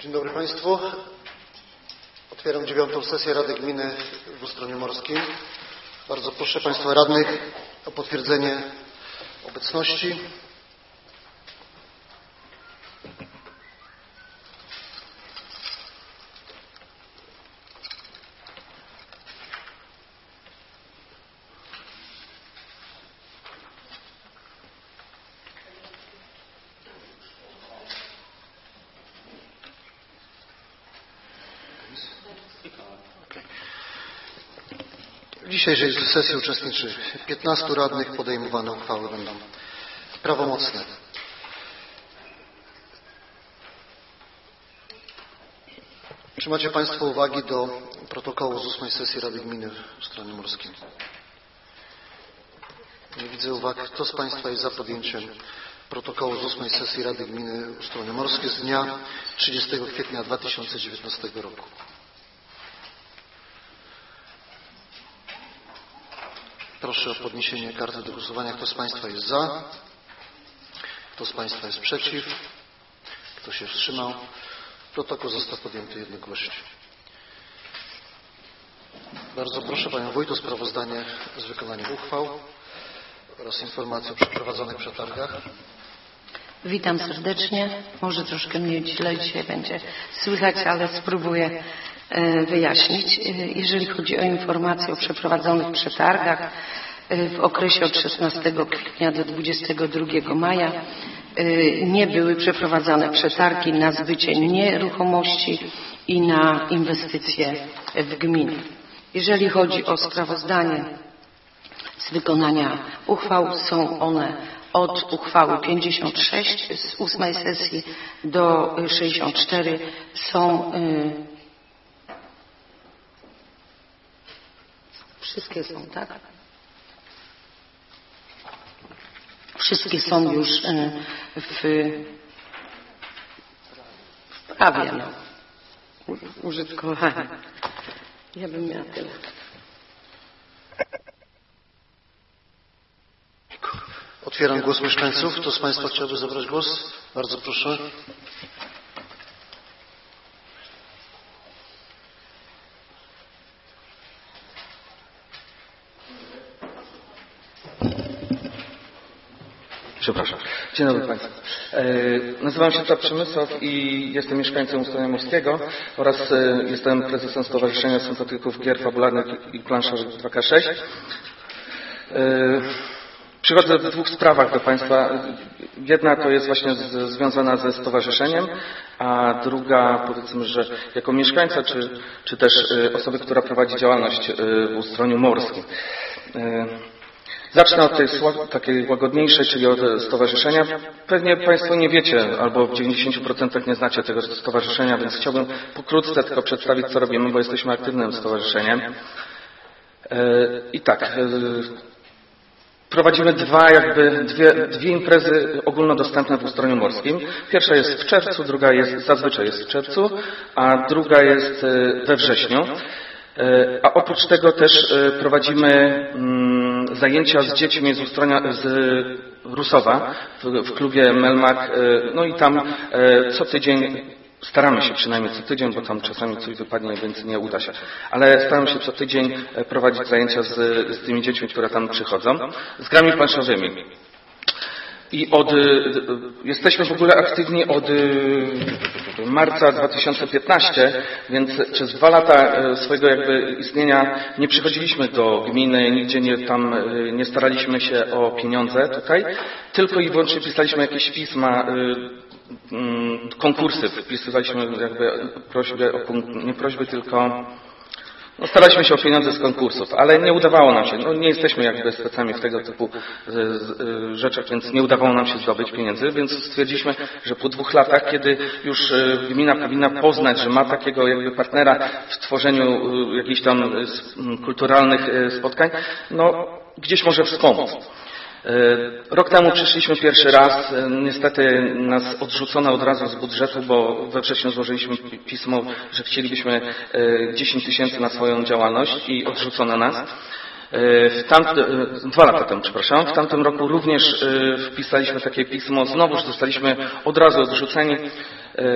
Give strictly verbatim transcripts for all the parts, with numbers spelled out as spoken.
Dzień dobry Państwu. Otwieram dziewiątą sesję Rady Gminy w Ustroniu Morskim. Bardzo proszę Państwa radnych o potwierdzenie obecności. W dzisiejszej sesji uczestniczy piętnastu radnych. Podejmowane uchwały będą prawomocne. Czy macie Państwo uwagi do protokołu z ósmej sesji Rady Gminy w Ustroniu Morskim? Nie widzę uwag. Kto z Państwa jest za podjęciem protokołu z ósmej sesji Rady Gminy w Ustroniu Morskim z dnia trzydziestego kwietnia dwa tysiące dziewiętnastego roku? Proszę o podniesienie karty do głosowania. Kto z Państwa jest za? Kto z Państwa jest przeciw? Kto się wstrzymał? Protokół został podjęty jednogłośnie. Bardzo proszę Panią Wójt o sprawozdanie z wykonania uchwał oraz informację o przeprowadzonych przetargach. Witam serdecznie. Może troszkę mnie źle dzisiaj będzie słychać, ale spróbuję wyjaśnić. Jeżeli chodzi o informacje o przeprowadzonych przetargach w okresie od szesnastego kwietnia do dwudziestego drugiego maja nie były przeprowadzane przetargi na zbycie nieruchomości i na inwestycje w gminie. Jeżeli chodzi o sprawozdanie z wykonania uchwał, są one od uchwały pięćdziesiąt sześć z ósmej sesji do sześćdziesiąt cztery są Wszystkie są, tak? Wszystkie są już w, w prawie, no, użytkowania. Ja bym miała tyle. Otwieram głos mieszkańców. Kto z Państwa chciałby zabrać głos? Bardzo proszę. Przepraszam. Dzień dobry Państwu. E, nazywam się Czap Przemysław i jestem mieszkańcem Ustroniu Morskiego oraz e, jestem prezesem Stowarzyszenia Sympatyków Gier Fabularnych i Planszowych dwa K sześć. E, przychodzę w dwóch sprawach do Państwa. Jedna to jest właśnie z, związana ze stowarzyszeniem, a druga, powiedzmy, że jako mieszkańca czy, czy też e, osoby, która prowadzi działalność e, w Ustroniu Morskim. E, Zacznę od tej takiej łagodniejszej, czyli od stowarzyszenia. Pewnie Państwo nie wiecie, albo w dziewięćdziesięciu procentach nie znacie tego stowarzyszenia, więc chciałbym pokrótce tylko przedstawić, co robimy, bo jesteśmy aktywnym stowarzyszeniem. I tak, prowadzimy dwa, jakby dwie, dwie imprezy ogólnodostępne w Ustroniu Morskim. Pierwsza jest w czerwcu, druga jest, zazwyczaj jest w czerwcu, a druga jest we wrześniu. A oprócz tego też prowadzimy zajęcia z dziećmi z Ustronia, z Rusowa w, w klubie Melmak. No i tam co tydzień, staramy się przynajmniej co tydzień, bo tam czasami coś wypadnie, więc nie uda się. Ale staramy się co tydzień prowadzić zajęcia z, z tymi dziećmi, które tam przychodzą, z grami planszowymi. I od, jesteśmy w ogóle aktywni od marca dwa tysiące piętnastego, więc przez dwa lata swojego jakby istnienia nie przychodziliśmy do gminy, nigdzie nie, tam nie staraliśmy się o pieniądze tutaj, tylko i wyłącznie pisaliśmy jakieś pisma, konkursy, wpisywaliśmy jakby prośbę, nie prośby, tylko No, staraliśmy się o pieniądze z konkursów, ale nie udawało nam się. No, nie jesteśmy jakby specami w tego typu rzeczach, więc nie udawało nam się zdobyć pieniędzy, więc stwierdziliśmy, że po dwóch latach, kiedy już gmina powinna poznać, że ma takiego jakby partnera w tworzeniu jakichś tam kulturalnych spotkań, no gdzieś może wspomóc. Rok temu przyszliśmy pierwszy raz, niestety nas odrzucono od razu z budżetu, bo we wrześniu złożyliśmy pismo, że chcielibyśmy dziesięć tysięcy na swoją działalność i odrzucono nas. W tamt, dwa lata temu, przepraszam, w tamtym roku również wpisaliśmy takie pismo, znowuż zostaliśmy od razu odrzuceni.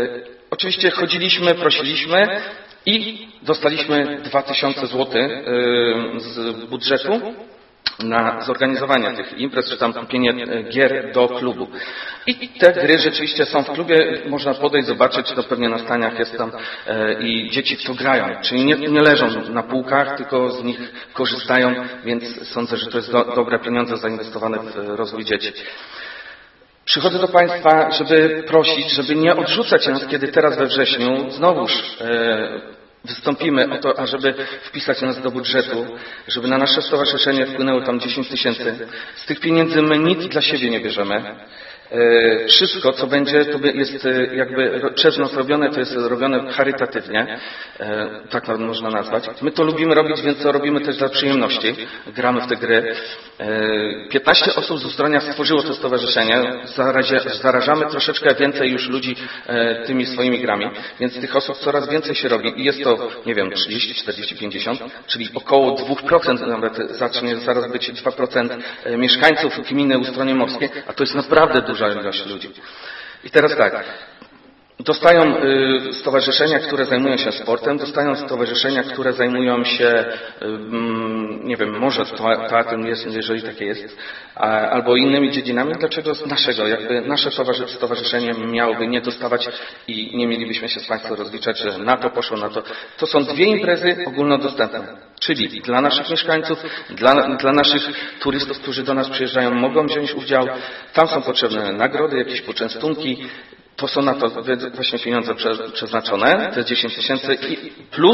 oczywiście chodziliśmy, prosiliśmy i dostaliśmy dwa tysiące złotych z budżetu na zorganizowanie tych imprez, czy tam kupienie gier do klubu. I te gry rzeczywiście są w klubie, można podejść, zobaczyć, to pewnie na staniach jest tam i dzieci w to grają. Czyli nie, nie leżą na półkach, tylko z nich korzystają, więc sądzę, że to jest do, dobre pieniądze zainwestowane w rozwój dzieci. Przychodzę do Państwa, żeby prosić, żeby nie odrzucać nas, kiedy teraz we wrześniu znowuż wystąpimy o to, ażeby wpisać nas do budżetu, żeby na nasze stowarzyszenie wpłynęło tam dziesięć tysięcy. Z tych pieniędzy my nic dla siebie nie bierzemy. Wszystko, co będzie, to jest jakby przez nas robione, to jest robione charytatywnie, tak to można nazwać. My to lubimy robić, więc to robimy też dla przyjemności. Gramy w te gry. piętnaście osób z Ustronia stworzyło to stowarzyszenie. Zarażamy troszeczkę więcej już ludzi tymi swoimi grami, więc tych osób coraz więcej się robi. I jest to, nie wiem, trzydzieści, czterdzieści, pięćdziesiąt, czyli około dwa procent nawet zacznie zaraz być dwa procent mieszkańców gminy Ustronie Morskie, a to jest naprawdę dużo ilość ludzi. I teraz tak, dostają y, stowarzyszenia, które zajmują się sportem, dostają stowarzyszenia, które zajmują się, y, nie wiem, może teatrem, jest, jeżeli takie jest, a, albo innymi dziedzinami. Dlaczego z naszego, jakby nasze stowarzyszenie miałoby nie dostawać i nie mielibyśmy się z Państwem rozliczać, że na to poszło, na to. To są dwie imprezy ogólnodostępne, czyli dla naszych mieszkańców, dla, dla naszych turystów, którzy do nas przyjeżdżają, mogą wziąć udział. Tam są potrzebne nagrody, jakieś poczęstunki. To są na to właśnie pieniądze przeznaczone, te dziesięć tysięcy plus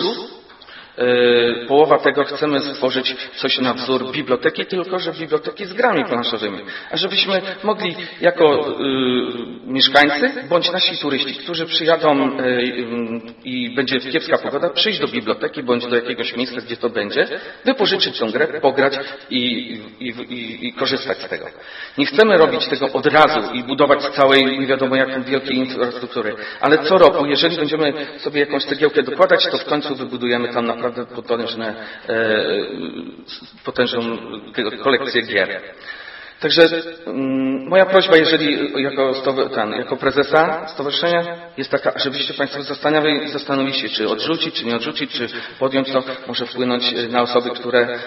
yy, połowa tego chcemy stworzyć coś na wzór biblioteki, tylko że biblioteki z grami planszowymi. A żebyśmy mogli jako yy, mieszkańcy bądź nasi turyści, którzy przyjadą yy, yy, i będzie kiepska pogoda, przyjść do biblioteki bądź do jakiegoś miejsca, gdzie to będzie, wypożyczyć tę grę, pograć i, i, i, i korzystać z tego. Nie chcemy robić tego od razu i budować całej, nie wiadomo jaką wielkiej infrastruktury, ale co roku, jeżeli będziemy sobie jakąś cegiełkę dokładać, to w końcu wybudujemy tam naprawdę potężne, e, potężną kolekcję gier. Także mm, moja prośba, jeżeli jako, ten, jako prezesa stowarzyszenia jest taka, żebyście Państwo zastanowili, zastanowili się, czy odrzucić, czy nie odrzucić, czy podjąć to, może wpłynąć na osoby, które e,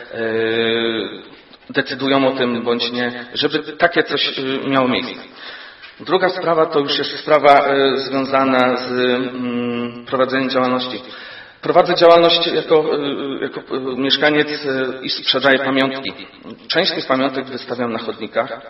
decydują o tym, bądź nie, żeby takie coś miało miejsce. Druga sprawa to już jest sprawa e, związana z mm, prowadzeniem działalności. Prowadzę działalność jako, jako mieszkaniec i sprzedaję pamiątki. Część tych pamiątek wystawiam na chodnikach,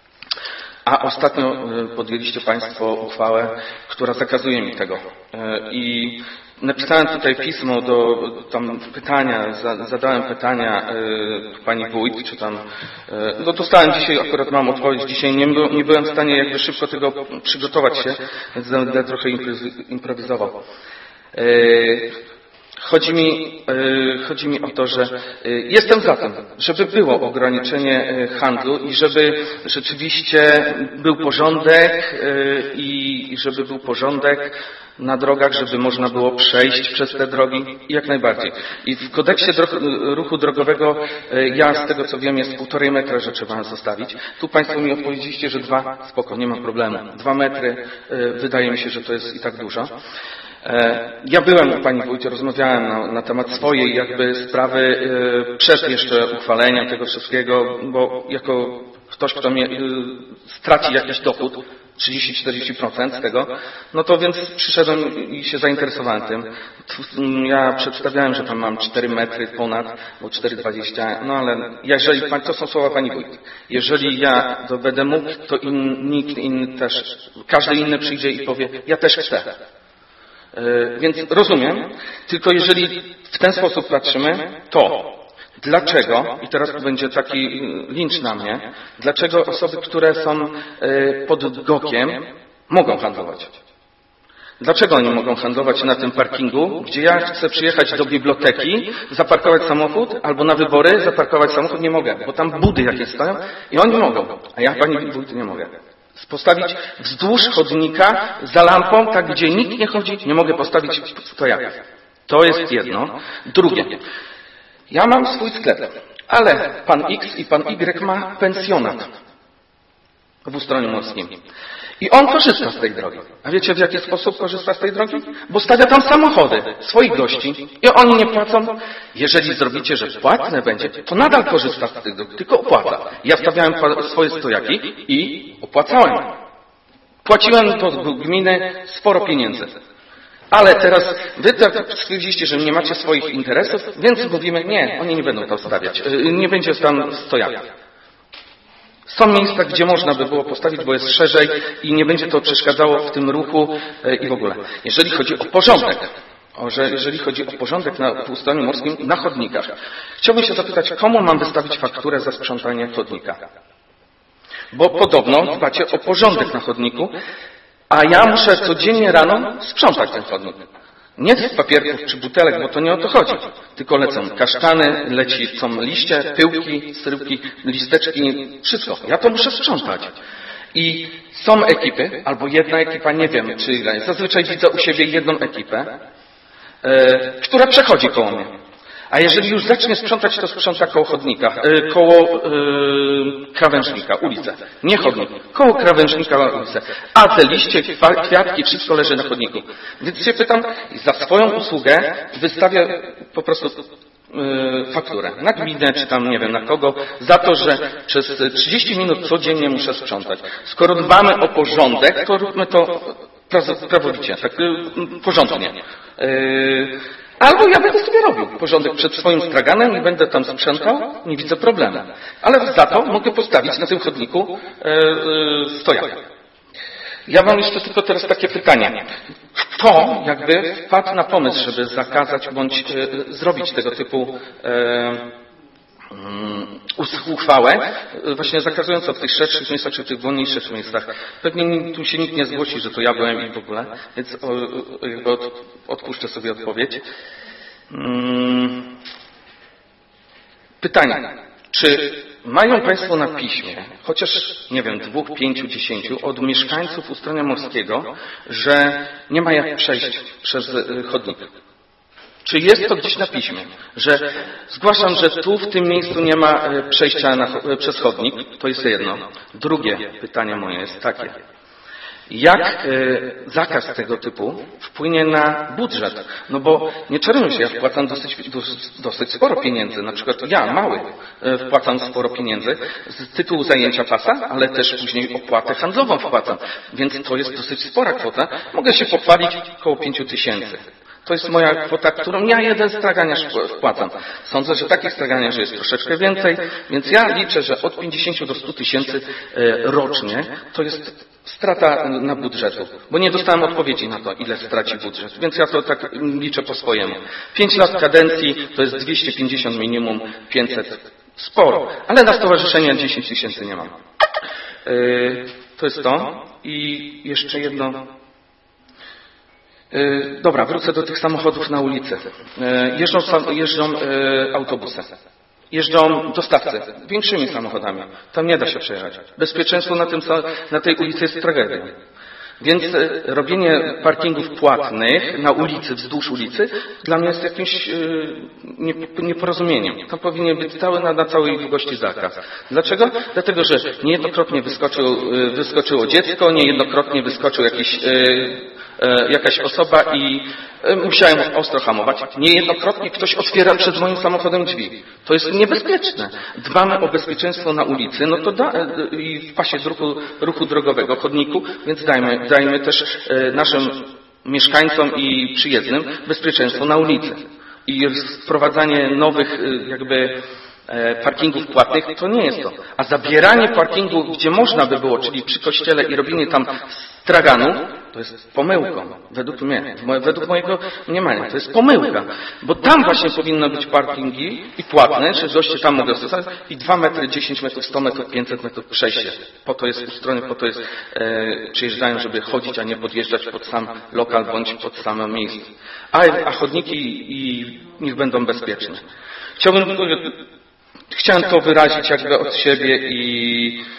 a ostatnio podjęliście Państwo uchwałę, która zakazuje mi tego. I napisałem tutaj pismo do tam pytania, zadałem pytania pani wójt, czy tam, no dostałem dzisiaj, akurat mam odpowiedź, dzisiaj nie, nie byłem w stanie jakby szybko tego przygotować się, więc będę trochę improwizował. Chodzi mi, chodzi mi o to, że jestem za tym, żeby było ograniczenie handlu i żeby rzeczywiście był porządek i żeby był porządek na drogach, żeby można było przejść przez te drogi jak najbardziej. I w kodeksie ruchu drogowego ja z tego co wiem jest półtorej metra, że trzeba zostawić. Tu Państwo mi odpowiedzieliście, że dwa, spoko, nie ma problemu. Dwa metry, wydaje mi się, że to jest i tak dużo. Ja byłem u pani wójcie, rozmawiałem na, na temat swojej jakby sprawy przed jeszcze uchwaleniem tego wszystkiego, bo jako ktoś, kto mnie, straci jakiś dochód, trzydzieści do czterdziestu procent z tego, no to więc przyszedłem i się zainteresowałem tym. Ja przedstawiałem, że tam mam cztery metry ponad, bo cztery dwadzieścia, no ale jeżeli, to są słowa pani wójt, jeżeli ja to będę mógł, to in, nikt inny też, każdy inny przyjdzie i powie, ja też chcę. Więc rozumiem, tylko jeżeli w ten sposób patrzymy, to dlaczego, i teraz będzie taki lincz na mnie, dlaczego osoby, które są pod gokiem, mogą handlować? Dlaczego oni mogą handlować na tym parkingu, gdzie ja chcę przyjechać do biblioteki, zaparkować samochód, albo na wybory zaparkować samochód, nie mogę, bo tam budy jakieś stoją i oni mogą, a ja pani wójt nie mogę. Postawić wzdłuż chodnika za lampą, tak gdzie nikt nie chodzi, nie mogę postawić to jak. To jest jedno. Drugie. Ja mam swój sklep, ale pan X i pan Y ma pensjonat. w Ustroniu Morskim. I on korzysta z tej drogi. A wiecie, w jaki sposób korzysta z tej drogi? Bo stawia tam samochody swoich gości i oni nie płacą. Jeżeli zrobicie, że płatne będzie, to nadal korzysta z tej drogi, tylko opłaca. Ja stawiałem swoje stojaki i opłacałem. Płaciłem do gminy sporo pieniędzy. Ale teraz wy tak stwierdziliście, że nie macie swoich interesów, więc mówimy, nie, oni nie będą tam stawiać. Nie będzie tam stojaka. Są miejsca, gdzie można by było postawić, bo jest szerzej i nie będzie to przeszkadzało w tym ruchu i w ogóle. Jeżeli chodzi o porządek, o, że jeżeli chodzi o porządek na Ustroniu Morskim, na chodnikach, chciałbym się zapytać, komu mam wystawić fakturę za sprzątanie chodnika? Bo podobno dbacie o porządek na chodniku, a ja muszę codziennie rano sprzątać ten chodnik. Nie z papierków czy butelek, bo to nie o to chodzi. Tylko lecą kasztany, leci, są liście, pyłki, syrypki, listeczki, wszystko. Ja to muszę sprzątać. I są ekipy, albo jedna ekipa, nie wiem czy ile. Zazwyczaj widzę u siebie jedną ekipę, e, która przechodzi koło mnie. A jeżeli już zacznie sprzątać, to sprząta koło chodnika, e, koło e, krawężnika, ulicę. Nie chodnik, koło krawężnika, ulicę. A te liście, kwiatki, wszystko leży na chodniku. Więc się pytam, za swoją usługę wystawię po prostu e, fakturę na gminę, czy tam nie wiem na kogo, za to, że przez trzydzieści minut codziennie muszę sprzątać. Skoro dbamy o porządek, to róbmy to prawowicie, tak e, porządnie. E, Albo ja będę sobie robił porządek przed swoim straganem i będę tam sprzątał, nie widzę problemu. Ale za to mogę postawić na tym chodniku e, e, stojak. Ja mam jeszcze tylko teraz takie pytanie. Kto jakby wpadł na pomysł, żeby zakazać bądź e, zrobić tego typu e, uchwałę, właśnie zakazującą w tych szerszych miejscach, czy w tych wolniejszych miejscach. Pewnie tu się nikt nie zgłosi, że to ja byłem i w ogóle, więc jakby od, odpuszczę sobie odpowiedź. Pytanie. Czy mają Państwo na piśmie, chociaż, nie wiem, dwóch, pięciu, dziesięciu, od mieszkańców Ustronia Morskiego, że nie ma jak przejść przez chodnik? Czy jest to gdzieś na piśmie, że zgłaszam, że tu w tym miejscu nie ma przejścia na, przez chodnik? To jest jedno. Drugie pytanie moje jest takie. Jak e, zakaz tego typu wpłynie na budżet? No bo nie czarujmy się, ja wpłacam dosyć, dosyć sporo pieniędzy. Na przykład ja, mały, e, wpłacam sporo pieniędzy z tytułu zajęcia pasa, ale też później opłatę handlową wpłacam. Więc to jest dosyć spora kwota. Mogę się pochwalić około pięciu tysięcy. To jest moja kwota, którą ja jeden straganiarz wpłacam. Sądzę, że takich straganiarzy jest troszeczkę więcej, więc ja liczę, że od pięćdziesięciu do stu tysięcy rocznie to jest strata na budżetu. Bo nie dostałem odpowiedzi na to, ile straci budżet. Więc ja to tak liczę po swojemu. Pięć lat kadencji to jest dwieście pięćdziesiąt minimum, pięćset sporo. Ale na stowarzyszenie dziesięć tysięcy nie mam. To jest to. I jeszcze jedno. Dobra, wrócę do tych samochodów na ulicy. Jeżdżą, jeżdżą autobusy. Jeżdżą dostawcy większymi samochodami. Tam nie da się przejechać. Bezpieczeństwo na, tym, na tej ulicy jest tragedią. Więc robienie parkingów płatnych na ulicy, wzdłuż ulicy, dla mnie jest jakimś nieporozumieniem. Tam powinien być cały, na, na całej długości zakaz. Dlaczego? Dlatego, że niejednokrotnie wyskoczył, wyskoczyło dziecko, niejednokrotnie wyskoczył jakiś jakaś osoba i musiałem ostro hamować. Niejednokrotnie ktoś otwiera przed moim samochodem drzwi. To jest niebezpieczne. Dbamy o bezpieczeństwo na ulicy, no to da, i w pasie ruchu, ruchu drogowego, chodniku, więc dajmy, dajmy też naszym mieszkańcom i przyjezdnym bezpieczeństwo na ulicy. I wprowadzanie nowych jakby parkingów płatnych, to nie jest to. A zabieranie parkingu, gdzie można by było, czyli przy kościele i robienie tam straganu, to jest pomyłką. Według mnie, według mojego mniemania, to jest pomyłka. Bo tam właśnie powinny być parkingi i płatne, że goście tam mogą stosować i dwa metry, dziesięć metrów, sto metrów, pięćset metrów przejście. Po to jest ustrojone, po to jest, e, przyjeżdżają, żeby chodzić, a nie podjeżdżać pod sam lokal bądź pod samo miejsce. A, a chodniki i niech będą bezpieczne. Chciałbym Chciałem to wyrazić jakby od siebie i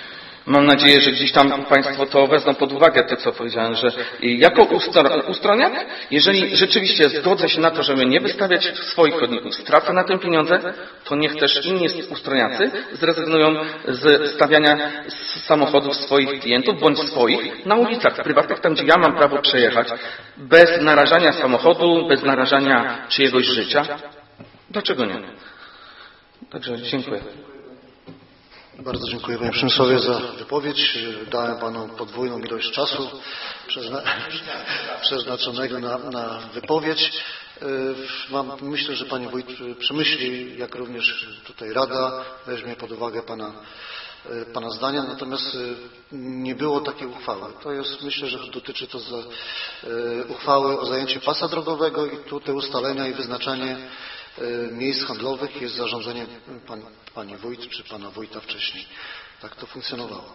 Mam nadzieję, że gdzieś tam Państwo to wezmą pod uwagę, to co powiedziałem, że jako ustroniak, jeżeli rzeczywiście zgodzę się na to, żeby nie wystawiać swoich chodników, stracę na tym pieniądze, to niech też inni ustroniacy zrezygnują z stawiania samochodów swoich klientów bądź swoich na ulicach prywatnych, tam gdzie ja mam prawo przejechać, bez narażania samochodu, bez narażania czyjegoś życia. Dlaczego nie? Także dziękuję. Bardzo dziękuję Panie Przemysławie za wypowiedź. Dałem Panu podwójną ilość czasu przezna przeznaczonego na, na wypowiedź. Mam, myślę, że Panie Wójt przemyśli, jak również tutaj Rada weźmie pod uwagę Pana, Pana zdania, natomiast nie było takiej uchwały. To jest, myślę, że dotyczy to za, uchwały o zajęciu pasa drogowego i tu te ustalenia i wyznaczanie miejsc handlowych jest zarządzeniem pan, Pani Wójt czy Pana Wójta wcześniej. Tak to funkcjonowało.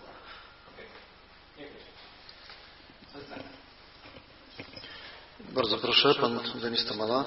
Bardzo proszę, Pan Denis Tamala.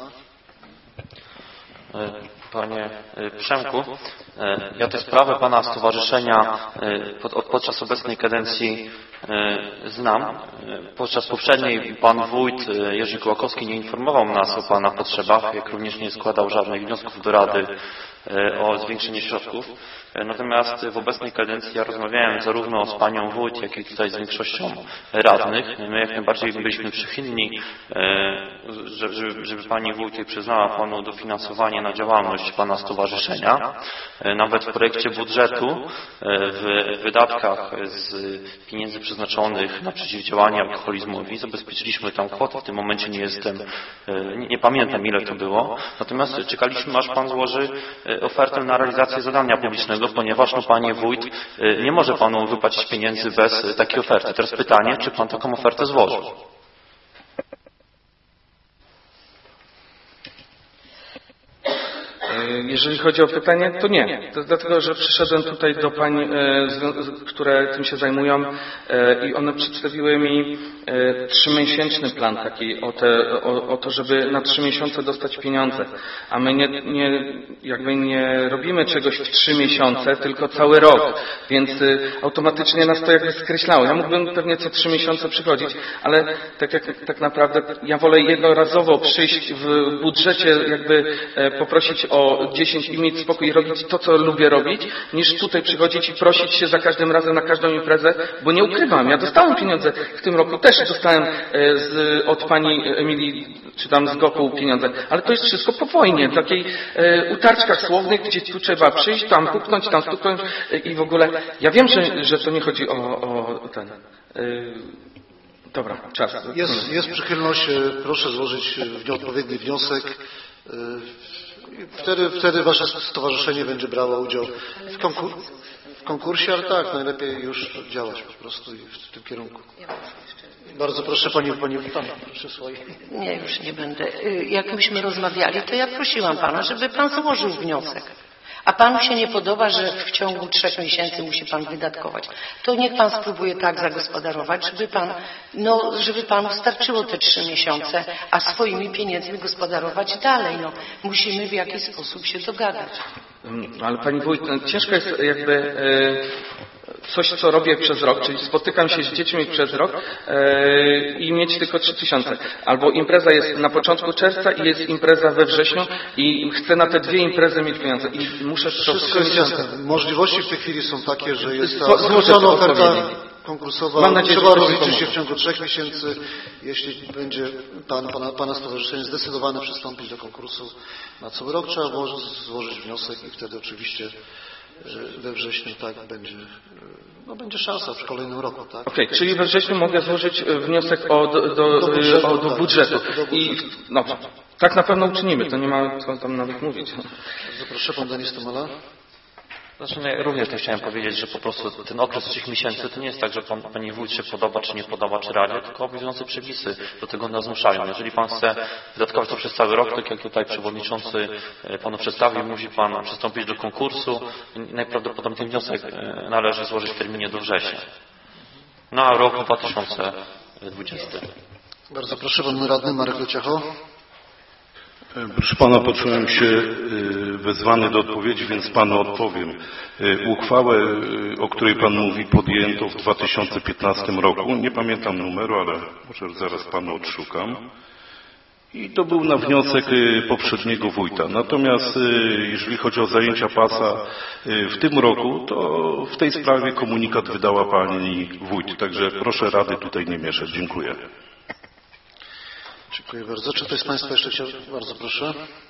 Panie Przemku, ja tę sprawę Pana Stowarzyszenia pod, podczas obecnej kadencji znam. Podczas poprzedniej Pan Wójt Jerzy Kołakowski nie informował nas o Pana potrzebach, jak również nie składał żadnych wniosków do Rady o zwiększenie środków. Natomiast w obecnej kadencji ja rozmawiałem zarówno z Panią Wójt, jak i tutaj z większością radnych. My jak najbardziej byliśmy przychylni, żeby, żeby Pani Wójt przyznała Panu dofinansowanie na działalność Pana Stowarzyszenia. Nawet w projekcie budżetu, w wydatkach z pieniędzy przeznaczonych na przeciwdziałanie alkoholizmowi zabezpieczyliśmy tam kwotę. W tym momencie nie jestem, nie, nie pamiętam ile to było. Natomiast czekaliśmy, aż Pan złoży ofertę na realizację zadania publicznego, ponieważ no, Panie Wójt, nie może Panu wypłacić pieniędzy bez takiej oferty. Teraz pytanie, czy Pan taką ofertę złożył? Jeżeli chodzi o pytanie, to nie. To dlatego, że przyszedłem tutaj do pań, które tym się zajmują i one przedstawiły mi trzymiesięczny plan taki o, te, o, o to, żeby na trzy miesiące dostać pieniądze. A my nie, nie, jakby nie robimy czegoś w trzy miesiące, tylko cały rok. Więc automatycznie nas to jakby skreślało. Ja mógłbym pewnie co trzy miesiące przychodzić, ale tak, jak, tak naprawdę ja wolę jednorazowo przyjść w budżecie, jakby poprosić o dziesięć i mieć spokój i robić to, co lubię robić, niż tutaj przychodzić i prosić się za każdym razem na każdą imprezę, bo nie ukrywam, ja dostałem pieniądze w tym roku, też dostałem z, od pani Emilii, czy tam z Goku pieniądze, ale to jest wszystko po wojnie, w takiej e, utarczkach słownych, gdzie tu trzeba przyjść, tam puknąć, tam stuknąć e, i w ogóle, ja wiem, że, że to nie chodzi o, o ten... E, dobra, czas. Jest, jest przychylność, proszę złożyć odpowiedni wniosek. Wtedy, wtedy Wasze stowarzyszenie będzie brało udział w, konkur w konkursie, ale tak, najlepiej już działać po prostu w tym kierunku. Bardzo proszę Pani, Pani Pan, proszę swoje. Nie, już nie będę. Jak myśmy rozmawiali, to ja prosiłam Pana, żeby Pan złożył wniosek. A Panu się nie podoba, że w ciągu trzech miesięcy musi Pan wydatkować. To niech Pan spróbuje tak zagospodarować, żeby Pan, no, żeby Panu starczyło te trzy miesiące, a swoimi pieniędzmi gospodarować dalej. No, musimy w jakiś sposób się dogadać. Ale Pani Wójt, ciężko jest jakby e, coś, co robię przez rok, czyli spotykam się z dziećmi przez rok e, i mieć tylko trzy tysiące. Albo impreza jest na początku czerwca i jest impreza we wrześniu i chcę na te dwie imprezy mieć pieniądze. I muszę wszystko jest jasne. Możliwości w tej chwili są takie, że jest ta złożona oferta konkursowa. Mam nadzieję, trzeba że rozliczyć się w ciągu trzech miesięcy, jeśli będzie pan, pana, pana stowarzyszenie zdecydowane przystąpić do konkursu na cały rok, trzeba było złożyć wniosek i wtedy oczywiście we wrześniu tak będzie, no będzie szansa w kolejnym roku, tak? Okej, okay, czyli we wrześniu mogę złożyć wniosek o, do, do, do budżetu. O, do budżetu. I no, tak na pewno uczynimy, to nie ma co tam nawet mówić. Zaproszę Pan Denis Tamala. Znaczy, no ja również to chciałem powiedzieć, że po prostu ten okres trzech miesięcy to nie jest tak, że pan, Pani Wójt się podoba, czy nie podoba, czy Radzie, tylko obowiązujące przepisy do tego nas zmuszają. Jeżeli Pan chce wydatkować to przez cały rok, tak jak tutaj Przewodniczący Panu przedstawił, musi Pan przystąpić do konkursu. Najprawdopodobniej wniosek należy złożyć w terminie do września. Na rok dwa tysiące dwudziesty. Bardzo proszę, Pan Radny Marek Leciacho. Proszę pana, poczułem się wezwany do odpowiedzi, więc panu odpowiem. Uchwałę, o której pan mówi, podjęto w dwa tysiące piętnastym roku. Nie pamiętam numeru, ale może zaraz panu odszukam. I to był na wniosek poprzedniego wójta. Natomiast jeżeli chodzi o zajęcia pasa w tym roku, to w tej sprawie komunikat wydała pani wójt. Także proszę rady tutaj nie mieszać. Dziękuję. Dziękuję bardzo. Czy ktoś z państwa jeszcze chciał? Bardzo proszę.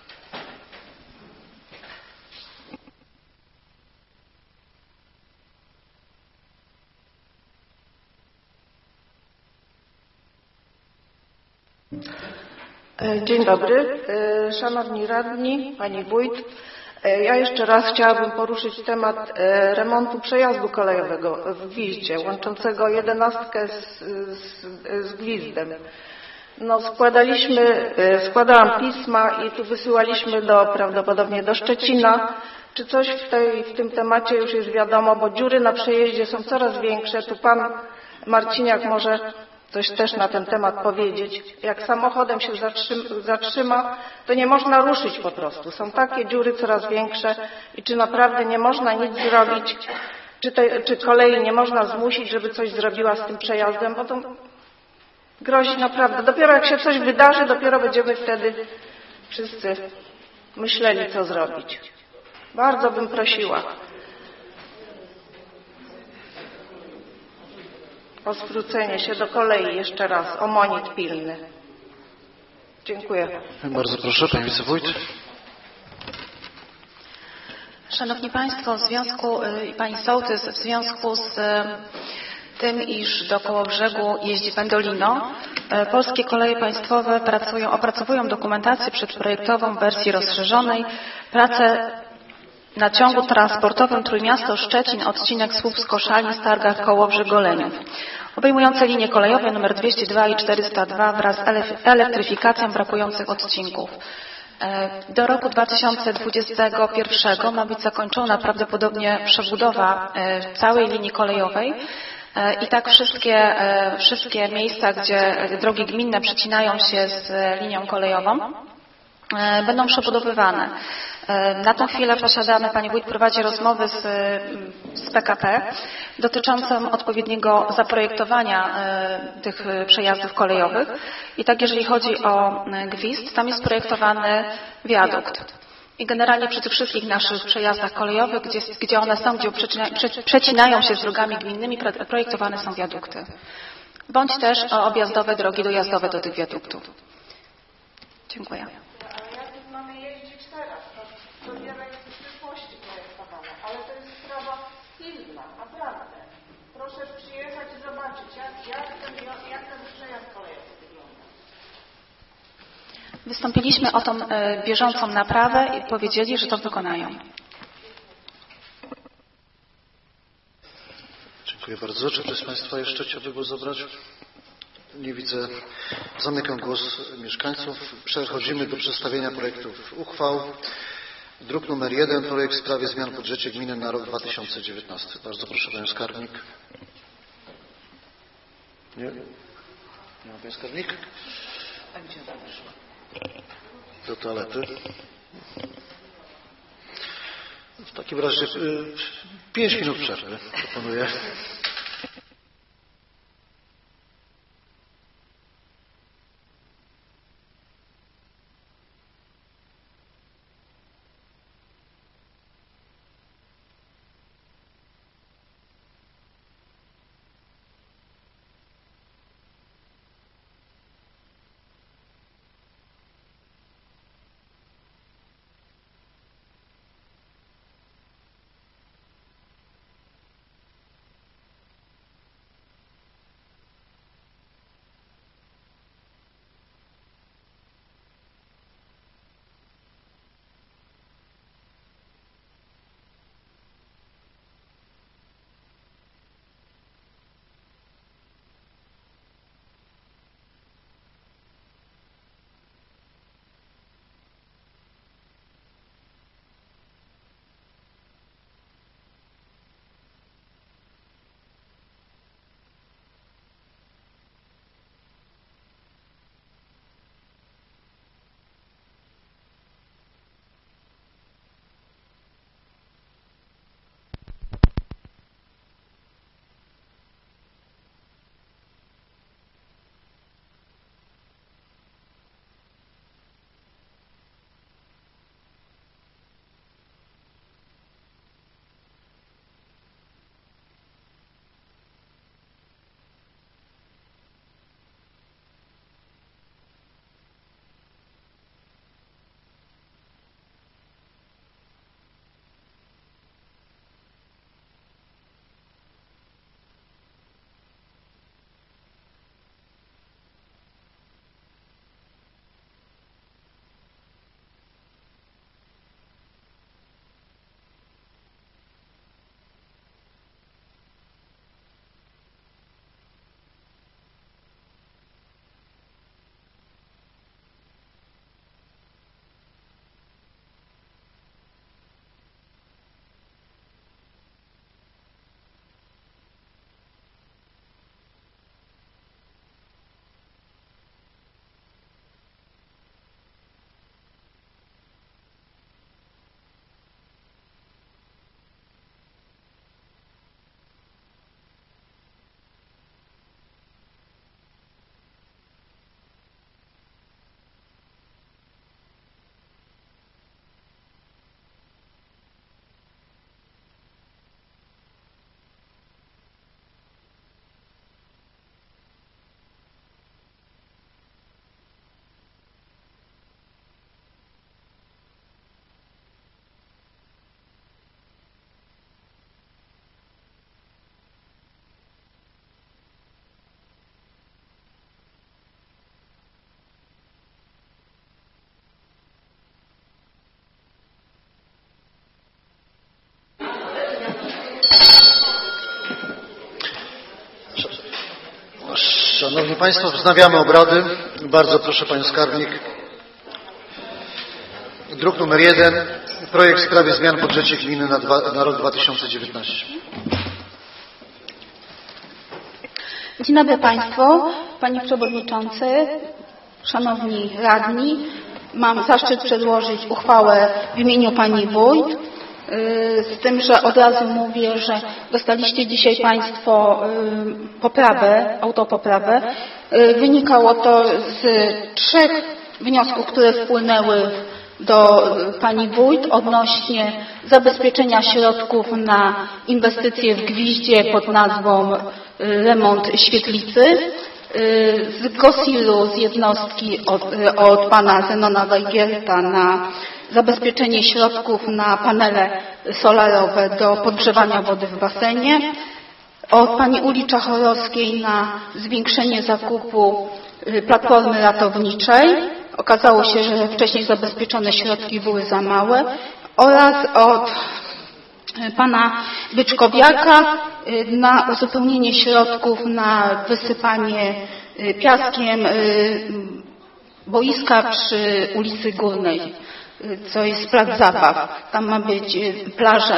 Dzień dobry. Szanowni radni, pani wójt. Ja jeszcze raz chciałabym poruszyć temat remontu przejazdu kolejowego w Gwizdzie, łączącego jedenastkę z, z, z Gwizdem. No, składaliśmy, składałam pisma i tu wysyłaliśmy do, prawdopodobnie do Szczecina. Czy coś w, tej, w tym temacie już jest wiadomo, bo dziury na przejeździe są coraz większe. Tu pan Marciniak może coś też na ten temat powiedzieć. Jak samochodem się zatrzyma, to nie można ruszyć po prostu. Są takie dziury coraz większe i czy naprawdę nie można nic zrobić, czy, te, czy kolei nie można zmusić, żeby coś zrobiła z tym przejazdem, bo to grozi naprawdę. Dopiero jak się coś wydarzy, dopiero będziemy wtedy wszyscy myśleli, co zrobić. Bardzo bym prosiła o zwrócenie się do kolei jeszcze raz, o monit pilny. Dziękuję. Bardzo proszę, pani wicewójt. Szanowni Państwo, w związku, Pani Sołtys, w związku z tym, iż do Kołobrzegu jeździ Pendolino, Polskie Koleje Państwowe pracują, opracowują dokumentację przedprojektową w wersji rozszerzonej. Prace na ciągu transportowym Trójmiasto-Szczecin, odcinek Słupsko-Szalin, Stargard, Kołobrzeg-Goleniów, obejmujące linie kolejowe nr dwieście dwa i czterysta dwa wraz z elektryfikacją brakujących odcinków. Do roku dwa tysiące dwudziestego pierwszego ma być zakończona prawdopodobnie przebudowa całej linii kolejowej i tak wszystkie, wszystkie miejsca, gdzie drogi gminne przecinają się z linią kolejową, będą przebudowywane. Na tą chwilę posiadamy, Pani Wójt prowadzi rozmowy z, z P K P dotyczącą odpowiedniego zaprojektowania tych przejazdów kolejowych. I tak jeżeli chodzi o Gwizd, tam jest projektowany wiadukt. I generalnie przy tych wszystkich naszych przejazdach kolejowych, gdzie, gdzie one są, gdzie przecina, prze, przecinają się z drogami gminnymi, projektowane są wiadukty. Bądź też objazdowe drogi dojazdowe do tych wiaduktów. Dziękuję. Wystąpiliśmy o tą bieżącą naprawę i powiedzieli, że to wykonają. Dziękuję bardzo. Czy ktoś z Państwa jeszcze chciałby głos zabrać? Nie widzę. Zamykam głos mieszkańców. Przechodzimy do przedstawienia projektów uchwał. Druk numer jeden, projekt w sprawie zmian w budżecie gminy na rok dwa tysiące dziewiętnasty. Bardzo proszę, Panią Skarbnik. Nie? Nie ma Pani Skarbnik? Do toalety. W takim razie pięć minut przerwy proponuję. Szanowni Państwo, wznawiamy obrady. Bardzo proszę Panią Skarbnik. Druk numer jeden. Projekt w sprawie zmian w budżecie gminy na, dwa, na rok dwa tysiące dziewiętnasty. Dzień dobry Państwu, Panie Przewodniczący, Szanowni Radni. Mam zaszczyt przedłożyć uchwałę w imieniu Pani Wójt. Z tym, że od razu mówię, że dostaliście dzisiaj Państwo poprawę, autopoprawę. Wynikało to z trzech wniosków, które wpłynęły do Pani Wójt odnośnie zabezpieczenia środków na inwestycje w Gwiździe pod nazwą remont świetlicy. Z Gosilu, z jednostki od, od Pana Zenona Wajgierta na zabezpieczenie środków na panele solarowe do podgrzewania wody w basenie. Od Pani Uli Czachorowskiej na zwiększenie zakupu platformy ratowniczej. Okazało się, że wcześniej zabezpieczone środki były za małe. Oraz od Pana Byczkowiaka na uzupełnienie środków na wysypanie piaskiem boiska przy ulicy Górnej, co jest plac zabaw. Tam ma być plaża,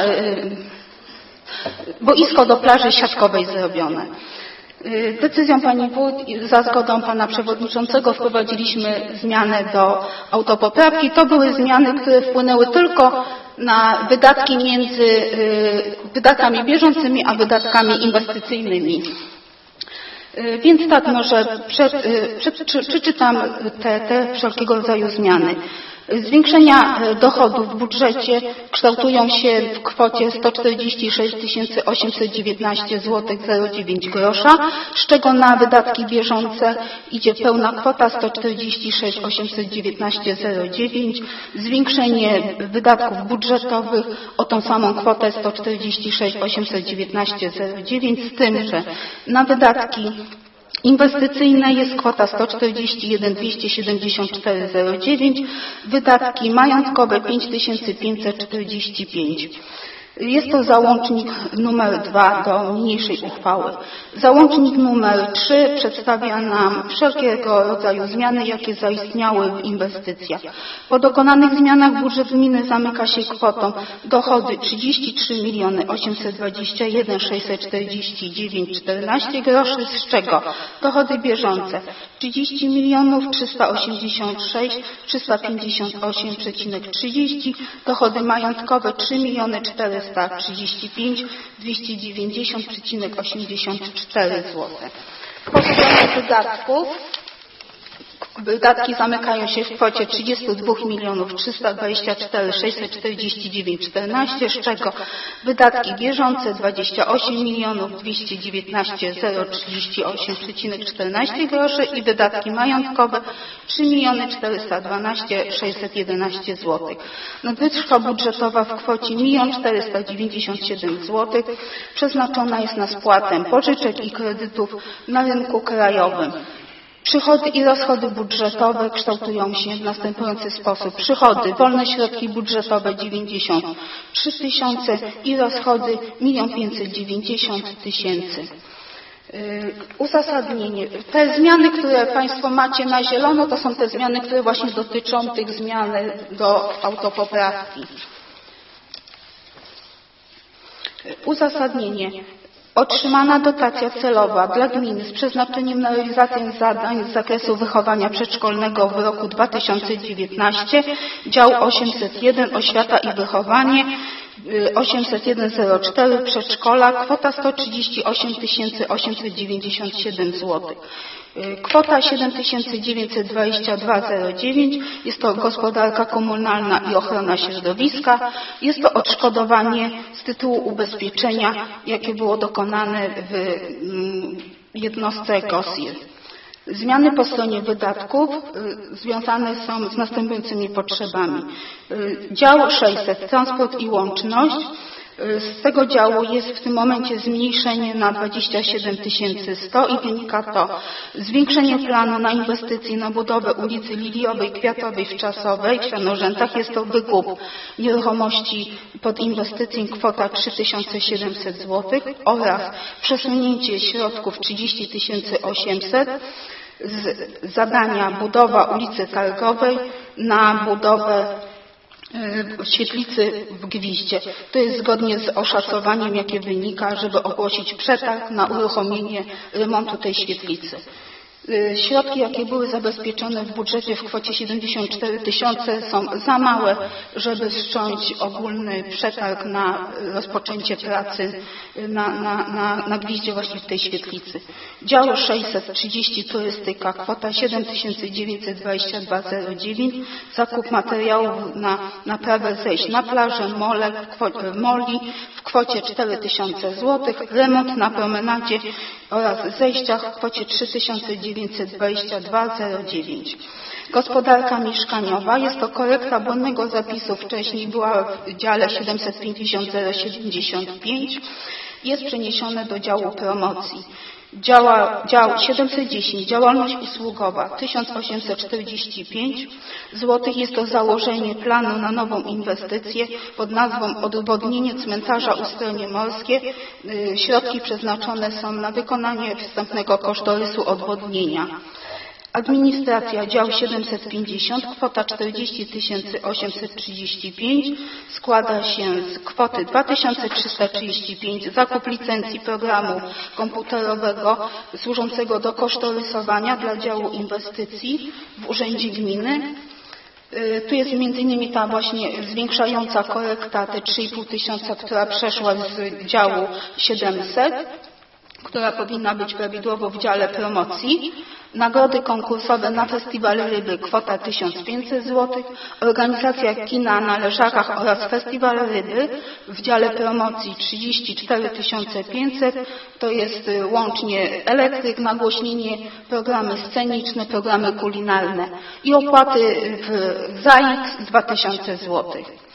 boisko do plaży siatkowej zrobione. Decyzją Pani Wójt, za zgodą Pana Przewodniczącego wprowadziliśmy zmianę do autopoprawki. To były zmiany, które wpłynęły tylko na wydatki między wydatkami bieżącymi a wydatkami inwestycyjnymi. Więc tak, może przed, przed, przeczytam te, te wszelkiego rodzaju zmiany. Zwiększenia dochodów w budżecie kształtują się w kwocie sto czterdzieści sześć tysięcy osiemset dziewiętnaście złotych zero dziewięć grosza, z czego na wydatki bieżące idzie pełna kwota sto czterdzieści sześć tysięcy osiemset dziewiętnaście zero dziewięć. Zwiększenie wydatków budżetowych o tą samą kwotę sto czterdzieści sześć tysięcy osiemset dziewiętnaście zero dziewięć, z tym, że na wydatki inwestycyjne jest kwota sto czterdzieści jeden tysięcy dwieście siedemdziesiąt cztery zero dziewięć, wydatki majątkowe pięć tysięcy pięćset czterdzieści pięć. Jest to załącznik numer dwa do niniejszej uchwały. Załącznik numer trzy przedstawia nam wszelkiego rodzaju zmiany, jakie zaistniały w inwestycjach. Po dokonanych zmianach budżet gminy zamyka się kwotą dochody trzydzieści trzy miliony osiemset dwadzieścia jeden tysięcy sześćset czterdzieści dziewięć czternaście groszy, z czego dochody bieżące trzydzieści milionów trzysta osiemdziesiąt sześć tysięcy trzysta pięćdziesiąt osiem przecinek trzydzieści, dochody majątkowe trzy miliony czterysta trzydzieści pięć tysięcy dwieście dziewięćdziesiąt przecinek osiemdziesiąt cztery złote. Po stronie wydatków wydatki zamykają się w kwocie trzydzieści dwa milionów trzysta dwadzieścia cztery tysiące sześćset czterdzieści dziewięć czternaście, z czego wydatki bieżące dwadzieścia osiem milionów dwieście dziewiętnaście tysięcy trzydzieści osiem przecinek czternaście groszy i wydatki majątkowe trzy miliony czterysta dwanaście tysięcy sześćset jedenaście złotych. Nadwyżka budżetowa w kwocie milion czterysta dziewięćdziesiąt siedem złotych przeznaczona jest na spłatę pożyczek i kredytów na rynku krajowym. Przychody i rozchody budżetowe kształtują się w następujący sposób. Przychody, wolne środki budżetowe dziewięćdziesiąt trzy tysiące i rozchody milion pięćset dziewięćdziesiąt tysięcy. Uzasadnienie. Te zmiany, które Państwo macie na zielono, to są te zmiany, które właśnie dotyczą tych zmian do autopoprawki. Uzasadnienie. Otrzymana dotacja celowa dla gminy z przeznaczeniem na realizację zadań z zakresu wychowania przedszkolnego w roku dwa tysiące dziewiętnastym, dział osiemset jeden Oświata i wychowanie, osiemset jeden zero cztery Przedszkola, kwota sto trzydzieści osiem tysięcy osiemset dziewięćdziesiąt siedem złotych. Kwota siedem tysięcy dziewięćset dwadzieścia dwa zero dziewięć, jest to gospodarka komunalna i ochrona środowiska, jest to odszkodowanie z tytułu ubezpieczenia, jakie było dokonane w jednostce Gosil. Zmiany po stronie wydatków związane są z następującymi potrzebami. Dział sześćset, transport i łączność. Z tego działu jest w tym momencie zmniejszenie na dwadzieścia siedem tysięcy sto i wynika to zwiększenie planu na inwestycje na budowę ulicy Liliowej, Kwiatowej w Czasowej w Świanorzętach. Jest to wykup nieruchomości pod inwestycję kwota trzy tysiące siedemset złotych oraz przesunięcie środków trzydzieści tysięcy osiemset z zadania budowa ulicy Targowej na budowę świetlicy w Gwiździe. To jest zgodnie z oszacowaniem, jakie wynika, żeby ogłosić przetarg na uruchomienie remontu tej świetlicy. Środki, jakie były zabezpieczone w budżecie w kwocie siedemdziesiąt cztery tysiące są za małe, żeby wszcząć ogólny przetarg na rozpoczęcie pracy na, na, na, na Gwiździe właśnie w tej świetlicy. Dział sześćset trzydzieści turystyka, kwota siedem tysięcy dziewięćset dwadzieścia dwa zero dziewięć, zakup materiałów na naprawę zejść na plażę Mole, w Moli w kwocie cztery tysiące złotych, remont na promenadzie oraz zejściach w kwocie trzy tysiące dziewięćset dwadzieścia dwa zero dziewięć. Gospodarka mieszkaniowa, jest to korekta błędnego zapisu, wcześniej była w dziale siedemset pięćdziesiąt zero siedemdziesiąt pięć, jest przeniesione do działu promocji. Działa, dział siedemset dziesięć, działalność usługowa, tysiąc osiemset czterdzieści pięć złotych. Jest to założenie planu na nową inwestycję pod nazwą odwodnienie cmentarza Ustronie Morskie. Środki przeznaczone są na wykonanie wstępnego kosztorysu odwodnienia. Administracja, dział siedemset pięćdziesiąt, kwota czterdzieści tysięcy osiemset trzydzieści pięć, składa się z kwoty dwa tysiące trzysta trzydzieści pięć, zakup licencji programu komputerowego służącego do kosztorysowania dla działu inwestycji w Urzędzie Gminy. Tu jest między innymi ta właśnie zwiększająca korekta, te trzy i pół tysiąca, która przeszła z działu siedemset, która powinna być prawidłowo w dziale promocji. Nagrody konkursowe na Festiwal Ryby, kwota tysiąc pięćset złotych. Organizacja kina na Leżakach oraz Festiwal Ryby w dziale promocji trzydzieści cztery tysiące pięćset. To jest łącznie elektryk, nagłośnienie, programy sceniczne, programy kulinarne i opłaty w za X dwa tysiące złotych.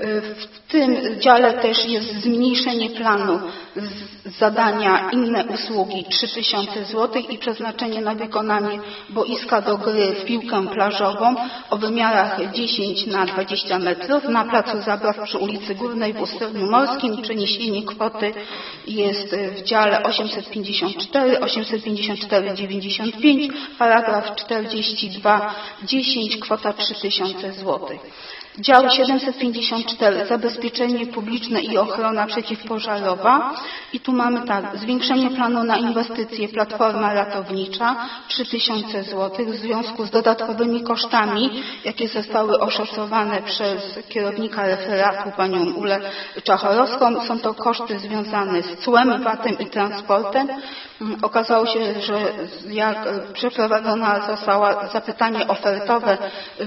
W tym dziale też jest zmniejszenie planu z zadania inne usługi trzy tysiące złotych i przeznaczenie na wykonanie boiska do gry w piłkę plażową o wymiarach dziesięć na dwadzieścia metrów na placu zabaw przy ulicy Górnej w Ustroniu Morskim. Przeniesienie kwoty jest w dziale osiemset pięćdziesiąt cztery, osiemset pięćdziesiąt cztery dziewięćdziesiąt pięć, paragraf czterdzieści dwa dziesięć, kwota trzy tysiące złotych. Dział siedemset pięćdziesiąt cztery, zabezpieczenie publiczne i ochrona przeciwpożarowa. I tu mamy tak, zwiększenie planu na inwestycje, platforma ratownicza, trzy tysiące złotych w związku z dodatkowymi kosztami, jakie zostały oszacowane przez kierownika referatu, panią Ulę Czachorowską. Są to koszty związane z cłem, vatem i transportem. Okazało się, że jak przeprowadzona została zapytanie ofertowe,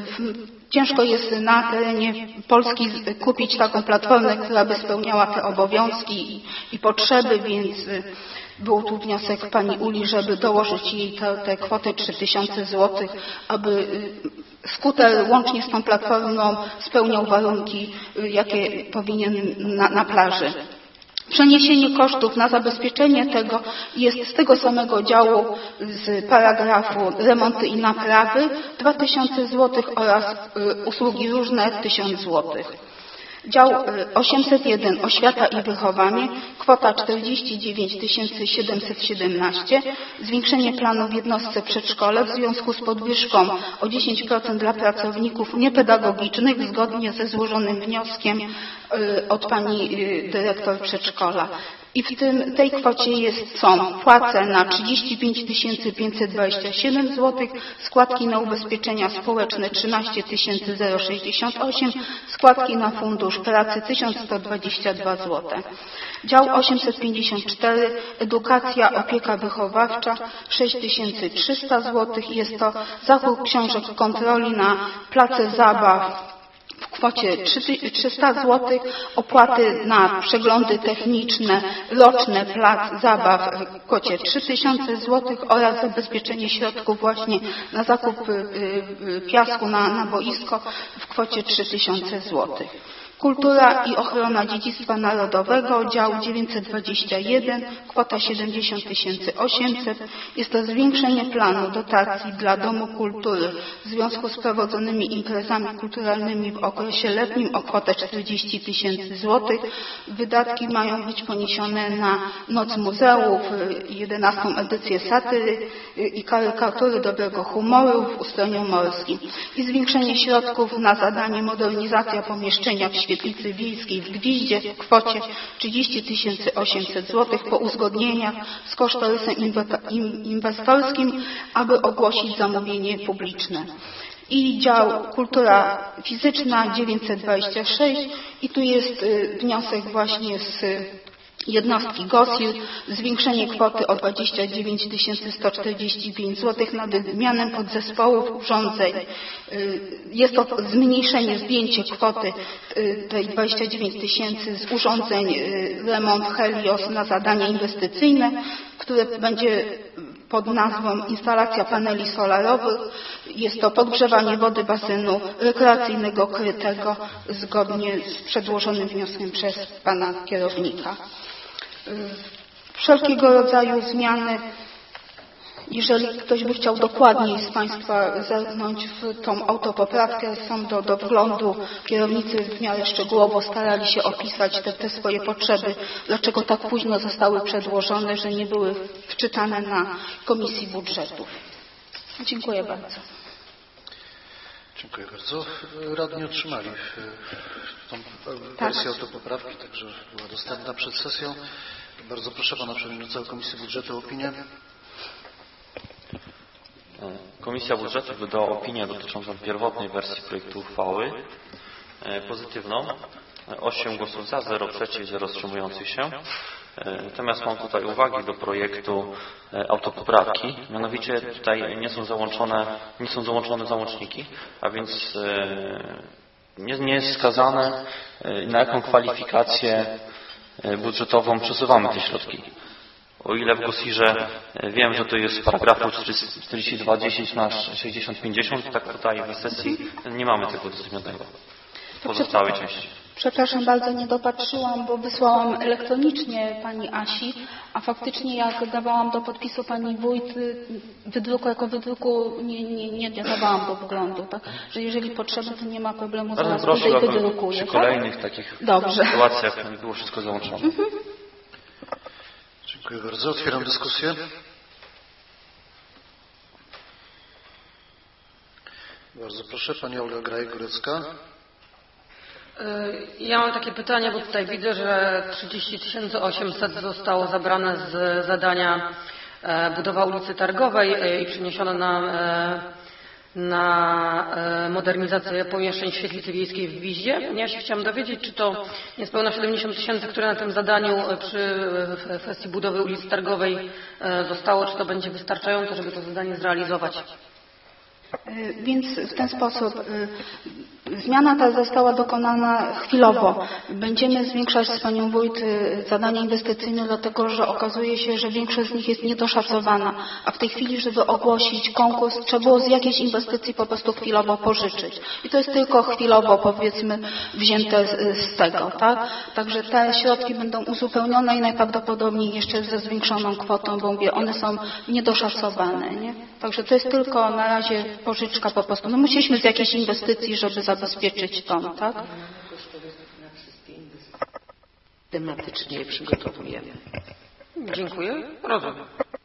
ciężko jest na terenie Polski kupić taką platformę, która by spełniała te obowiązki i, i potrzeby, więc był tu wniosek pani Uli, żeby dołożyć jej te, te kwotę trzy tysiące złotych, aby skuter łącznie z tą platformą spełniał warunki, jakie powinien na, na plaży. Przeniesienie kosztów na zabezpieczenie tego jest z tego samego działu z paragrafu remonty i naprawy dwa tysiące złotych oraz usługi różne tysiąc złotych. Dział osiemset jeden oświata i wychowanie, kwota czterdzieści dziewięć tysięcy siedemset siedemnaście, zwiększenie planu w jednostce przedszkole w związku z podwyżką o dziesięć procent dla pracowników niepedagogicznych zgodnie ze złożonym wnioskiem od pani dyrektor przedszkola. I w tym, tej kwocie jest, są płace na trzydzieści pięć tysięcy pięćset dwadzieścia siedem złotych, składki na ubezpieczenia społeczne trzynaście tysięcy sześćdziesiąt osiem, składki na fundusz pracy tysiąc sto dwadzieścia dwa złote. Dział osiemset pięćdziesiąt cztery, edukacja, opieka wychowawcza sześć tysięcy trzysta złotych. Jest to zakup książek kontroli na place zabaw w kwocie trzysta złotych, opłaty na przeglądy techniczne, roczne plac zabaw w kwocie trzy tysiące złotych oraz zabezpieczenie środków właśnie na zakup piasku na, na boisko w kwocie trzy tysiące złotych. Kultura i ochrona dziedzictwa narodowego, dział dziewięćset dwadzieścia jeden, kwota siedemdziesiąt tysięcy osiemset. Jest to zwiększenie planu dotacji dla Domu Kultury w związku z prowadzonymi imprezami kulturalnymi w okresie letnim o kwotę czterdzieści tysięcy złotych. Wydatki mają być poniesione na Noc Muzeów, jedenastą edycję satyry i karykatury dobrego humoru w Ustroniu Morskim. I zwiększenie środków na zadanie modernizacja pomieszczenia w Świetlicy Wiejskiej w Gwiździe w kwocie trzydzieści tysięcy osiemset złotych po uzgodnieniach z kosztorysem inwestorskim, aby ogłosić zamówienie publiczne. I dział Kultura Fizyczna dziewięćset dwadzieścia sześć i tu jest wniosek właśnie z jednostki GOSIL, zwiększenie kwoty o dwadzieścia dziewięć tysięcy sto czterdzieści pięć złotych nad wymianę podzespołów urządzeń. Jest to zmniejszenie, zdjęcie kwoty tej dwadzieścia dziewięć tysięcy z urządzeń remont Helios na zadanie inwestycyjne, które będzie pod nazwą instalacja paneli solarowych. Jest to podgrzewanie wody basenu rekreacyjnego krytego zgodnie z przedłożonym wnioskiem przez pana kierownika. Wszelkiego rodzaju zmiany, jeżeli ktoś by chciał dokładniej z Państwa zerknąć w tą autopoprawkę, są do, do wglądu. Kierownicy w miarę szczegółowo starali się opisać te, te swoje potrzeby, dlaczego tak późno zostały przedłożone, że nie były wczytane na Komisji Budżetów. Dziękuję bardzo. Dziękuję bardzo. Radni otrzymali tą wersję tak. autopoprawki, także była dostępna przed sesją. Bardzo proszę pana przewodniczącego Komisji Budżetu o opinię. Komisja Budżetu wydała opinię dotyczącą pierwotnej wersji projektu uchwały pozytywną. osiem głosów za, zero przeciw, zero wstrzymujących się. Natomiast mam tutaj uwagi do projektu autopoprawki. Mianowicie tutaj nie są załączone, nie są załączone załączniki, a więc nie, nie jest wskazane, na jaką kwalifikację budżetową przesuwamy te środki. O ile w GOSIRze wiem, że to jest z paragrafu czterdzieści dwa dziesięć na sześćdziesiąt pięćdziesiąt, tak tutaj w sesji nie mamy tego udostępnionego w pozostałej części. Przepraszam bardzo, nie dopatrzyłam, bo wysłałam elektronicznie pani Asi, a faktycznie jak dawałam do podpisu pani wójt wydruku jako wydruku, nie, nie, nie dawałam do wglądu. Tak? Że jeżeli potrzeba, to nie ma problemu, zaraz proszę, tutaj wydrukuję. Przy kolejnych tak? takich Dobrze. sytuacjach było wszystko załączone. Mhm. Dziękuję bardzo. Otwieram dyskusję. Bardzo proszę, pani Olga Graj-Górecka. Ja mam takie pytanie, bo tutaj widzę, że trzydzieści tysięcy osiemset zostało zabrane z zadania budowa ulicy Targowej i przeniesione na, na modernizację pomieszczeń Świetlicy Wiejskiej w Gwiździe. Ja się chciałam dowiedzieć, czy to niespełna siedemdziesiąt tysięcy, które na tym zadaniu przy kwestii budowy ulicy Targowej zostało, czy to będzie wystarczające, żeby to zadanie zrealizować? Więc w ten sposób zmiana ta została dokonana chwilowo. Będziemy zwiększać z panią wójt zadania inwestycyjne, dlatego że okazuje się, że większość z nich jest niedoszacowana, a w tej chwili, żeby ogłosić konkurs, trzeba było z jakiejś inwestycji po prostu chwilowo pożyczyć. I to jest tylko chwilowo, powiedzmy, wzięte z, z tego, tak? Także te środki będą uzupełnione i najprawdopodobniej jeszcze ze zwiększoną kwotą, bo mówię, one są niedoszacowane, nie? Także to jest tylko na razie pożyczka po prostu. No musieliśmy z jakiejś inwestycji, żeby zabezpieczyć to, tak? Tematycznie przygotowujemy. Dziękuję. Rozumiem.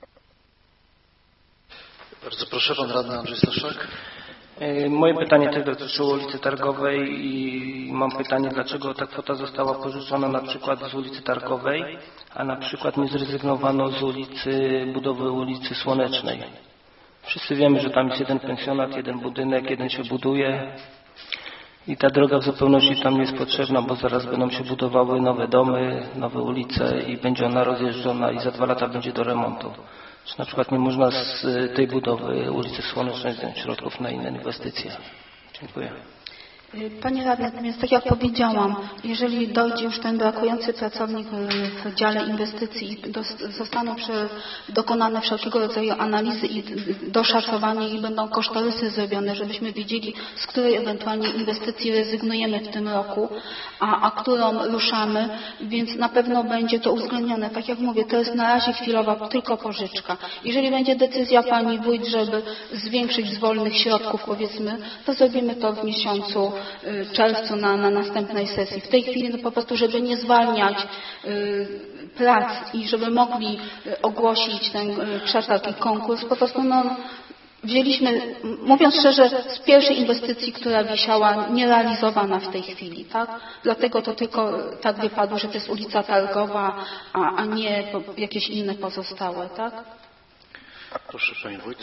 Bardzo proszę, pan radny Andrzej Staszak. Moje pytanie też dotyczyło ulicy Targowej i mam pytanie, dlaczego ta kwota została pożyczona na przykład z ulicy Targowej, a na przykład nie zrezygnowano z ulicy, budowy ulicy Słonecznej. Wszyscy wiemy, że tam jest jeden pensjonat, jeden budynek, jeden się buduje i ta droga w zupełności tam nie jest potrzebna, bo zaraz będą się budowały nowe domy, nowe ulice i będzie ona rozjeżdżona i za dwa lata będzie do remontu. Czy na przykład nie można z tej budowy ulicy Słonecznej wziąć środków na inne inwestycje? Dziękuję. Panie radny, więc tak jak powiedziałam, jeżeli dojdzie już ten brakujący pracownik w dziale inwestycji i zostaną dokonane wszelkiego rodzaju analizy i doszacowanie i będą kosztorysy zrobione, żebyśmy wiedzieli, z której ewentualnie inwestycji rezygnujemy w tym roku, a, a którą ruszamy, więc na pewno będzie to uwzględnione. Tak jak mówię, to jest na razie chwilowa tylko pożyczka. Jeżeli będzie decyzja pani wójt, żeby zwiększyć z wolnych środków, powiedzmy, to zrobimy to w miesiącu czerwcu na, na następnej sesji. W tej chwili no po prostu, żeby nie zwalniać y, prac i żeby mogli ogłosić ten y, przetarg i konkurs, po prostu no, wzięliśmy, mówiąc szczerze, z pierwszej inwestycji, która wisiała, nierealizowana w tej chwili, tak? Dlatego to tylko tak wypadło, że to jest ulica Targowa, a, a nie jakieś inne pozostałe, tak? Proszę, pani wójt.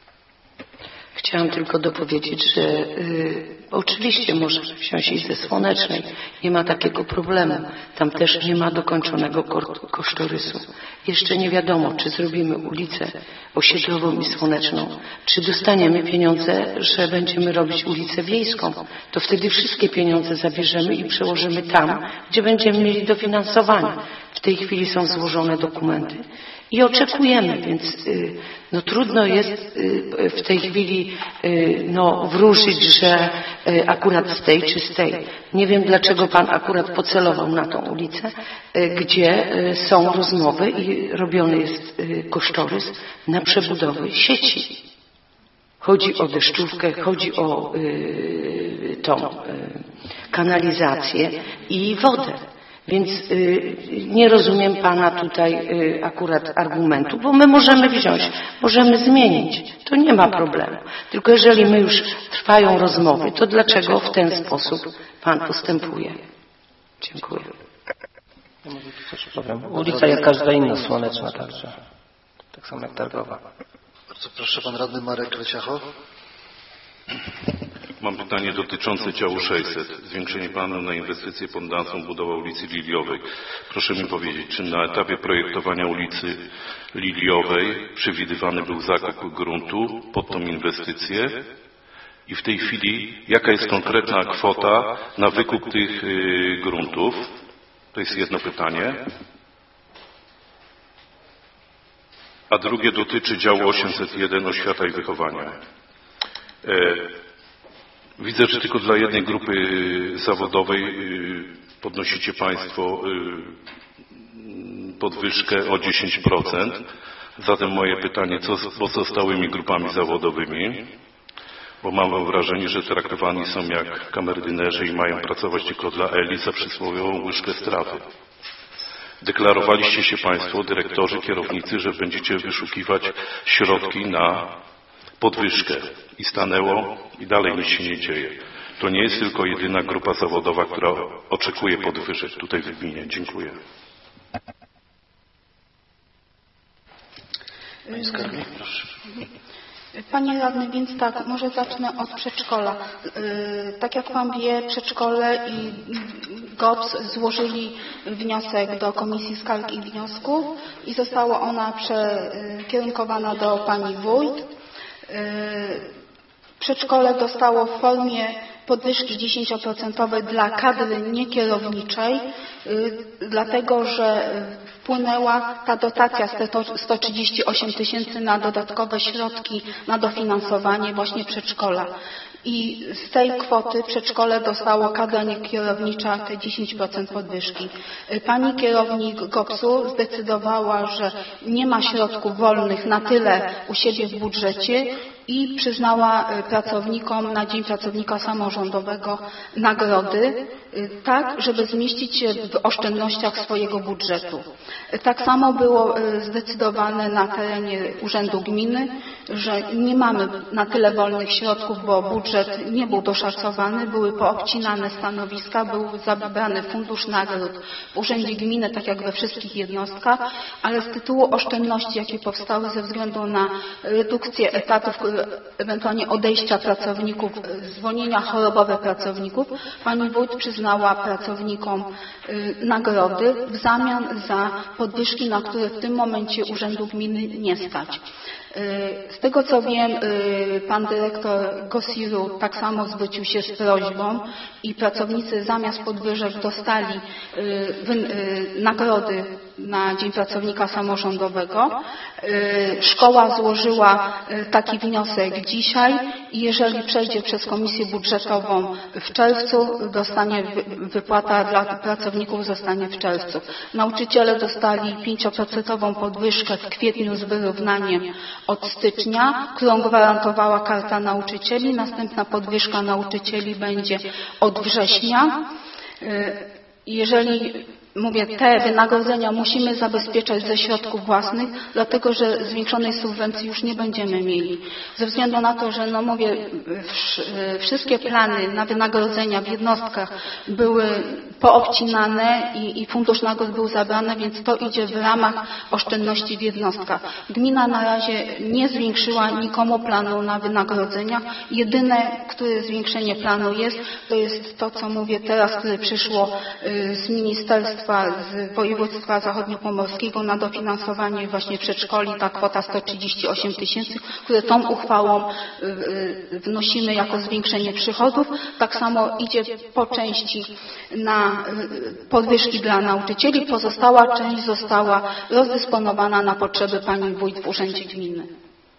Chciałam tylko dopowiedzieć, że y, oczywiście możemy wziąć i ze Słonecznej. Nie ma takiego problemu. Tam też nie ma dokończonego kosztorysu. Jeszcze nie wiadomo, czy zrobimy ulicę Osiedlową i Słoneczną, czy dostaniemy pieniądze, że będziemy robić ulicę Wiejską. To wtedy wszystkie pieniądze zabierzemy i przełożymy tam, gdzie będziemy mieli dofinansowanie. W tej chwili są złożone dokumenty. I oczekujemy, więc y, no, trudno jest y, w tej chwili y, no, wróżyć, że y, akurat z tej czy z tej. Nie wiem, dlaczego pan akurat pocelował na tą ulicę, y, gdzie y, są rozmowy i robiony jest y, kosztorys na przebudowę sieci. Chodzi o deszczówkę, chodzi o y, tą y, kanalizację i wodę. Więc y, nie rozumiem pana tutaj y, akurat argumentu, bo my możemy wziąć, możemy zmienić. To nie ma problemu. Tylko jeżeli my już trwają rozmowy, to dlaczego w ten sposób pan postępuje? Dziękuję. Ulica jak każda inna Słoneczna także. Tak samo jak Targowa. Bardzo proszę, pan radny Marek Leciacho. Mam pytanie dotyczące działu sześćset. Zwiększenie planu na inwestycje pod nazwą budowa ulicy Liliowej. Proszę mi powiedzieć, czy na etapie projektowania ulicy Liliowej przewidywany był zakup gruntu pod tą inwestycję? I w tej chwili jaka jest konkretna kwota na wykup tych y, gruntów? To jest jedno pytanie. A drugie dotyczy działu osiemset jeden Oświata i wychowania. E, Widzę, że tylko dla jednej grupy zawodowej podnosicie państwo podwyżkę o dziesięć procent. Zatem moje pytanie, co z pozostałymi grupami zawodowymi? Bo mam wrażenie, że traktowani są jak kamerdynerzy i mają pracować tylko dla Eli za przysłowiową łyżkę strawy. Deklarowaliście się państwo, dyrektorzy, kierownicy, że będziecie wyszukiwać środki na podwyżkę i stanęło i dalej nic się nie dzieje. To nie jest tylko jedyna grupa zawodowa, która oczekuje podwyżek tutaj w gminie. Dziękuję. Pani skarbnik, proszę. Panie radny, więc tak, może zacznę od przedszkola. Tak jak pan wie, przedszkole i G O P S złożyli wniosek do Komisji Skarg i Wniosków i została ona przekierunkowana do pani wójt. Przedszkole dostało w formie podwyżki dziesięcioprocentowej dla kadry niekierowniczej, dlatego że wpłynęła ta dotacja sto trzydzieści osiem tysięcy na dodatkowe środki na dofinansowanie właśnie przedszkola. I z tej kwoty przedszkole dostało kadra niekierownicza te dziesięć procent podwyżki. Pani kierownik G O P S-u zdecydowała, że nie ma środków wolnych na tyle u siebie w budżecie i przyznała pracownikom na Dzień Pracownika Samorządowego nagrody, tak, żeby zmieścić się w oszczędnościach swojego budżetu. Tak samo było zdecydowane na terenie Urzędu Gminy, że nie mamy na tyle wolnych środków, bo budżet nie był doszacowany, były poobcinane stanowiska, był zabrany fundusz nagród w Urzędzie Gminy, tak jak we wszystkich jednostkach, ale z tytułu oszczędności, jakie powstały ze względu na redukcję etatów, ewentualnie odejścia pracowników, zwolnienia chorobowe pracowników, pani wójt przyznała pracownikom nagrody w zamian za podwyżki, na które w tym momencie Urzędu Gminy nie stać. Z tego co wiem, pan dyrektor Gosiru tak samo zwrócił się z prośbą i pracownicy zamiast podwyżek dostali nagrody na Dzień Pracownika Samorządowego. Szkoła złożyła taki wniosek dzisiaj i jeżeli przejdzie przez Komisję Budżetową w czerwcu, dostanie wypłata dla pracowników zostanie w czerwcu. Nauczyciele dostali pięcioprocentową podwyżkę w kwietniu z wyrównaniem od stycznia, którą gwarantowała Karta Nauczycieli. Następna podwyżka nauczycieli będzie od września. Jeżeli Mówię, te wynagrodzenia musimy zabezpieczać ze środków własnych, dlatego że zwiększonej subwencji już nie będziemy mieli. Ze względu na to, że no mówię, wszystkie plany na wynagrodzenia w jednostkach były poobcinane i, i fundusz nagród był zabrany, więc to idzie w ramach oszczędności w jednostkach. Gmina na razie nie zwiększyła nikomu planu na wynagrodzenia. Jedyne, które zwiększenie planu jest, to jest to, co mówię teraz, które przyszło z ministerstwa, z województwa zachodniopomorskiego na dofinansowanie właśnie przedszkoli, ta kwota sto trzydzieści osiem tysięcy, które tą uchwałą wnosimy jako zwiększenie przychodów. Tak samo idzie po części na podwyżki dla nauczycieli. Pozostała część została rozdysponowana na potrzeby pani wójt w urzędzie gminy.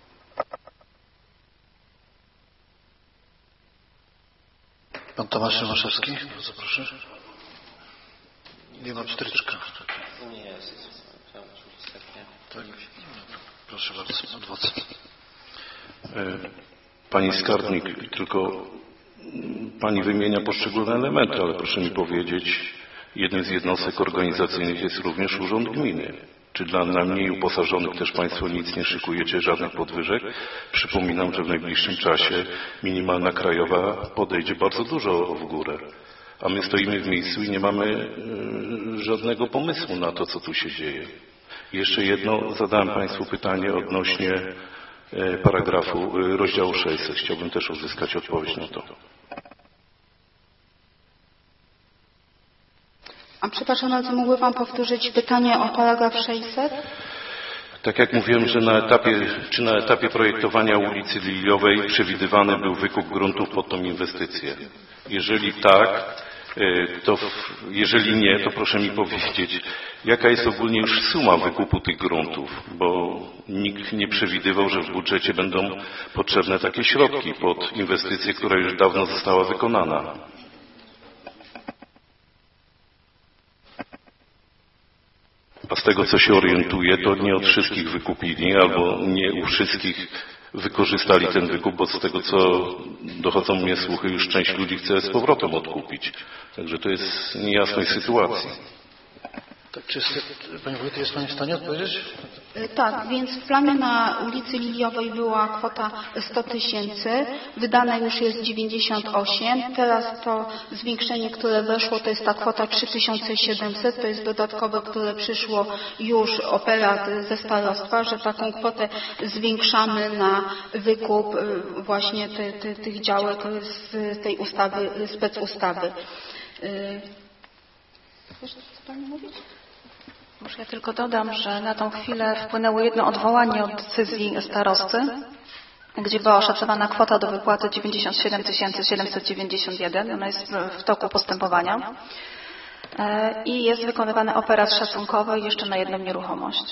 Pan Tomasz Szymaszewski, bardzo proszę. Nie ma pstryczka. Nie jest. Tak. Proszę bardzo, adwokat. Pani skarbnik, tylko pani wymienia poszczególne elementy, ale proszę mi powiedzieć, jednym z jednostek organizacyjnych jest również Urząd Gminy. Czy dla najmniej uposażonych też Państwo nic nie szykujecie, żadnych podwyżek? Przypominam, że w najbliższym czasie minimalna krajowa podejdzie bardzo dużo w górę. A my stoimy w miejscu i nie mamy y, żadnego pomysłu na to, co tu się dzieje. Jeszcze jedno, zadałem Państwu pytanie odnośnie y, paragrafu y, rozdziału sześćset. Chciałbym też uzyskać odpowiedź na to. A przepraszam bardzo, mógłby Pan powtórzyć pytanie o paragraf sześćset? Tak jak mówiłem, że na etapie, czy na etapie projektowania ulicy Liliowej przewidywany był wykup gruntów pod tą inwestycję. Jeżeli tak, to w, jeżeli nie, to proszę mi powiedzieć, jaka jest ogólnie już suma wykupu tych gruntów, bo nikt nie przewidywał, że w budżecie będą potrzebne takie środki pod inwestycję, która już dawno została wykonana. A z tego, co się orientuję, to nie od wszystkich wykupili, albo nie u wszystkich wykorzystali ten wykup, bo z tego, co dochodzą mnie słuchy, już część ludzi chce z powrotem odkupić. Także to jest niejasność sytuacji. Tak, czy jest, Pani Wójt, jest Pani w stanie odpowiedzieć? Tak, więc w planie na ulicy Liliowej była kwota sto tysięcy, wydane już jest dziewięćdziesiąt osiem, teraz to zwiększenie, które weszło, to jest ta kwota trzy tysiące siedemset, to jest dodatkowe, które przyszło już operat ze starostwa, że taką kwotę zwiększamy na wykup właśnie ty, ty, tych działek z tej ustawy, specustawy. Chcesz co Pani mówić? Może ja tylko dodam, że na tą chwilę wpłynęło jedno odwołanie od decyzji starosty, gdzie była oszacowana kwota do wypłaty dziewięćdziesiąt siedem tysięcy siedemset dziewięćdziesiąt jeden. Ona jest w toku postępowania i jest wykonywany operat szacunkowy jeszcze na jedną nieruchomość.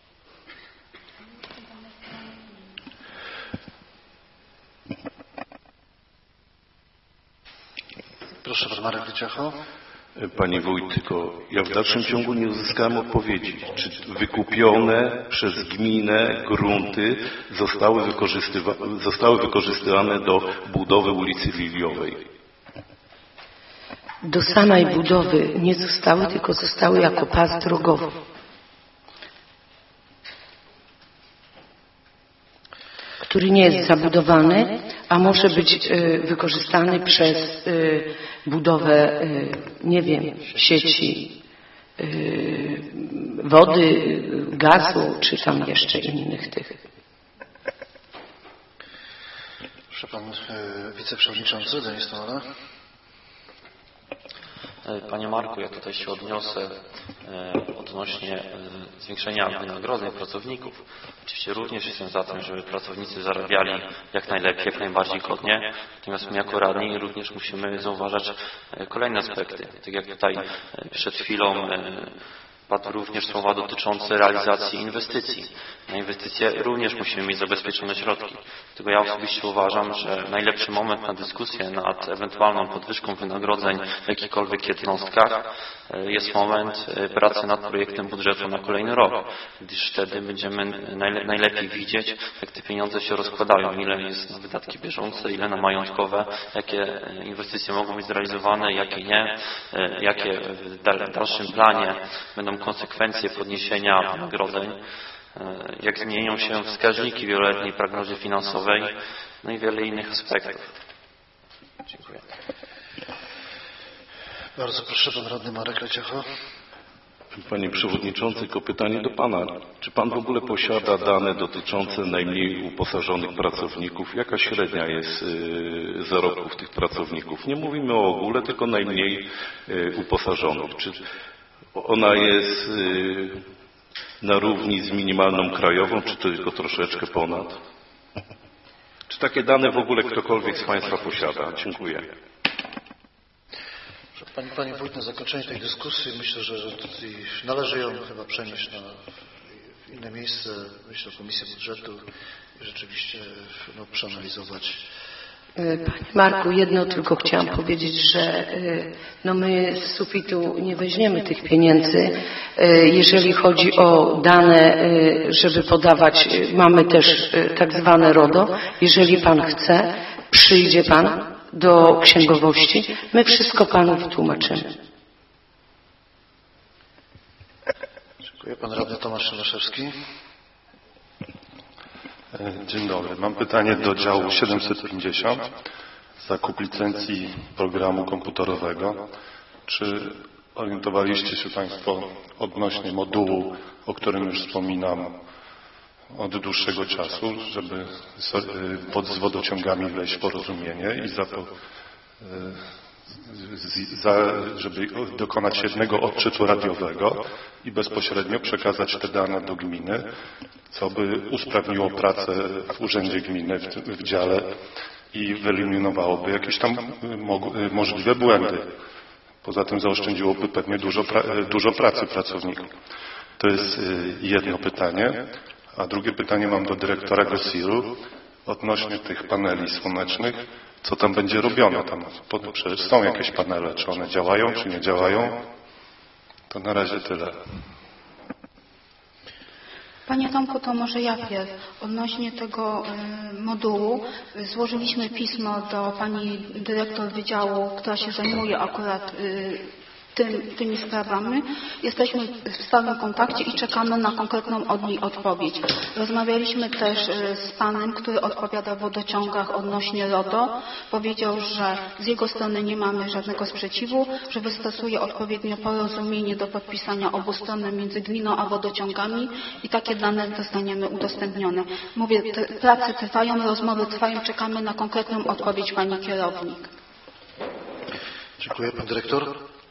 Proszę, pan Marek Wyciacho. Panie Wójt, tylko ja w dalszym ciągu nie uzyskałem odpowiedzi. Czy wykupione przez gminę grunty zostały, wykorzystywa- zostały wykorzystywane do budowy ulicy Liliowej? Do samej budowy nie zostały, tylko zostały jako pas drogowy. Który nie jest zabudowany, a może być y, wykorzystany przez y, budowę, y, nie wiem, sieci y, wody, gazu, czy tam jeszcze innych tych. Proszę pan y, wiceprzewodniczący Denis Tomala. Panie Marku, ja tutaj się odniosę odnośnie zwiększenia wynagrodzeń pracowników. Oczywiście również jestem za tym, żeby pracownicy zarabiali jak najlepiej, jak najbardziej godnie. Natomiast my jako radni również musimy zauważać kolejne aspekty. Tak jak tutaj przed chwilą padły również słowa dotyczące realizacji inwestycji. Na inwestycje również musimy mieć zabezpieczone środki. Dlatego ja osobiście uważam, że najlepszy moment na dyskusję nad ewentualną podwyżką wynagrodzeń w jakichkolwiek jednostkach jest moment pracy nad projektem budżetu na kolejny rok, gdyż wtedy będziemy najlepiej widzieć, jak te pieniądze się rozkładają, ile jest na wydatki bieżące, ile na majątkowe, jakie inwestycje mogą być zrealizowane, jakie nie, jakie w dalszym planie będą konsekwencje podniesienia wynagrodzeń, jak zmienią się wskaźniki w wieloletniej prognozie finansowej, no i wiele innych aspektów. Dziękuję. Bardzo proszę, pan radny Marek Leciecho. Panie Przewodniczący, tylko pytanie do Pana. Czy Pan w ogóle posiada dane dotyczące najmniej uposażonych pracowników? Jaka średnia jest zarobków tych pracowników? Nie mówimy o ogóle, tylko najmniej uposażonych. Czy ona jest na równi z minimalną krajową, czy tylko troszeczkę ponad? Czy takie dane w ogóle ktokolwiek z Państwa posiada? Dziękuję. Pani, Pani Wójt, na zakończenie tej dyskusji myślę, że należy ją chyba przenieść na inne miejsce, myślę o Komisję Budżetu i rzeczywiście no, przeanalizować. Panie Marku, jedno tylko chciałam powiedzieć, że no my z sufitu nie weźmiemy tych pieniędzy. Jeżeli chodzi o dane, żeby podawać, mamy też tak zwane RODO. Jeżeli Pan chce, przyjdzie Pan do księgowości, my wszystko Panu wytłumaczymy. Dziękuję. Pan radny Tomasz Szymaszewski. Dzień dobry. Mam pytanie do działu siedemset pięćdziesiąt. Zakup licencji programu komputerowego. Czy orientowaliście się Państwo odnośnie modułu, o którym już wspominam od dłuższego czasu, żeby pod, z wodociągami wejść w porozumienie i za to, za, żeby dokonać jednego odczytu radiowego i bezpośrednio przekazać te dane do gminy, co by usprawniło pracę w urzędzie gminy, w, w dziale i wyeliminowałoby jakieś tam możliwe błędy. Poza tym zaoszczędziłoby pewnie dużo, pra, dużo pracy pracownikom. To jest jedno pytanie. A drugie pytanie mam do dyrektora Gosiru odnośnie tych paneli słonecznych. Co tam będzie robione? Tam przecież są jakieś panele. Czy one działają, czy nie działają? To na razie tyle. Panie Tomku, to może ja pierw. Odnośnie tego y, modułu y, złożyliśmy pismo do pani dyrektor wydziału, która się zajmuje akurat y, tym, tymi sprawami. Jesteśmy w stałym kontakcie i czekamy na konkretną od niej odpowiedź. Rozmawialiśmy też y, z panem, który odpowiada w wodociągach odnośnie RODO. Powiedział, że z jego strony nie mamy żadnego sprzeciwu, że wystosuje odpowiednio porozumienie do podpisania obustronne między gminą a wodociągami i takie dane zostaniemy udostępnione. Mówię, te prace trwają, rozmowy trwają, czekamy na konkretną odpowiedź pani kierownik. Dziękuję. Pan dyrektor.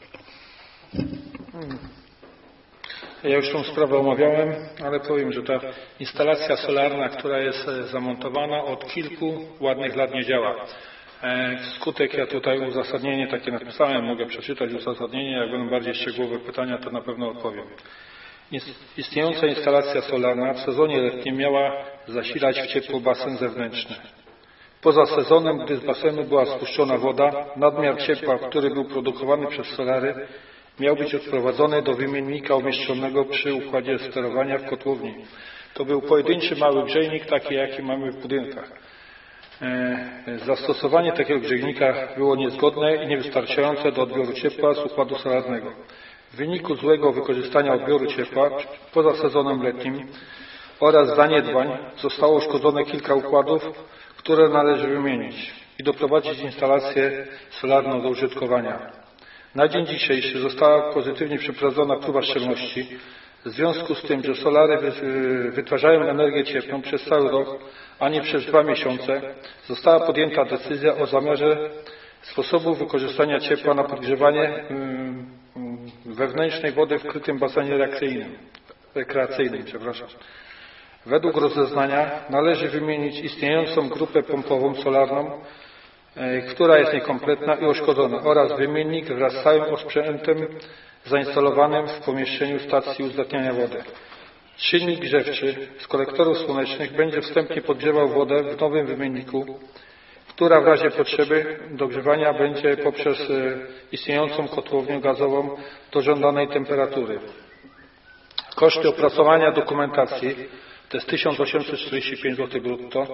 Ja już tą sprawę omawiałem, ale powiem, że ta instalacja solarna, która jest zamontowana od kilku ładnych lat nie działa. Wskutek, ja tutaj uzasadnienie takie napisałem, mogę przeczytać uzasadnienie, jak będą bardziej szczegółowe pytania, to na pewno odpowiem. Istniejąca instalacja solarna w sezonie letnim miała zasilać w ciepło basen zewnętrzny. Poza sezonem, gdy z basenu była spuszczona woda, nadmiar ciepła, który był produkowany przez solary, miał być odprowadzony do wymiennika umieszczonego przy układzie sterowania w kotłowni. To był pojedynczy mały grzejnik, taki jaki mamy w budynkach. Zastosowanie takiego grzejnika było niezgodne i niewystarczające do odbioru ciepła z układu solarnego. W wyniku złego wykorzystania odbioru ciepła poza sezonem letnim oraz zaniedbań zostało uszkodzone kilka układów, które należy wymienić i doprowadzić instalację solarną do użytkowania. Na dzień dzisiejszy została pozytywnie przeprowadzona próba szczelności. W związku z tym, że solary wytwarzają energię cieplną przez cały rok, a nie przez dwa miesiące, została podjęta decyzja o zamiarze sposobu wykorzystania ciepła na podgrzewanie wewnętrznej wody w krytym basenie rekreacyjnym. rekreacyjnym przepraszam. Według rozeznania należy wymienić istniejącą grupę pompową solarną, która jest niekompletna i uszkodzona, oraz wymiennik wraz z całym osprzętem zainstalowanym w pomieszczeniu stacji uzdatniania wody. Silnik grzewczy z kolektorów słonecznych będzie wstępnie podgrzewał wodę w nowym wymienniku, która w razie potrzeby dogrzewania będzie poprzez istniejącą kotłownię gazową do żądanej temperatury. Koszty opracowania dokumentacji to jest tysiąc osiemset czterdzieści pięć złotych brutto.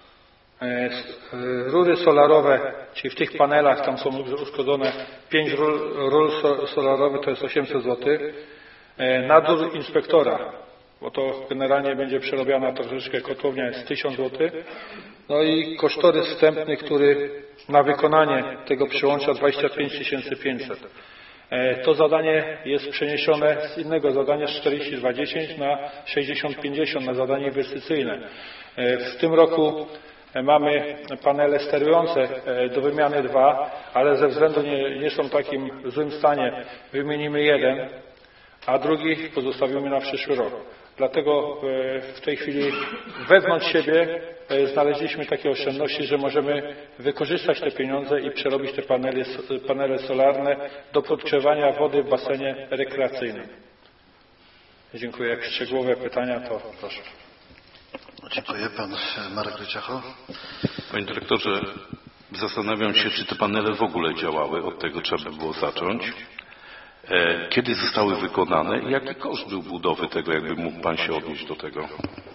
Rury solarowe, czyli w tych panelach tam są uszkodzone pięć rur, rur solarowych, to jest osiemset złotych. Nadzór inspektora, bo to generalnie będzie przerobiona troszeczkę kotłownia, jest tysiąc złotych. No i kosztorys wstępny, który na wykonanie tego przyłącza dwadzieścia pięć tysięcy pięćset. To zadanie jest przeniesione z innego zadania z czterdzieści dwa dziesięć na sześćdziesiąt pięćdziesiąt na zadanie inwestycyjne. W tym roku mamy panele sterujące do wymiany dwa, ale ze względu nie, nie są w takim złym stanie, wymienimy jeden, a drugi pozostawimy na przyszły rok. Dlatego w tej chwili wewnątrz siebie znaleźliśmy takie oszczędności, że możemy wykorzystać te pieniądze i przerobić te panele, panele solarne do podgrzewania wody w basenie rekreacyjnym. Dziękuję. Jak szczegółowe pytania, to proszę. Dziękuję. Pan Marek Ryciacho. Panie dyrektorze, zastanawiam się, czy te panele w ogóle działały. Od tego trzeba by było zacząć. Kiedy zostały wykonane i jaki koszt był budowy tego, jakby mógł Pan się odnieść do tego?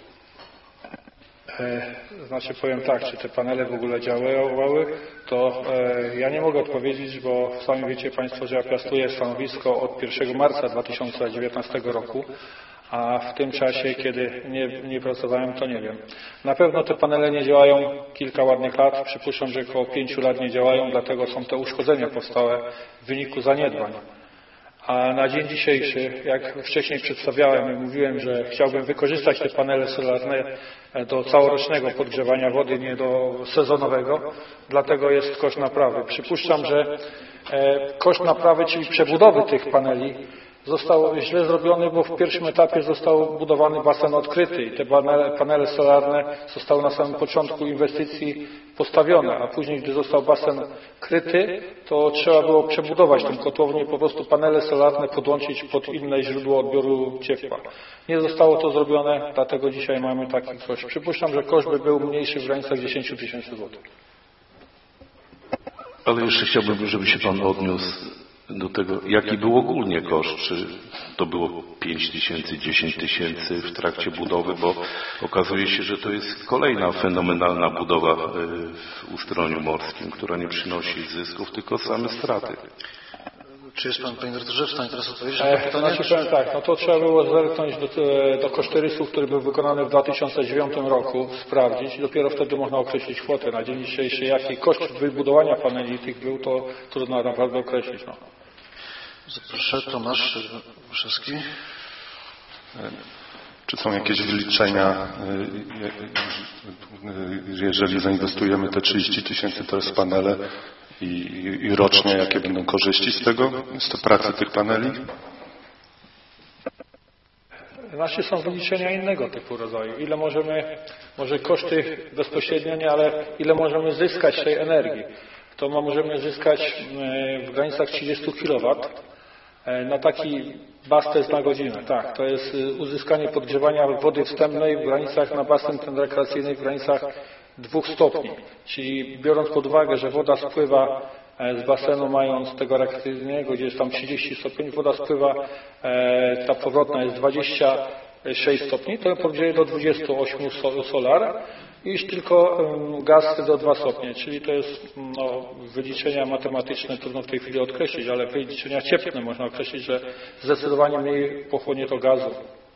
Znaczy powiem tak, czy te panele w ogóle działały, to ja nie mogę odpowiedzieć, bo sami wiecie Państwo, że ja piastuję stanowisko od pierwszego marca dwa tysiące dziewiętnastego roku, a w tym czasie, kiedy nie, nie pracowałem, to nie wiem. Na pewno te panele nie działają kilka ładnych lat, przypuszczam, że około pięciu lat nie działają, dlatego są te uszkodzenia powstałe w wyniku zaniedbań. A na dzień dzisiejszy, jak wcześniej przedstawiałem i mówiłem, że chciałbym wykorzystać te panele solarne do całorocznego podgrzewania wody, nie do sezonowego, dlatego jest koszt naprawy. Przypuszczam, że koszt naprawy, czyli przebudowy tych paneli, został źle zrobiony, bo w pierwszym etapie został budowany basen odkryty i te panele, panele solarne zostały na samym początku inwestycji postawione, a później, gdy został basen kryty, to trzeba było przebudować tę kotłownię, po prostu panele solarne podłączyć pod inne źródło odbioru ciepła. Nie zostało to zrobione, dlatego dzisiaj mamy taki koszt. Przypuszczam, że koszt by był mniejszy w granicach dziesięć tysięcy złotych. Ale jeszcze chciałbym, żeby się Pan odniósł do tego, jaki był ogólnie koszt, czy to było pięć tysięcy, dziesięć tysięcy w trakcie budowy, bo okazuje się, że to jest kolejna fenomenalna budowa w Ustroniu Morskim, która nie przynosi zysków, tylko same straty. Czy jest Pan, Panie Dyrektorze, w stanie teraz odpowiedzieć na to pytanie? Znaczy, powiem tak, no to trzeba było zerknąć do, do kosztorysu, który był wykonany w dwa tysiące dziewiątym roku, sprawdzić i dopiero wtedy można określić kwotę. Na dzień dzisiejszy, jaki koszt wybudowania paneli tych był, to trudno naprawdę określić. No. Proszę, Tomasz Łuszewski. Czy są jakieś wyliczenia, jeżeli zainwestujemy te trzydzieści tysięcy to jest panele i, i rocznie, jakie będą korzyści z tego, z tej pracy tych paneli? Znaczy są wyliczenia innego typu rodzaju. Ile możemy, może koszty bezpośrednio nie, ale ile możemy zyskać tej energii. To możemy zyskać w granicach trzydzieści kilowatów na taki bastes na godzinę. Tak, to jest uzyskanie podgrzewania wody wstępnej w granicach na basen ten rekreacyjny w granicach dwóch stopni. Czyli biorąc pod uwagę, że woda spływa z basenu mając tego rekreacyjnego, gdzie jest tam trzydzieści stopni, woda spływa, ta powrotna jest dwadzieścia sześć stopni, to podgrzeje do dwudziestu ośmiu solar i już tylko gaz do dwóch stopni, czyli to jest no, wyliczenia matematyczne, trudno w tej chwili określić, ale wyliczenia cieplne można określić, że zdecydowanie mniej pochłonie to gazu.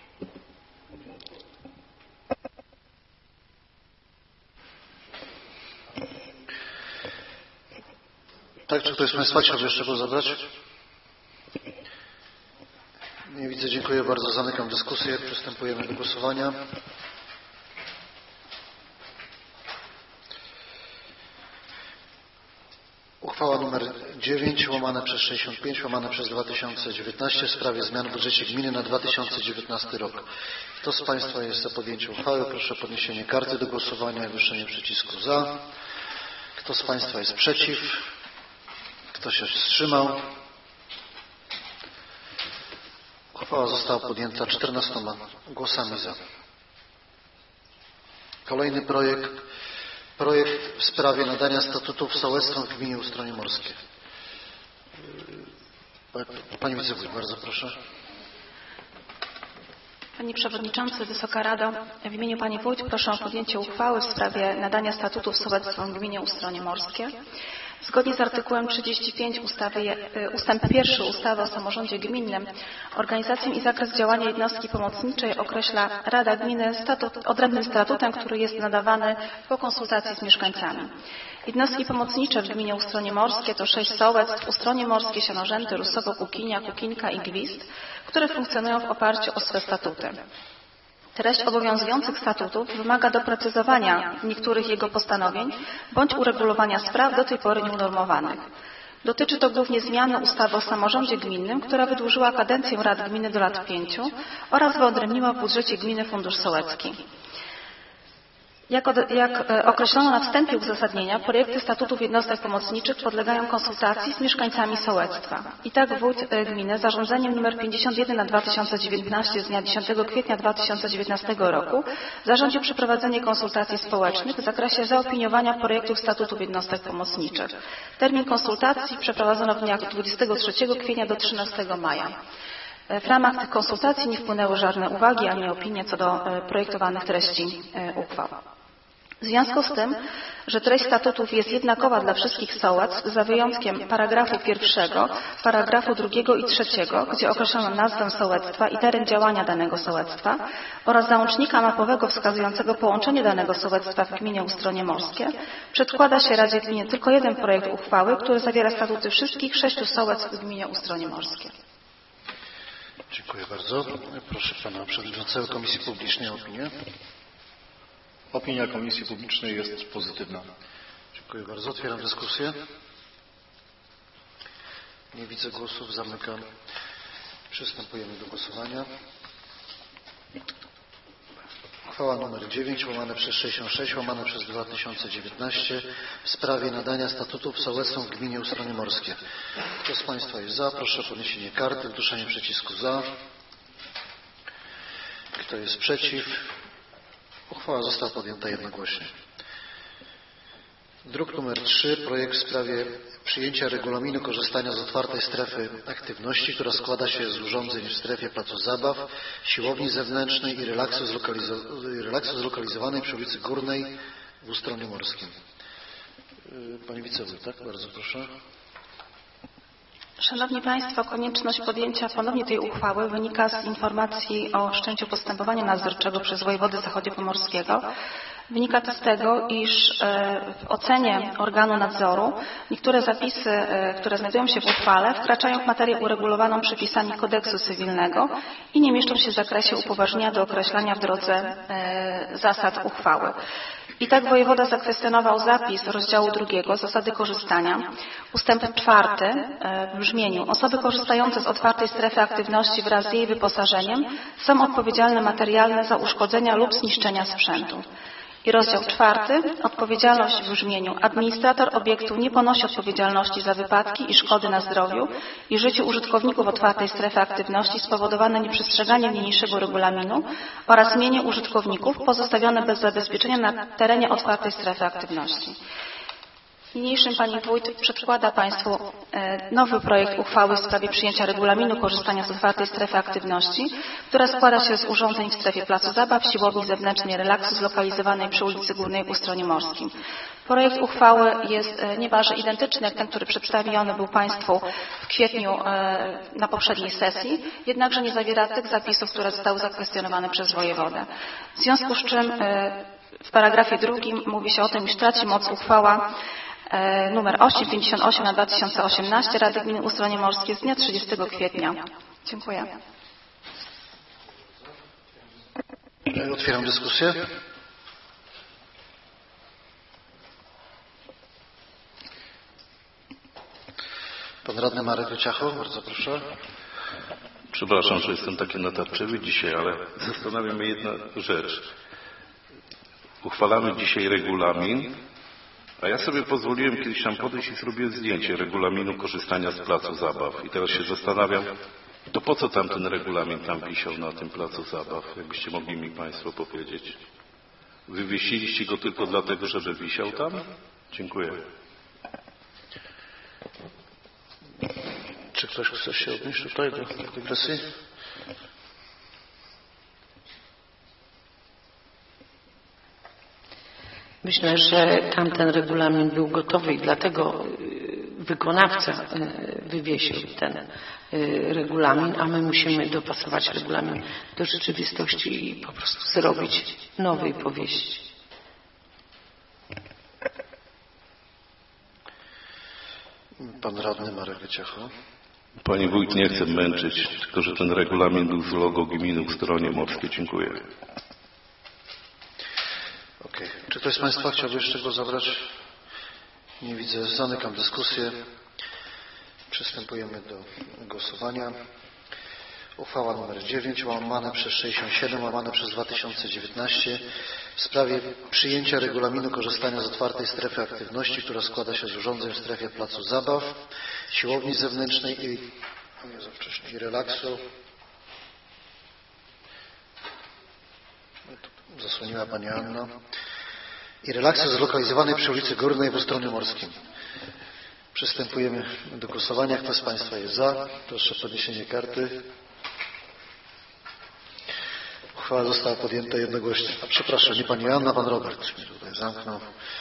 Tak, czy ktoś z Państwa chciałby jeszcze go zabrać? Nie widzę, dziękuję bardzo. Zamykam dyskusję. Przystępujemy do głosowania. Uchwała nr dziewięć łamane przez sześćdziesiąt pięć łamane przez dwa tysiące dziewiętnaście w sprawie zmian w budżecie gminy na dwa tysiące dziewiętnasty rok. Kto z Państwa jest za podjęciem uchwały? Proszę o podniesienie karty do głosowania i wyruszenie przycisku za. Kto z Państwa jest przeciw? Kto się wstrzymał? Uchwała została podjęta czternastoma głosami za. Kolejny projekt. Projekt w sprawie nadania statutów sołectwom w gminie Ustronie Morskie. Pani Wicewójt, bardzo proszę. Panie Przewodniczący, Wysoka Rado, w imieniu Pani Wójt proszę o podjęcie uchwały w sprawie nadania statutów sołectwom w gminie Ustronie Morskie. Zgodnie z artykułem trzydziestym piątym ustawy, ustęp pierwszy ustawy o samorządzie gminnym, organizację i zakres działania jednostki pomocniczej określa Rada Gminy statut, odrębnym statutem, który jest nadawany po konsultacji z mieszkańcami. Jednostki pomocnicze w gminie Ustronie Morskie to sześć sołectw: Ustronie Morskie, Sianorzęty, Rusowo, Kukinia, Kukinka i Gwizd, które funkcjonują w oparciu o swe statuty. Treść obowiązujących statutów wymaga doprecyzowania niektórych jego postanowień bądź uregulowania spraw do tej pory nieunormowanych. Dotyczy to głównie zmiany ustawy o samorządzie gminnym, która wydłużyła kadencję rad gminy do lat pięciu oraz wyodrębniła w budżecie gminy fundusz sołecki. Jak, od, jak określono na wstępie uzasadnienia, projekty statutów jednostek pomocniczych podlegają konsultacji z mieszkańcami sołectwa. I tak wójt gminy zarządzeniem nr pięćdziesiąt jeden na dwa tysiące dziewiętnaście z dnia dziesiątego kwietnia dwa tysiące dziewiętnastego roku zarządził przeprowadzenie konsultacji społecznych w zakresie zaopiniowania projektów statutów jednostek pomocniczych. Termin konsultacji przeprowadzono w dniach dwudziestego trzeciego kwietnia do trzynastego maja. W ramach tych konsultacji nie wpłynęły żadne uwagi ani opinie co do projektowanych treści uchwał. W związku z tym, że treść statutów jest jednakowa dla wszystkich sołectw, za wyjątkiem paragrafu pierwszego, paragrafu drugiego i trzeciego, gdzie określono nazwę sołectwa i teren działania danego sołectwa, oraz załącznika mapowego wskazującego połączenie danego sołectwa w gminie Ustronie Morskie, przedkłada się Radzie Gminy tylko jeden projekt uchwały, który zawiera statuty wszystkich sześciu sołectw w gminie Ustronie Morskie. Dziękuję bardzo. Proszę Pana Przewodniczącego Komisji Publicznej o opinię. Opinia Komisji Publicznej jest pozytywna. Dziękuję bardzo. Otwieram dyskusję. Nie widzę głosów. Zamykam. Przystępujemy do głosowania. Uchwała nr dziewięć łamane przez sześćdziesiąt sześć łamane przez dwa tysiące dziewiętnaście w sprawie nadania statutów sołectwom w gminie Ustronie Morskie. Kto z Państwa jest za? Proszę o podniesienie karty, wduszenie przycisku za. Kto jest przeciw? Uchwała została podjęta jednogłośnie. Druk numer trzy. Projekt w sprawie przyjęcia regulaminu korzystania z otwartej strefy aktywności, która składa się z urządzeń w strefie placu zabaw, siłowni zewnętrznej i relaksu, zlokalizo- relaksu zlokalizowanej przy ulicy Górnej w Ustronie Morskim. Pani Wicewójt, tak? Bardzo proszę. Szanowni Państwo, konieczność podjęcia ponownie tej uchwały wynika z informacji o wszczęciu postępowania nadzorczego przez wojewodę zachodniopomorskiego. Wynika to z tego, iż w ocenie organu nadzoru niektóre zapisy, które znajdują się w uchwale, wkraczają w materię uregulowaną przepisami kodeksu cywilnego i nie mieszczą się w zakresie upoważnienia do określania w drodze zasad uchwały. I tak wojewoda zakwestionował zapis rozdziału drugiego, zasady korzystania, ustęp czwarty w brzmieniu: osoby korzystające z otwartej strefy aktywności wraz z jej wyposażeniem są odpowiedzialne materialnie za uszkodzenia lub zniszczenia sprzętu. I rozdział czwarty, odpowiedzialność w brzmieniu: administrator obiektu nie ponosi odpowiedzialności za wypadki i szkody na zdrowiu i życiu użytkowników otwartej strefy aktywności spowodowane nieprzestrzeganiem niniejszego regulaminu oraz mienie użytkowników pozostawione bez zabezpieczenia na terenie otwartej strefy aktywności. Niniejszym Pani Wójt przedkłada Państwu nowy projekt uchwały w sprawie przyjęcia regulaminu korzystania z otwartej strefy aktywności, która składa się z urządzeń w strefie placu zabaw, siłowni zewnętrznej relaksu zlokalizowanej przy ulicy Górnej w Ustronie Morskim. Projekt uchwały jest niemalże identyczny jak ten, który przedstawiony był Państwu w kwietniu na poprzedniej sesji, jednakże nie zawiera tych zapisów, które zostały zakwestionowane przez wojewodę. W związku z czym w paragrafie drugim mówi się o tym, iż traci moc uchwała numer osiemset pięćdziesiąt osiem na dwa tysiące osiemnaście Rady Gminy Ustronie Morskie z dnia trzydziestego kwietnia. Dziękuję. Otwieram dyskusję. Pan radny Marek Wyciacho, bardzo proszę. Przepraszam, że jestem taki natarczywy dzisiaj, ale zastanawia mnie jedna rzecz. Uchwalamy dzisiaj regulamin, a ja sobie pozwoliłem kiedyś tam podejść i zrobiłem zdjęcie regulaminu korzystania z placu zabaw. I teraz się zastanawiam, to po co tam ten regulamin tam wisiał na tym placu zabaw? Jakbyście mogli mi Państwo powiedzieć. Wywiesiliście go tylko dlatego, żeby wisiał tam? Dziękuję. Czy ktoś chce się odnieść tutaj do dygresji? Myślę, że tamten regulamin był gotowy i dlatego wykonawca wywiesił ten regulamin, a my musimy dopasować regulamin do rzeczywistości i po prostu zrobić nowy i powieść. Pan radny Marek Wyciacho. Panie wójt, nie chcę męczyć, tylko że ten regulamin był z logo gminy w stronie morskiej. Dziękuję. Okay. Czy ktoś z Państwa chciałby jeszcze go zabrać? Nie widzę. Zamykam dyskusję. Przystępujemy do głosowania. Uchwała nr dziewięć łamane przez sześćdziesiąt siedem łamane przez dwa tysiące dziewiętnaście w sprawie przyjęcia regulaminu korzystania z otwartej strefy aktywności, która składa się z urządzeń w strefie placu zabaw, siłowni zewnętrznej i, nie za wcześnie, i relaksu. Zasłoniła Pani Anna. I relaksu zlokalizowanej przy ulicy Górnej w Ustroniu Morskim. Przystępujemy do głosowania. Kto z Państwa jest za? Proszę o podniesienie karty. Uchwała została podjęta jednogłośnie. A przepraszam, nie Pani Anna, Pan Robert mnie tutaj zamknął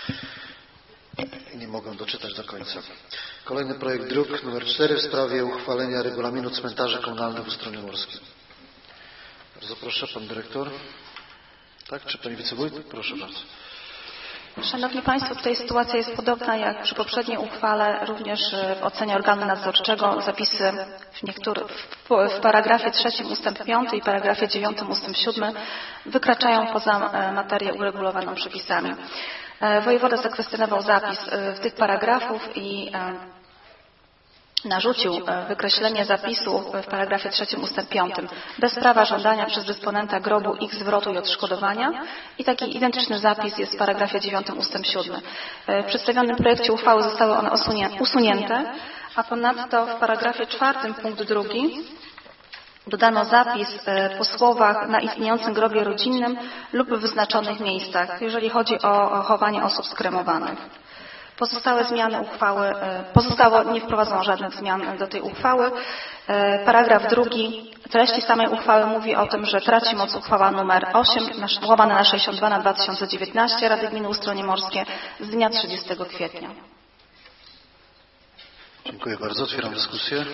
i nie mogę doczytać do końca. Kolejny projekt druk numer cztery w sprawie uchwalenia regulaminu cmentarzy komunalnych w Ustroniu Morskim. Bardzo proszę, Pan Dyrektor. Tak? Czy Pani Wicewójt? Proszę bardzo. Szanowni Państwo, tutaj sytuacja jest podobna jak przy poprzedniej uchwale, również w ocenie organu nadzorczego zapisy w, niektórych, w, w paragrafie trzecim ustęp piąty i paragrafie dziewiątym ustęp siódmy wykraczają poza materię uregulowaną przepisami. Wojewoda zakwestionował zapis w tych paragrafów i narzucił wykreślenie zapisu w paragrafie trzecim ustęp piątym bez prawa żądania przez dysponenta grobu ich zwrotu i odszkodowania i taki identyczny zapis jest w paragrafie dziewiątym ustęp siódmy. W przedstawionym projekcie uchwały zostały one usunięte, a ponadto w paragrafie czwartym punkt drugi dodano zapis po słowach na istniejącym grobie rodzinnym lub w wyznaczonych miejscach, jeżeli chodzi o chowanie osób skremowanych. Pozostałe zmiany uchwały, pozostało nie wprowadzono żadnych zmian do tej uchwały. Paragraf drugi treści samej uchwały mówi o tym, że traci moc uchwała numer osiem łamane na sześćdziesiąt dwa na dwa tysiące dziewiętnaście Rady Gminy Ustronie Morskie z dnia trzydziestego kwietnia. Dziękuję bardzo. Otwieram dyskusję.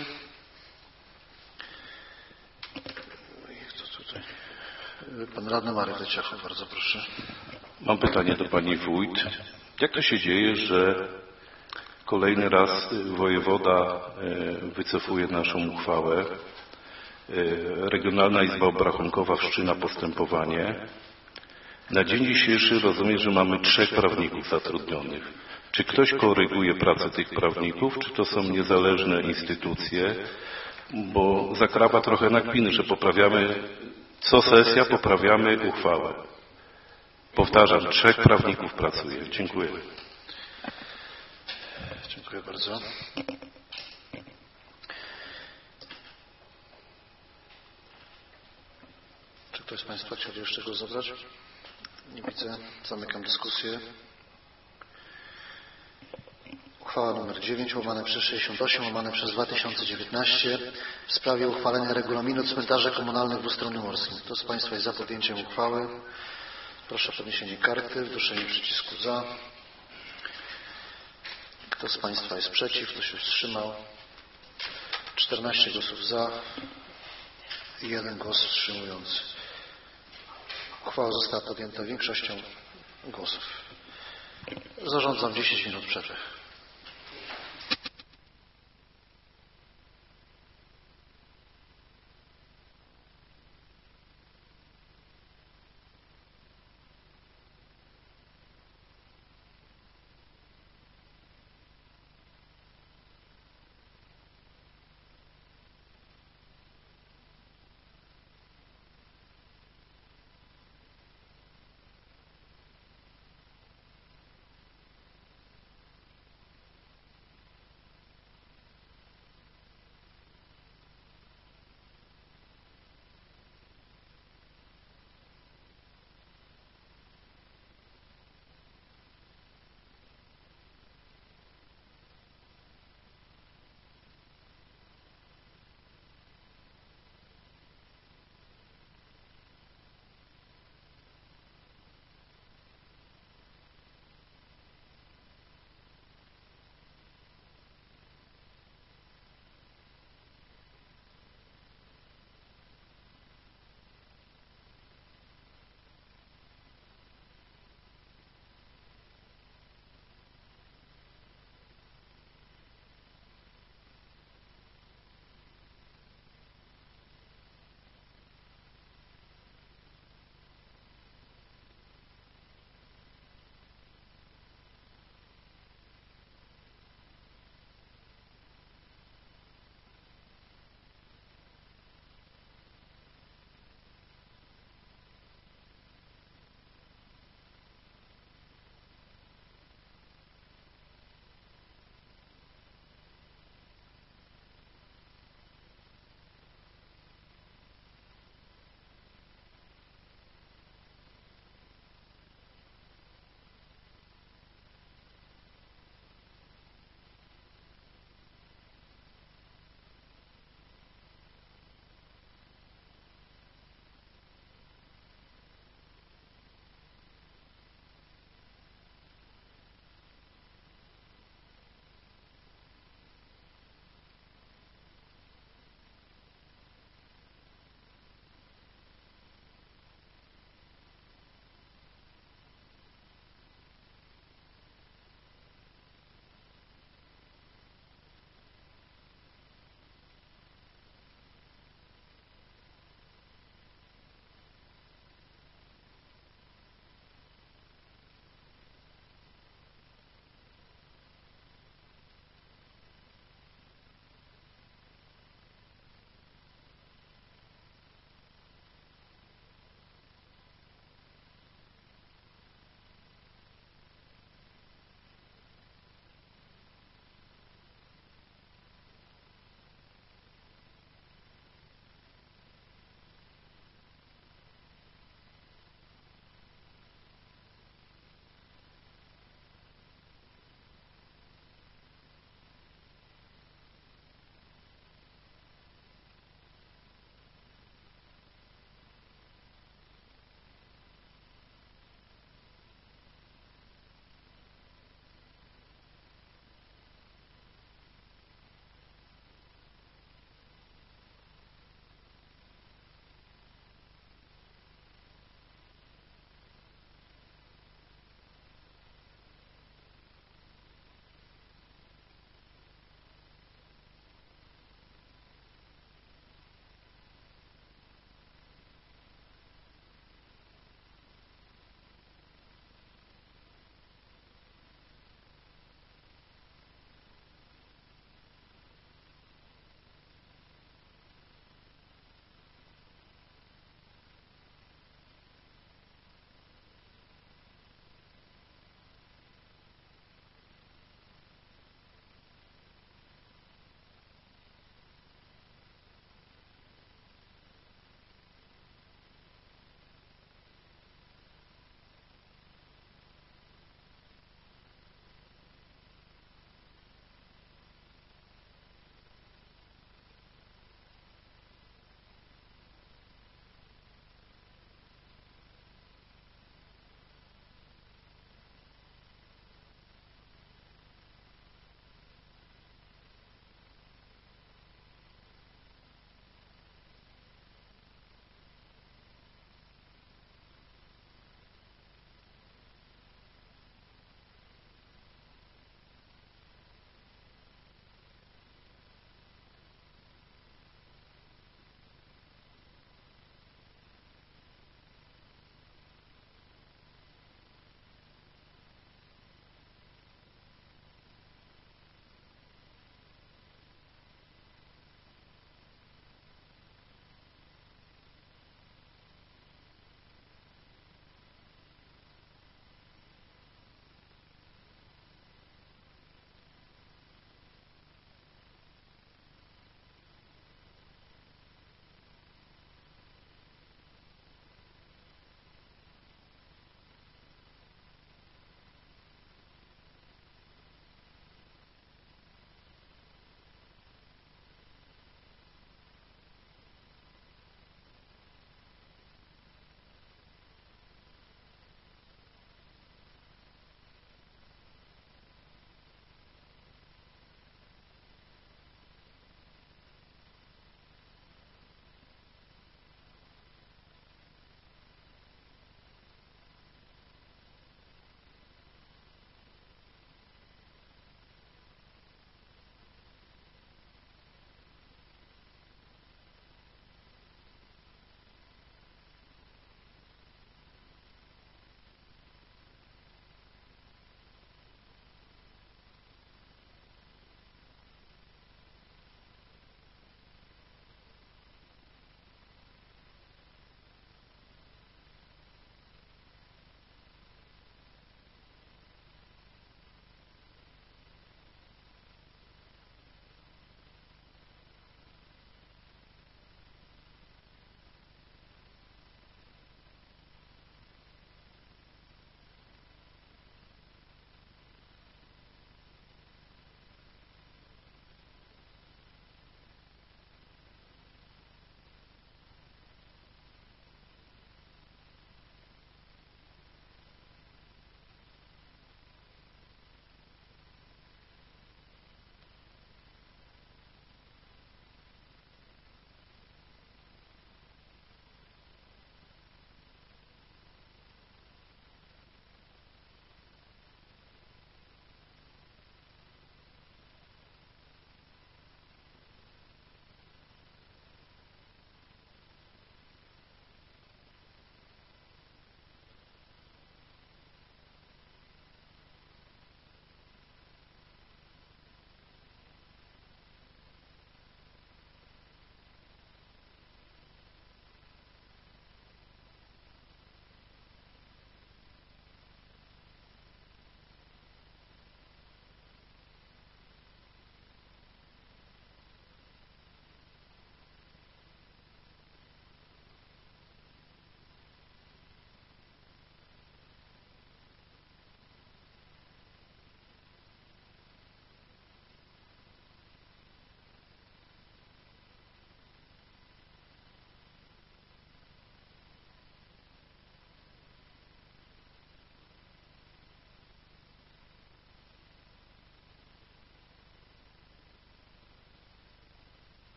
Pan radny Marek Wyciacho, bardzo proszę. Mam pytanie do Pani Wójt. Jak to się dzieje, że kolejny raz wojewoda wycofuje naszą uchwałę? Regionalna Izba Obrachunkowa wszczyna postępowanie. Na dzień dzisiejszy rozumiem, że mamy trzech prawników zatrudnionych. Czy ktoś koryguje pracę tych prawników, czy to są niezależne instytucje? Bo zakrawa trochę na kpiny, że poprawiamy, co sesja poprawiamy uchwałę. Powtarzam, trzech prawników pracuje. Dziękuję. Dziękuję bardzo. Czy ktoś z Państwa chciałby jeszcze go zabrać? Nie widzę. Zamykam dyskusję. Uchwała nr dziewięć łamane przez sześćdziesiąt osiem łamane przez dwa tysiące dziewiętnaście w sprawie uchwalenia regulaminu cmentarzy komunalnych w Ustroniu Morskim. Kto z Państwa jest za podjęciem uchwały? Proszę o podniesienie karty, wduszenie przycisku za. Kto z Państwa jest przeciw? Kto się wstrzymał? czternaście głosów za i jeden głos wstrzymujący. Uchwała została podjęta większością głosów. Zarządzam dziesięć minut przerwy.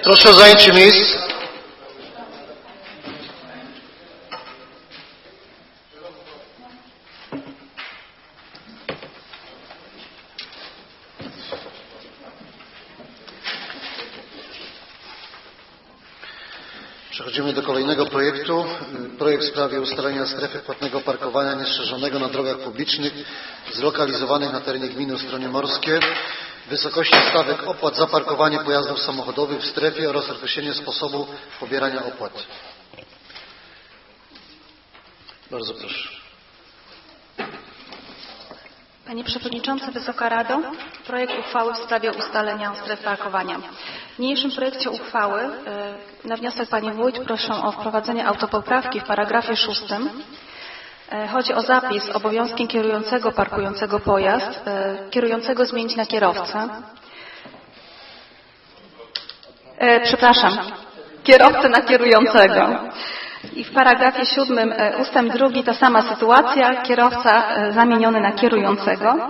Proszę o zajęcie miejsc. Przechodzimy do kolejnego projektu. Projekt w sprawie ustalenia strefy płatnego parkowania niestrzeżonego na drogach publicznych zlokalizowanych na terenie gminy Ustronie Morskie, wysokości stawek opłat za parkowanie pojazdów samochodowych w strefie oraz określenie sposobu pobierania opłat. Bardzo proszę. Panie Przewodniczący, Wysoka Rado, projekt uchwały w sprawie ustalenia stref parkowania. W niniejszym projekcie uchwały na wniosek Pani Wójt proszę o wprowadzenie autopoprawki w paragrafie szóstym. Chodzi o zapis obowiązkiem kierującego parkującego pojazd, kierującego zmienić na kierowcę. Przepraszam, kierowcę na kierującego. I w paragrafie siódmym ustęp drugi ta sama sytuacja, kierowca zamieniony na kierującego.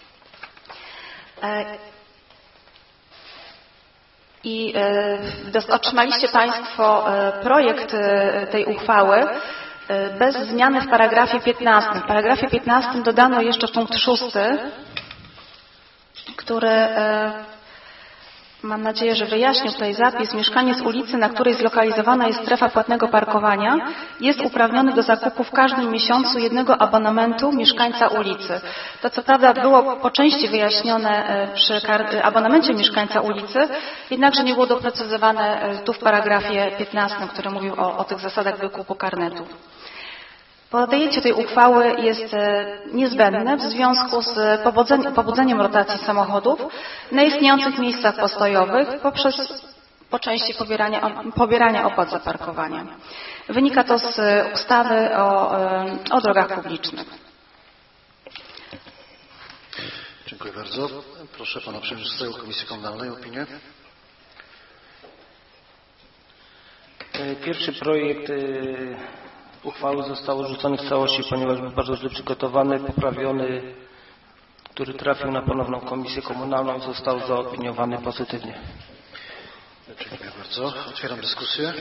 I otrzymaliście Państwo projekt tej uchwały bez zmiany w paragrafie piętnastym. W paragrafie piętnastym dodano jeszcze punkt szósty, który mam nadzieję, że wyjaśnił tutaj zapis. Mieszkaniec ulicy, na której zlokalizowana jest strefa płatnego parkowania, jest uprawniony do zakupu w każdym miesiącu jednego abonamentu mieszkańca ulicy. To co prawda było po części wyjaśnione przy abonamencie mieszkańca ulicy, jednakże nie było doprecyzowane tu w paragrafie piętnastym, który mówił o, o tych zasadach wykupu karnetu. Podjęcie tej uchwały jest niezbędne w związku z pobudzeniem rotacji samochodów na istniejących miejscach postojowych poprzez po części pobierania, pobierania opłat za parkowanie. Wynika to z ustawy o, o drogach publicznych. Dziękuję bardzo. Proszę Pana Przewodniczącego Komisji Komunalnej o opinię. Pierwszy projekt uchwały został rzucony w całości, ponieważ był bardzo źle przygotowany, poprawiony, który trafił na ponowną komisję komunalną, został zaopiniowany pozytywnie. Dziękuję bardzo. Otwieram dyskusję.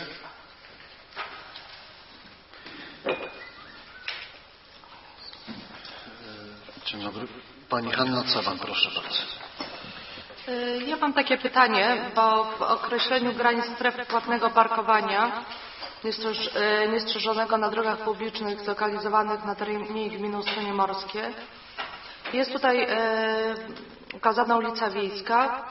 Dzień dobry. Pani Hanna Caban, proszę bardzo. Ja mam takie pytanie, bo w określeniu granic strefy płatnego parkowania niestrzeżonego na drogach publicznych zlokalizowanych na terenie gminy Ustronie Morskie jest tutaj ukazana ulica Wiejska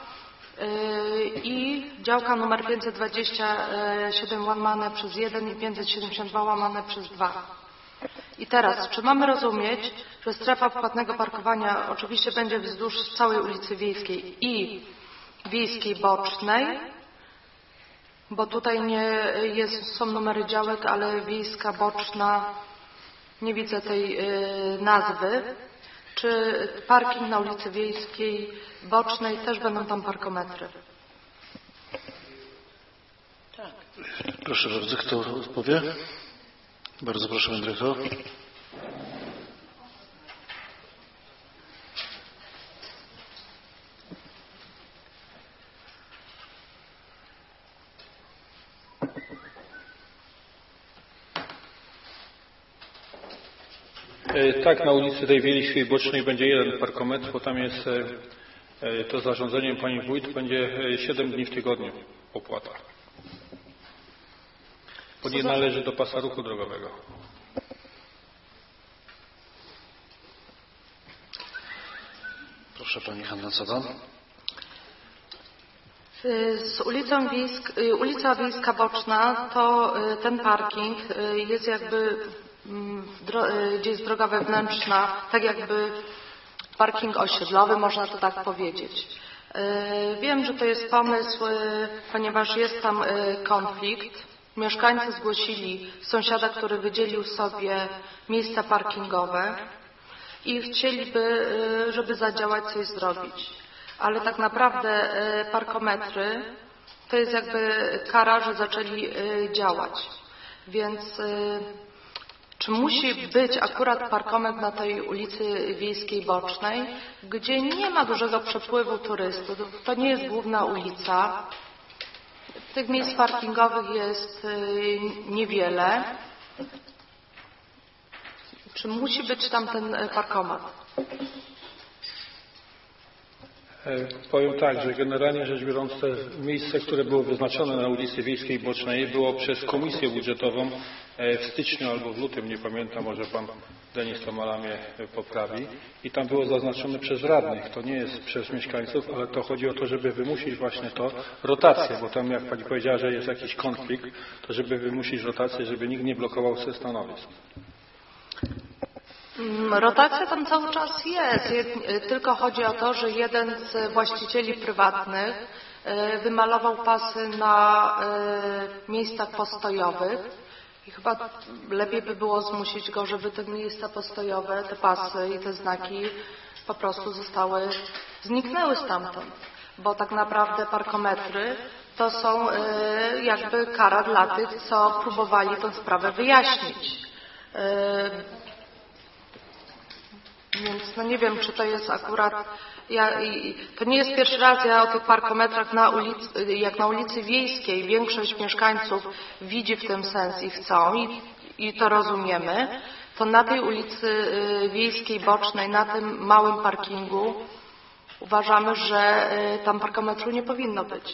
i działka numer pięćset dwadzieścia siedem łamane przez jeden i pięćset siedemdziesiąt dwa łamane przez dwa. I teraz, czy mamy rozumieć, że strefa płatnego parkowania oczywiście będzie wzdłuż całej ulicy Wiejskiej i Wiejskiej Bocznej, bo tutaj nie jest, są numery działek, ale Wiejska Boczna, nie widzę tej y, nazwy. Czy parking na ulicy Wiejskiej Bocznej też będą tam parkometry? Tak. Proszę bardzo, kto odpowie? Bardzo proszę, pan dyrektor. Tak, na ulicy tej Wiejskiej Bocznej będzie jeden parkometr, bo tam jest to zarządzeniem pani wójt, będzie siedem dni w tygodniu opłata. Bo nie należy do pasa ruchu drogowego. Proszę pani Hanna Caban. Z ulicą Wiejsk, ulica Wiejska Boczna to ten parking jest jakby, gdzie jest droga wewnętrzna, tak jakby parking osiedlowy, można to tak powiedzieć. Wiem, że to jest pomysł, ponieważ jest tam konflikt. Mieszkańcy zgłosili sąsiada, który wydzielił sobie miejsca parkingowe i chcieliby, żeby zadziałać, coś zrobić. Ale tak naprawdę parkometry to jest jakby kara, że zaczęli działać. Więc czy musi być akurat parkometr na tej ulicy Wiejskiej Bocznej, gdzie nie ma dużego przepływu turystów? To nie jest główna ulica. Tych miejsc parkingowych jest niewiele. Czy musi być tam ten parkomat? Powiem tak, że generalnie rzecz biorąc te miejsce, które było wyznaczone na ulicy Wiejskiej Bocznej było przez Komisję Budżetową w styczniu albo w lutym, nie pamiętam, może pan Denis Tomala mnie poprawi, i tam było zaznaczone przez radnych. To nie jest przez mieszkańców, ale to chodzi o to, żeby wymusić właśnie to rotację, bo tam jak pani powiedziała, że jest jakiś konflikt, to żeby wymusić rotację, żeby nikt nie blokował sobie stanowisk. Rotacja tam cały czas jest, tylko chodzi o to, że jeden z właścicieli prywatnych wymalował pasy na miejscach postojowych i chyba lepiej by było zmusić go, żeby te miejsca postojowe, te pasy i te znaki po prostu zostały, zniknęły stamtąd, bo tak naprawdę parkometry to są jakby kara dla tych, co próbowali tę sprawę wyjaśnić. Więc no nie wiem, czy to jest akurat, ja, i, to nie jest pierwszy raz, ja o tych parkometrach na ulicy, jak na ulicy Wiejskiej większość mieszkańców widzi w tym sens i chcą i, i to rozumiemy, to na tej ulicy Wiejskiej Bocznej, na tym małym parkingu uważamy, że tam parkometru nie powinno być.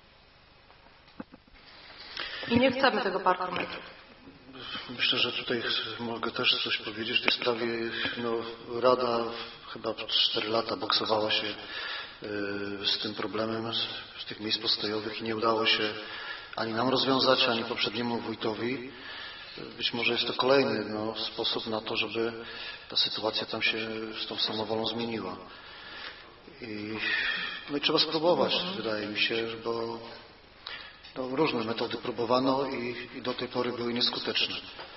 I nie chcemy tego parkometru. Myślę, że tutaj mogę też coś powiedzieć w tej sprawie. No, Rada chyba cztery lata boksowała się z tym problemem, z tych miejsc postojowych i nie udało się ani nam rozwiązać, ani poprzedniemu wójtowi. Być może jest to kolejny no, sposób na to, żeby ta sytuacja tam się z tą samowolą zmieniła. I, no i trzeba spróbować, wydaje mi się, bo no, różne metody próbowano i, i do tej pory były nieskuteczne.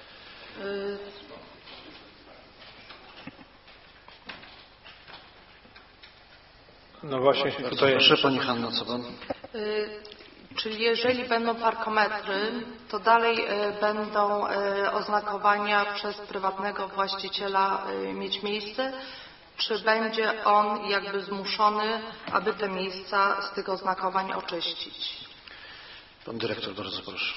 No właśnie tutaj... Proszę pani Hanna, co pan? Czyli jeżeli będą parkometry, to dalej będą oznakowania przez prywatnego właściciela mieć miejsce, czy będzie on jakby zmuszony, aby te miejsca z tych oznakowań oczyścić? Pan dyrektor, bardzo proszę.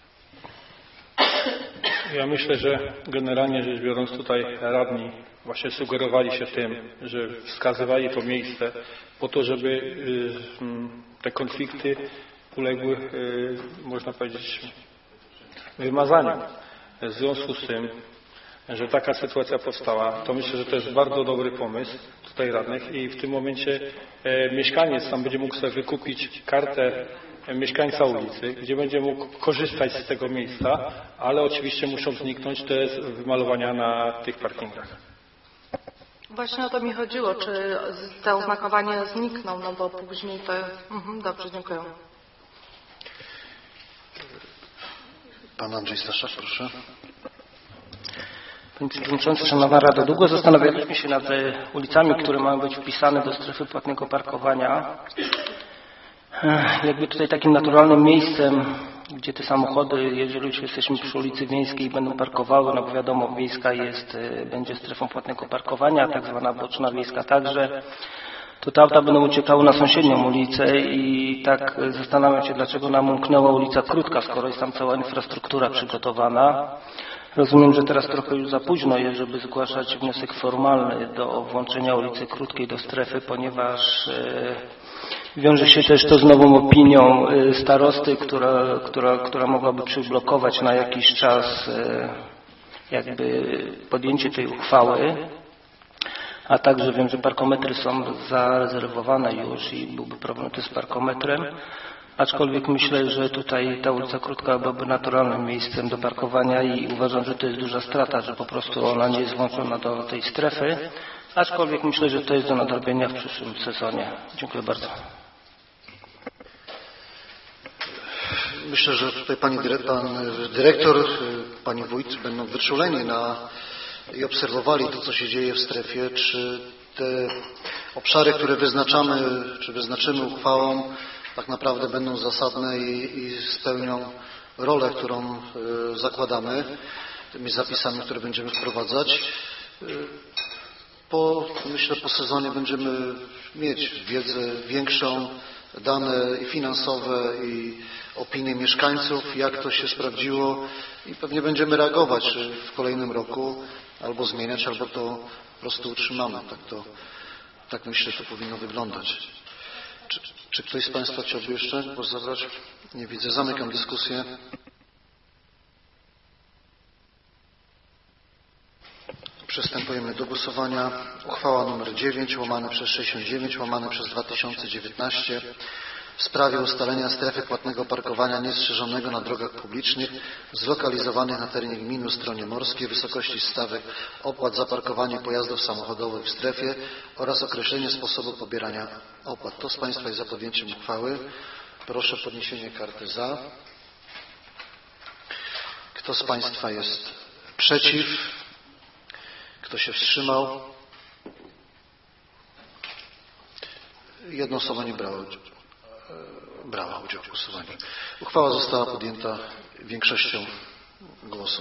Ja myślę, że generalnie rzecz biorąc tutaj radni właśnie sugerowali się tym, że wskazywali to miejsce po to, żeby te konflikty uległy, można powiedzieć, wymazaniu. W związku z tym, że taka sytuacja powstała, to myślę, że to jest bardzo dobry pomysł tutaj radnych i w tym momencie mieszkaniec tam będzie mógł sobie wykupić kartę mieszkańca ulicy, gdzie będzie mógł korzystać z tego miejsca, ale oczywiście muszą zniknąć te wymalowania na tych parkingach. Właśnie o to mi chodziło, czy te oznakowania znikną, no bo później to... Mhm, dobrze, dziękuję. Pan Andrzej Staszak, proszę. Panie Przewodniczący, Szanowna Rado, długo zastanawialiśmy się nad ulicami, które mają być wpisane do strefy płatnego parkowania. Jakby tutaj takim naturalnym miejscem, gdzie te samochody, jeżeli już jesteśmy przy ulicy Wiejskiej, będą parkowały, no bo wiadomo, Wiejska jest, będzie strefą płatnego parkowania, tak zwana Boczna Wiejska także, to te auta będą uciekały na sąsiednią ulicę i tak zastanawiam się, dlaczego nam umknęła ulica Krótka, skoro jest tam cała infrastruktura przygotowana. Rozumiem, że teraz trochę już za późno jest, żeby zgłaszać wniosek formalny do włączenia ulicy Krótkiej do strefy, ponieważ wiąże się też to z nową opinią starosty, która, która, która mogłaby przyblokować na jakiś czas jakby podjęcie tej uchwały. A także wiem, że parkometry są zarezerwowane już i byłby problem też z parkometrem. Aczkolwiek myślę, że tutaj ta ulica Krótka byłaby naturalnym miejscem do parkowania i uważam, że to jest duża strata, że po prostu ona nie jest włączona do tej strefy. Aczkolwiek myślę, że to jest do nadrobienia w przyszłym sezonie. Dziękuję bardzo. Myślę, że tutaj pani dyrektor, pan dyrektor, pani wójt będą wyczuleni na i obserwowali to, co się dzieje w strefie, czy te obszary, które wyznaczamy, czy wyznaczymy uchwałą, tak naprawdę będą zasadne i, i spełnią rolę, którą y, zakładamy tymi zapisami, które będziemy wprowadzać. Y, po, myślę, po sezonie będziemy mieć wiedzę większą, dane i finansowe i opinie mieszkańców, jak to się sprawdziło i pewnie będziemy reagować w kolejnym roku, albo zmieniać, albo to po prostu utrzymamy. Tak, to, tak myślę, to powinno wyglądać. Czy, czy ktoś z Państwa chciałby jeszcze głos zabrać? Nie widzę. Zamykam dyskusję. Przystępujemy do głosowania. Uchwała nr dziewięć łamane przez sześćdziesiąt dziewięć łamane przez dwa tysiące dziewiętnaście w sprawie ustalenia strefy płatnego parkowania niestrzeżonego na drogach publicznych zlokalizowanych na terenie gminy Ustronie Morskie, wysokości stawek opłat za parkowanie pojazdów samochodowych w strefie oraz określenie sposobu pobierania opłat. Kto z Państwa jest za podjęciem uchwały? Proszę o podniesienie karty za. Kto z Państwa jest przeciw? Kto się wstrzymał? Jedna osoba nie brała, brała udziału w głosowaniu. Uchwała została podjęta większością głosów.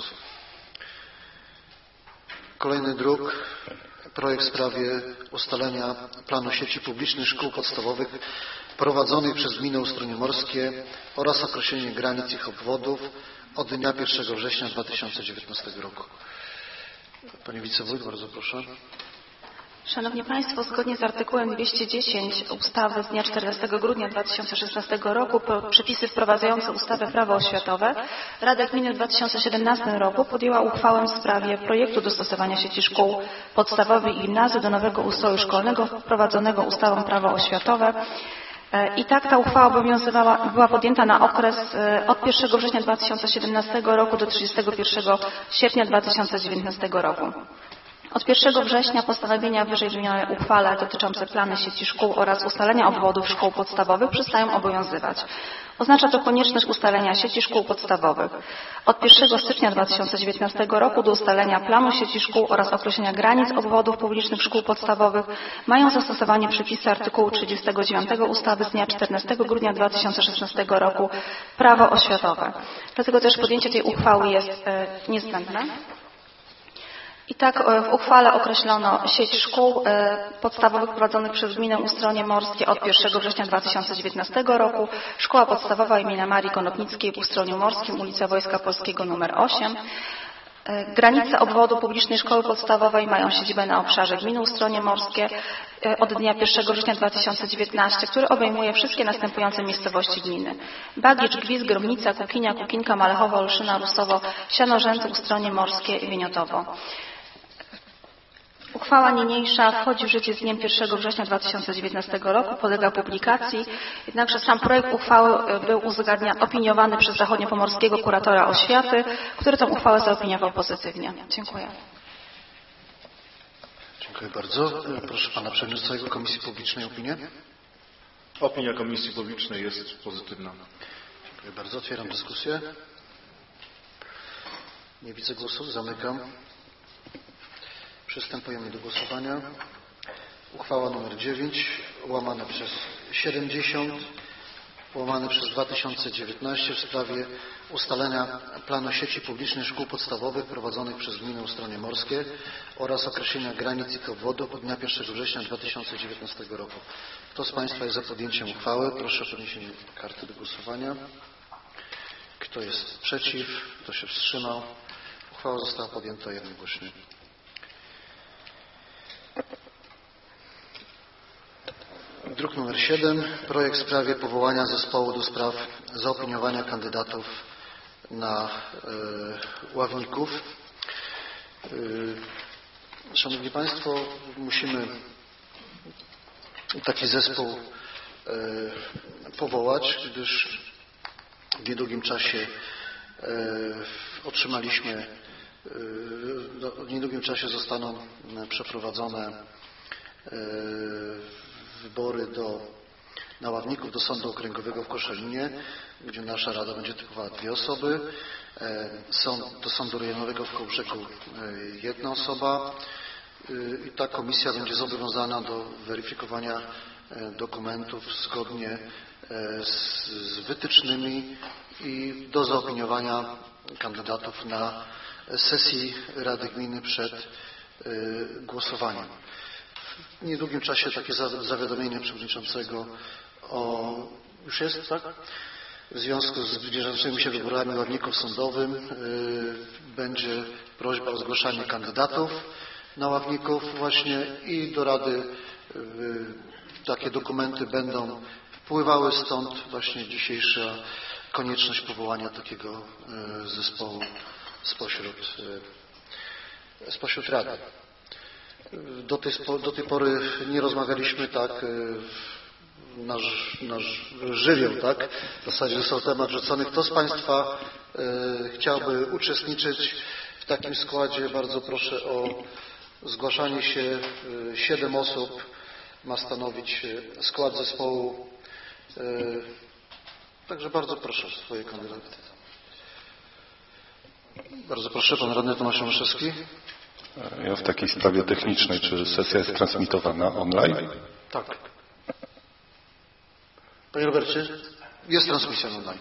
Kolejny druk. Projekt w sprawie ustalenia planu sieci publicznych szkół podstawowych prowadzonych przez gminę Ustronie Morskie oraz określenie granic ich obwodów od dnia pierwszego września dwa tysiące dziewiętnastego roku. Panie Wicewójt, bardzo proszę. Szanowni Państwo, zgodnie z artykułem dwieście dziesięć ustawy z dnia czternastego grudnia dwa tysiące szesnastego roku przepisy wprowadzające ustawę Prawo oświatowe, Rada Gminy w dwa tysiące siedemnastym roku podjęła uchwałę w sprawie projektu dostosowania sieci szkół podstawowych i gimnazjów do nowego ustroju szkolnego wprowadzonego ustawą Prawo oświatowe. I tak ta uchwała obowiązywała, była podjęta na okres od pierwszego września dwa tysiące siedemnastego roku do trzydziestego pierwszego sierpnia dwa tysiące dziewiętnastego roku. Od pierwszego września postanowienia wyżej wymienionej uchwale dotyczące planu sieci szkół oraz ustalenia obwodów szkół podstawowych przestają obowiązywać. Oznacza to konieczność ustalenia sieci szkół podstawowych. Od pierwszego stycznia dwa tysiące dziewiętnastego roku do ustalenia planu sieci szkół oraz określenia granic obwodów publicznych szkół podstawowych mają zastosowanie przepisy artykułu trzydziestego dziewiątego ustawy z dnia czternastego grudnia dwa tysiące szesnastego roku Prawo oświatowe. Dlatego też podjęcie tej uchwały jest e, niezbędne. I tak w uchwale określono sieć szkół podstawowych prowadzonych przez gminę Ustronie Morskie od pierwszego września dwa tysiące dziewiętnastego roku. Szkoła podstawowa imienia Marii Konopnickiej w Ustroniu Morskim, ulica Wojska Polskiego numer osiem. Granice obwodu publicznej szkoły podstawowej mają siedzibę na obszarze gminy Ustronie Morskie od dnia pierwszego września dwa tysiące dziewiętnastego, który obejmuje wszystkie następujące miejscowości gminy: Bagicz, Gwizd, Gromnica, Kukinia, Kukinka, Malechowo, Olszyna, Rusowo, Sianorzęce, Ustronie Morskie i Wieniotowo. Uchwała niniejsza wchodzi w życie z dniem pierwszego września dwa tysiące dziewiętnastego roku, podlega publikacji, jednakże sam projekt uchwały był uzgadniany, opiniowany przez zachodniopomorskiego kuratora oświaty, który tę uchwałę zaopiniował pozytywnie. Dziękuję. Dziękuję bardzo. Proszę Pana Przewodniczącego Komisji Publicznej opinię. Opinia Komisji Publicznej jest pozytywna. Dziękuję bardzo. Otwieram dyskusję. Nie widzę głosów. Zamykam. Przystępujemy do głosowania. Uchwała nr dziewięć łamane przez siedemdziesiąt łamane przez dwa tysiące dziewiętnaście w sprawie ustalenia planu sieci publicznej szkół podstawowych prowadzonych przez gminę Ustronie Morskie oraz określenia granic ich obwodów od dnia pierwszego września dwa tysiące dziewiętnastego roku. Kto z Państwa jest za podjęciem uchwały? Proszę o podniesienie karty do głosowania. Kto jest przeciw? Kto się wstrzymał? Uchwała została podjęta jednogłośnie. Druk nr siedem. Projekt w sprawie powołania zespołu do spraw zaopiniowania kandydatów na y, ławników. Y, Szanowni Państwo, musimy taki zespół y, powołać, gdyż w niedługim czasie y, otrzymaliśmy, y, w niedługim czasie zostaną przeprowadzone y, wybory do, na ławników do Sądu Okręgowego w Koszalinie, gdzie nasza Rada będzie typowała dwie osoby. Sąd, do Sądu Rejonowego w Kołbrzegu jedna osoba. I ta komisja będzie zobowiązana do weryfikowania dokumentów zgodnie z, z wytycznymi i do zaopiniowania kandydatów na sesji Rady Gminy przed głosowaniem. W niedługim czasie takie zawiadomienie przewodniczącego o, już jest, tak? W związku z zbliżającymi się wyborami ławników sądowym y, będzie prośba o zgłaszanie kandydatów na ławników właśnie i do Rady y, takie dokumenty będą wpływały, stąd właśnie dzisiejsza konieczność powołania takiego y, zespołu spośród, y, spośród Rady. Do tej, do tej pory nie rozmawialiśmy tak nasz, nasz żywioł, tak? W zasadzie został temat rzucony. Kto z Państwa y, chciałby uczestniczyć w takim składzie? Bardzo proszę o zgłaszanie się. Y, siedem osób ma stanowić skład zespołu. Y, także bardzo proszę o swoje kandydaty. Bardzo proszę, pan radny Tomasz Tomaszewski. Ja w takiej sprawie technicznej, czy sesja jest transmitowana online? Tak. Panie Robercie, jest transmisja online.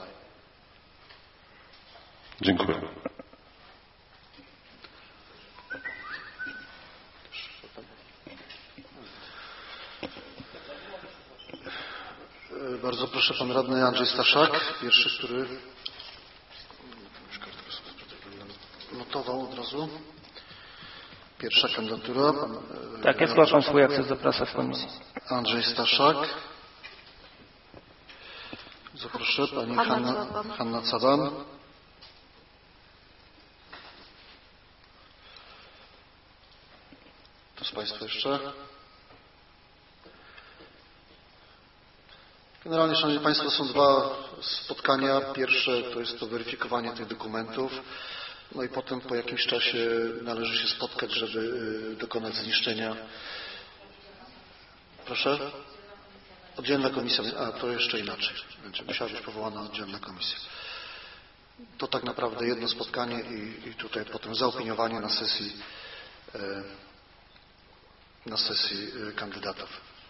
Dziękuję. Bardzo proszę, pan radny Andrzej Staszak, pierwszy, który notował od razu. Pierwsza kandydatura. Pan, tak, ja zgłaszam swój akces do pracy w komisji. Andrzej Staszak. Zaproszę pani Hanna, Hanna Caban. Kto z Państwa jeszcze? Generalnie, Szanowni Państwo, są dwa spotkania. Pierwsze to jest to weryfikowanie tych dokumentów. No i potem po jakimś czasie należy się spotkać, żeby dokonać zniszczenia. Proszę? Oddzielna komisja. A, to jeszcze inaczej. Będzie musiała być powołana oddzielna komisja. To tak naprawdę jedno spotkanie i, i tutaj potem zaopiniowanie na sesji na sesji kandydatów.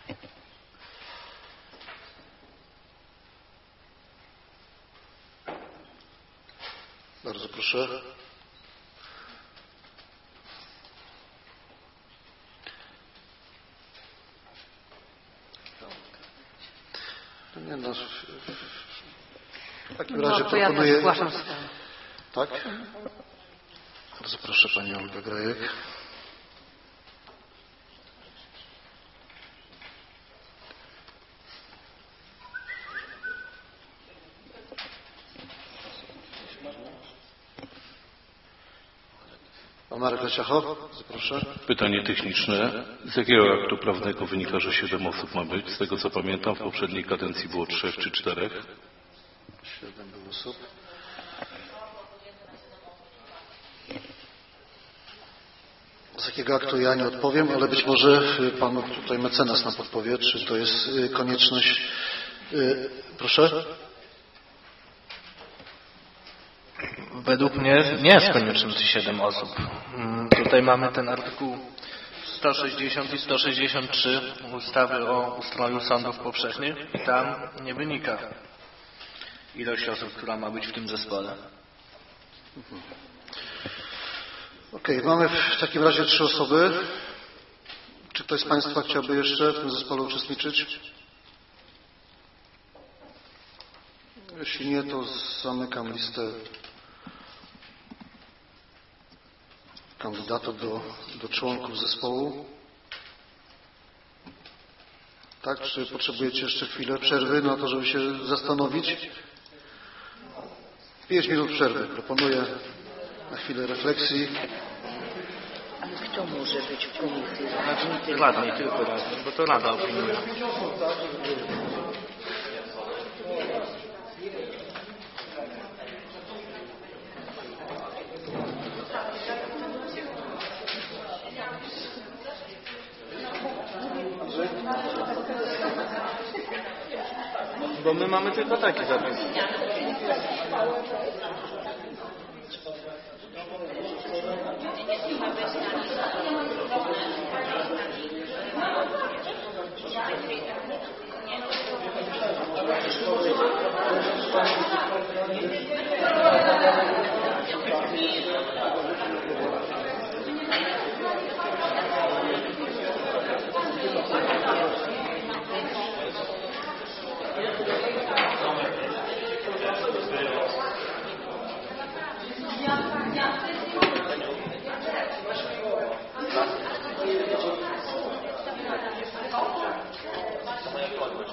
Bardzo proszę. Nie no, w takim razie no, to ja proponuję... też zgłaszam. Tak? Bardzo proszę, pani Olga Grajek. Pan Marek Leciacho, zaproszę. Pytanie techniczne. Z jakiego aktu prawnego wynika, że siedem osób ma być? Z tego co pamiętam, w poprzedniej kadencji było trzech czy czterech. Siedem było osób. Z jakiego aktu ja nie odpowiem, ale być może pan tutaj mecenas nam podpowie, czy to jest konieczność. Proszę. Według mnie nie jest konieczność siedem osób. Tutaj mamy ten artykuł sto sześćdziesiąt i sto sześćdziesiąt trzy ustawy o ustroju sądów powszechnych i tam nie wynika ilość osób, która ma być w tym zespole. Okej, okay, mamy w takim razie trzy osoby. Czy ktoś z Państwa chciałby jeszcze w tym zespole uczestniczyć? Jeśli nie, to zamykam listę kandydatów do, do członków zespołu. Tak? Czy potrzebujecie jeszcze chwilę przerwy na to, żeby się zastanowić? Pięć minut przerwy. Proponuję na chwilę refleksji. Ale kto może być w komisji? Znaczy, radni, tylko radni, bo to Rada opiniuje. Bo my mamy tylko taki zapis.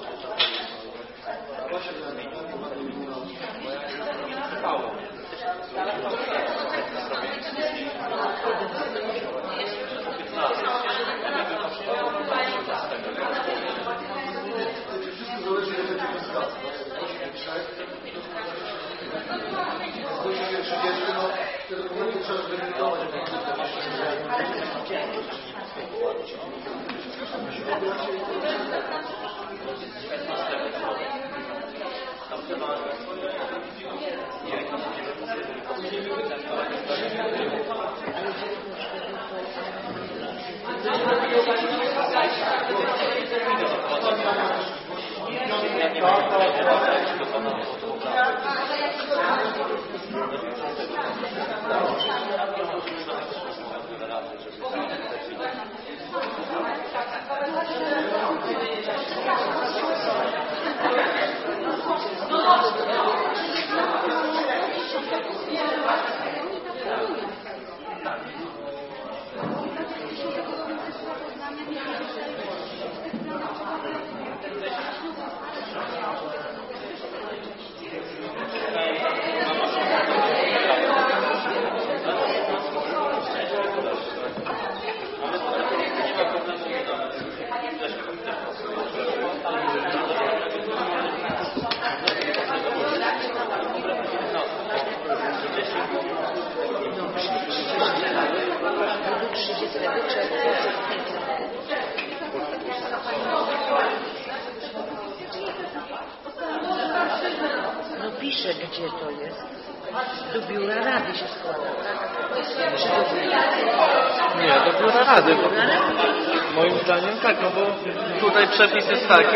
No pisze, gdzie to jest. Do biura rady się składa. Czy do biura? Nie, do biura rady. Bo moim zdaniem tak, no bo tutaj przepis jest taki.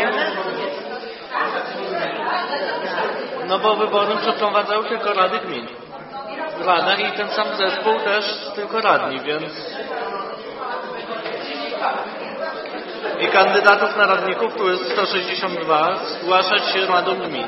No bo wybory przeprowadzają tylko rady gmin. Rada i ten sam zespół też tylko radni, więc... I kandydatów na radników, tu jest sto sześćdziesiąt dwa, zgłaszać się radą gmin.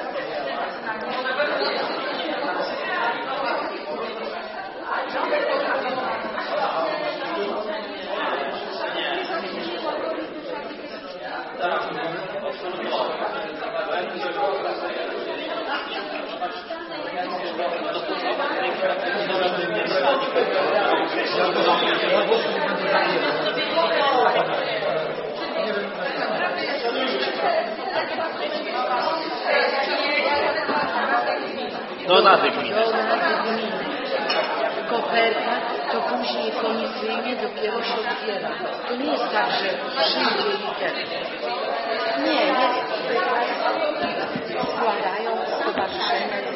Do rady gminy. Koperta to później komisyjnie dopiero się otwiera. To nie jest tak, że przyjdzie i ten. Nie, nie. Składają stowarzyszenia.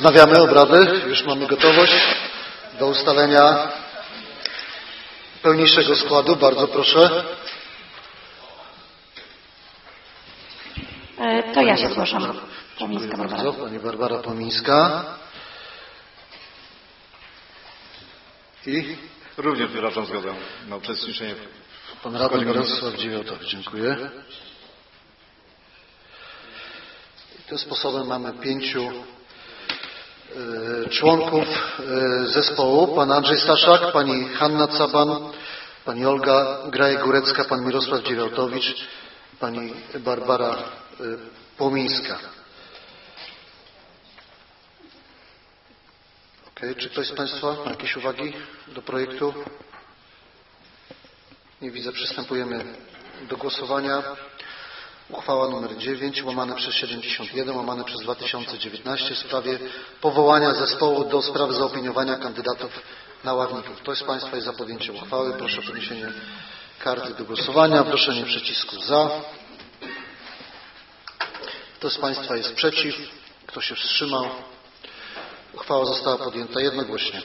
Wznawiamy obrady. Już mamy gotowość do ustalenia pełniejszego składu. Bardzo proszę. To ja się zgłaszam. Dziękuję bardzo. Pani Barbara Pomińska. I? Również wyrażam zgodę na uczestniczenie. Pan radny Mirosław Dziewiotowicz. Dziękuję. I tym sposobem mamy pięciu y, członków y, zespołu. Pan Andrzej Staszak, pani Hanna Caban, pani Olga Grajek-Górecka, pan Mirosław Dziewiotowicz, pani Barbara y, Pomińska. Okay. Czy ktoś z Państwa ma jakieś uwagi do projektu? Nie widzę. Przystępujemy do głosowania. Uchwała nr dziewięć, łamane przez siedemdziesiąt jeden, łamane przez dwa tysiące dziewiętnaście w sprawie powołania zespołu do spraw zaopiniowania kandydatów na ławników. Ktoś z Państwa jest za podjęciem uchwały? Proszę o podniesienie karty do głosowania, proszenie przycisku za. Kto z Państwa jest przeciw? Kto się wstrzymał? Uchwała została podjęta jednogłośnie.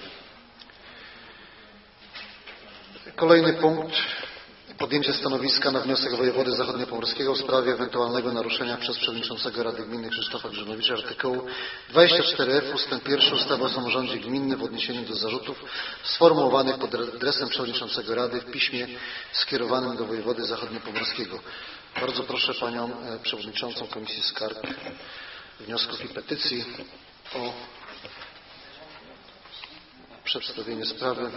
Kolejny punkt. Podjęcie stanowiska na wniosek wojewody zachodniopomorskiego w sprawie ewentualnego naruszenia przez przewodniczącego Rady Gminy Krzysztofa Grzymowicza artykułu dwadzieścia cztery f ustęp pierwszy ustawy o samorządzie gminnym w odniesieniu do zarzutów sformułowanych pod adresem przewodniczącego Rady w piśmie skierowanym do wojewody zachodniopomorskiego. Bardzo proszę Panią Przewodniczącą Komisji Skarg, Wniosków i Petycji o przedstawienie sprawy.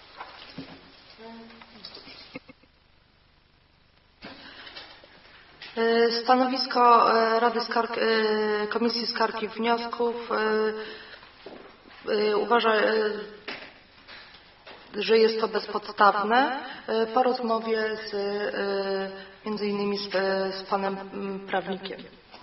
Stanowisko Rady Skarg, Komisji Skarg i Wniosków uważa, że jest to bezpodstawne po rozmowie z, między innymi z, z panem prawnikiem.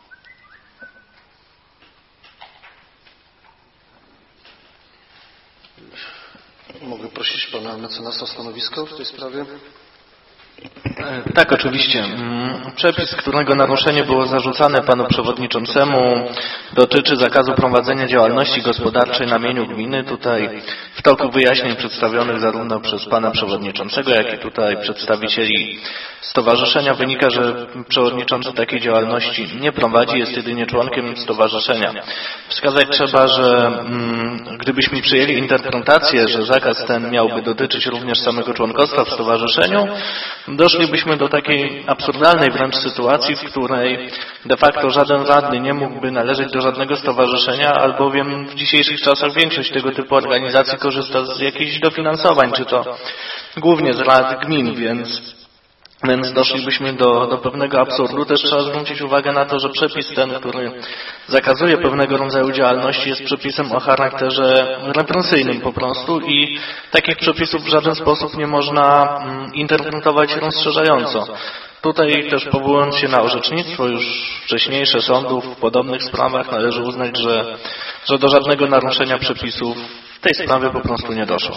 Mogę prosić pana mecenasa o stanowisko w tej sprawie? Tak, oczywiście. Przepis, którego naruszenie było zarzucane panu przewodniczącemu, dotyczy zakazu prowadzenia działalności gospodarczej na mieniu gminy. Tutaj w toku wyjaśnień przedstawionych zarówno przez pana przewodniczącego, jak i tutaj przedstawicieli stowarzyszenia wynika, że przewodniczący takiej działalności nie prowadzi, jest jedynie członkiem stowarzyszenia. Wskazać trzeba, że mm, gdybyśmy przyjęli interpretację, że zakaz ten miałby dotyczyć również samego członkostwa w stowarzyszeniu, doszlibyśmy do takiej absurdalnej wręcz sytuacji, w której de facto żaden radny nie mógłby należeć do żadnego stowarzyszenia, albowiem w dzisiejszych czasach większość tego typu organizacji korzysta z jakichś dofinansowań, czy to głównie z rad gmin, więc Więc doszlibyśmy do, do pewnego absurdu. Też trzeba zwrócić uwagę na to, że przepis ten, który zakazuje pewnego rodzaju działalności, jest przepisem o charakterze represyjnym po prostu i takich przepisów w żaden sposób nie można mm, interpretować rozszerzająco. Tutaj też powołując się na orzecznictwo już wcześniejsze sądów w podobnych sprawach należy uznać, że, że do żadnego naruszenia przepisów w tej sprawie po prostu nie doszło.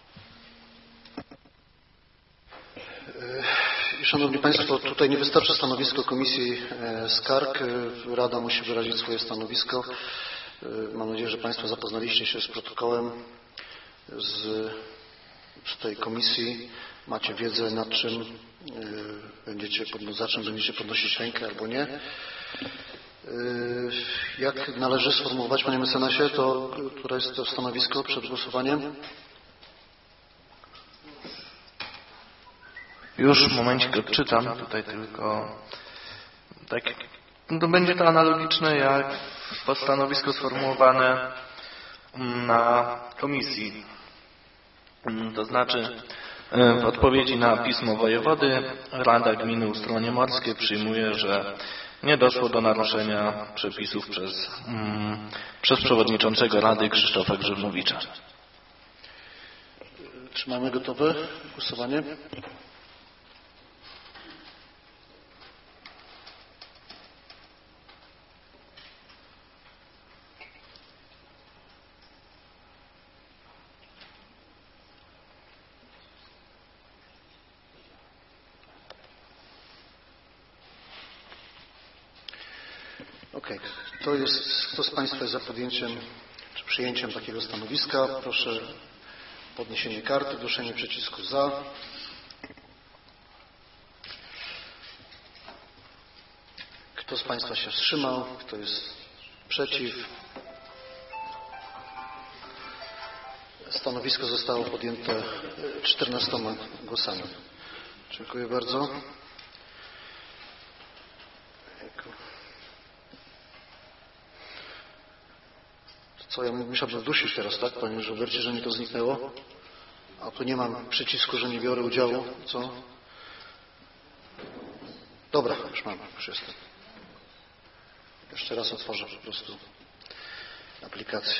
Szanowni Państwo, tutaj nie wystarczy stanowisko Komisji Skarg. Rada musi wyrazić swoje stanowisko. Mam nadzieję, że Państwo zapoznaliście się z protokołem z, z tej komisji. Macie wiedzę, nad czym będziecie, za czym będziecie podnosić rękę albo nie. Jak należy sformułować, Panie Mecenasie, to, które jest to stanowisko przed głosowaniem? Już w momencie odczytam, tutaj tylko tak, no będzie to analogiczne jak stanowisko sformułowane na komisji. To znaczy w odpowiedzi na pismo wojewody Rada Gminy Ustronie Morskie przyjmuje, że nie doszło do naruszenia przepisów przez, mm, przez przewodniczącego Rady Krzysztofa Grzymowicza. Czy mamy gotowe głosowanie? Okej. Okay. To jest, kto z Państwa jest za podjęciem, przyjęciem takiego stanowiska. Proszę o podniesienie karty, wnoszenie przycisku za. Kto z Państwa się wstrzymał? Kto jest przeciw? Stanowisko zostało podjęte czternastoma głosami. Dziękuję bardzo. Co, ja musiałbym wdusić teraz, tak, Panie Robercie, że mi to zniknęło? A tu nie mam przycisku, że nie biorę udziału. Co? Dobra, już mam, już jestem. Jeszcze raz otworzę po prostu aplikację.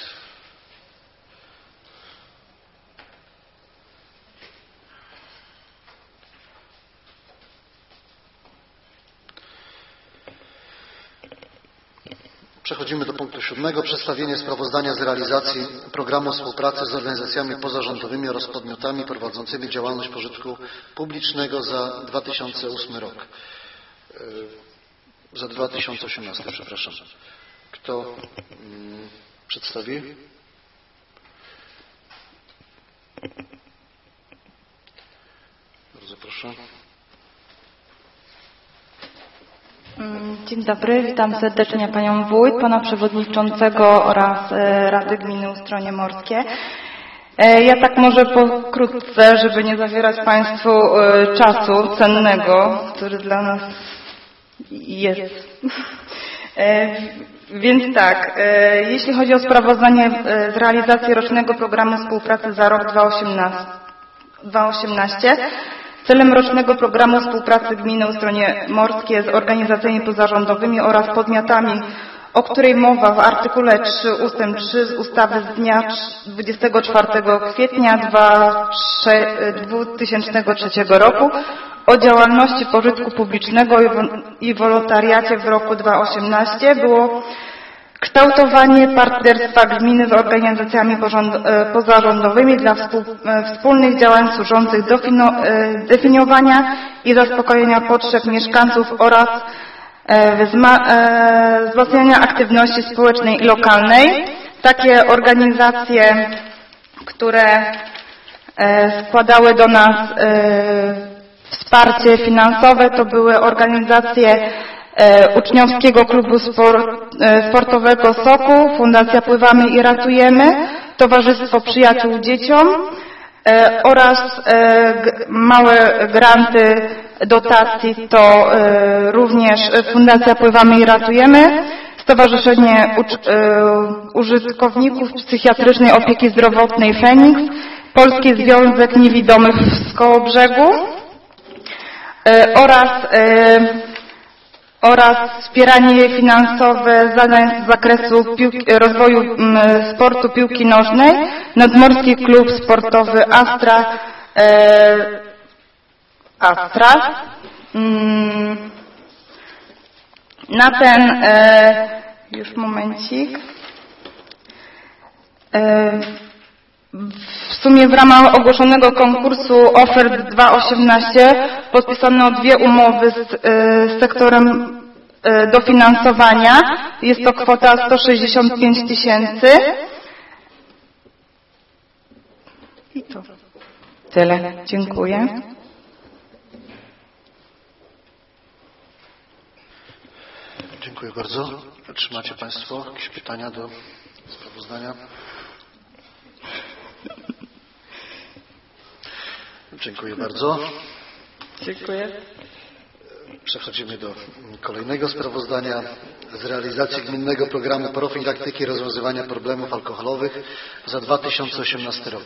Przechodzimy do punktu siódmego. Przedstawienie sprawozdania z realizacji programu współpracy z organizacjami pozarządowymi oraz podmiotami prowadzącymi działalność pożytku publicznego za dwa tysiące ósmy rok. Za dwa tysiące osiemnasty, przepraszam. Kto mm, przedstawi? Bardzo proszę. Dzień dobry, witam serdecznie Panią Wójt, Pana Przewodniczącego oraz Rady Gminy Ustronie Morskie. Ja tak może pokrótce, żeby nie zawierać Państwu czasu cennego, który dla nas jest. Więc tak, jeśli chodzi o sprawozdanie z realizacji rocznego programu współpracy za rok dwa tysiące osiemnasty, celem rocznego programu współpracy Gminy Ustronie Morskie z organizacjami pozarządowymi oraz podmiotami, o której mowa w artykule trzy ustęp trzy z ustawy z dnia dwudziestego czwartego kwietnia dwa tysiące trzeciego roku o działalności pożytku publicznego i wolontariacie w roku dwa tysiące osiemnastym było kształtowanie partnerstwa gminy z organizacjami pozarządowymi dla wspólnych działań służących do definiowania i zaspokojenia potrzeb mieszkańców oraz wzmacniania aktywności społecznej i lokalnej. Takie organizacje, które składały do nas wsparcie finansowe, to były organizacje Uczniowskiego Klubu Sportowego Sokół, Fundacja Pływamy i Ratujemy, Towarzystwo Przyjaciół Dzieciom oraz małe granty dotacji to również Fundacja Pływamy i Ratujemy, Stowarzyszenie Użytkowników Psychiatrycznej Opieki Zdrowotnej Feniks, Polski Związek Niewidomych z Kołobrzegu oraz oraz wspieranie finansowe zadań z zakresu piłki, rozwoju sportu piłki nożnej, Nadmorski Klub Sportowy Astra, e, Astra. Na ten, e, już momencik, e, w sumie w ramach ogłoszonego konkursu ofert dwa tysiące osiemnasty podpisano dwie umowy z, z sektorem dofinansowania. Jest to kwota sto sześćdziesiąt pięć tysięcy. I to tyle. Dziękuję. Dziękuję bardzo. Czy macie Państwo jakieś pytania do sprawozdania? Dziękuję bardzo. Dziękuję. Przechodzimy do kolejnego sprawozdania z realizacji Gminnego Programu Profilaktyki i Rozwiązywania Problemów Alkoholowych za dwa tysiące osiemnasty rok.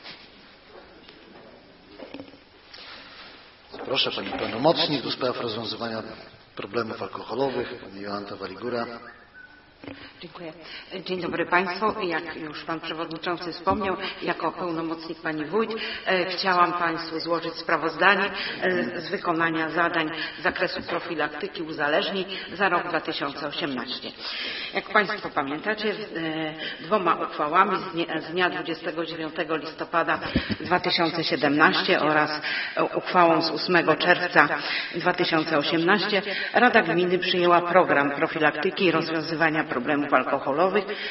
Proszę Pani Pełnomocnik do spraw rozwiązywania problemów alkoholowych, Pani Jolanta Waligura. Dziękuję. Dzień dobry Państwu. Jak już Pan Przewodniczący wspomniał, jako pełnomocnik Pani Wójt e, chciałam Państwu złożyć sprawozdanie e, z wykonania zadań z zakresu profilaktyki uzależnień za rok dwa tysiące osiemnasty. Jak Państwo pamiętacie, e, dwoma uchwałami z dnia, z dnia dwudziestego dziewiątego listopada dwa tysiące siedemnastego oraz uchwałą z ósmego czerwca dwa tysiące osiemnastego Rada Gminy przyjęła program profilaktyki i rozwiązywania problemów alkoholowych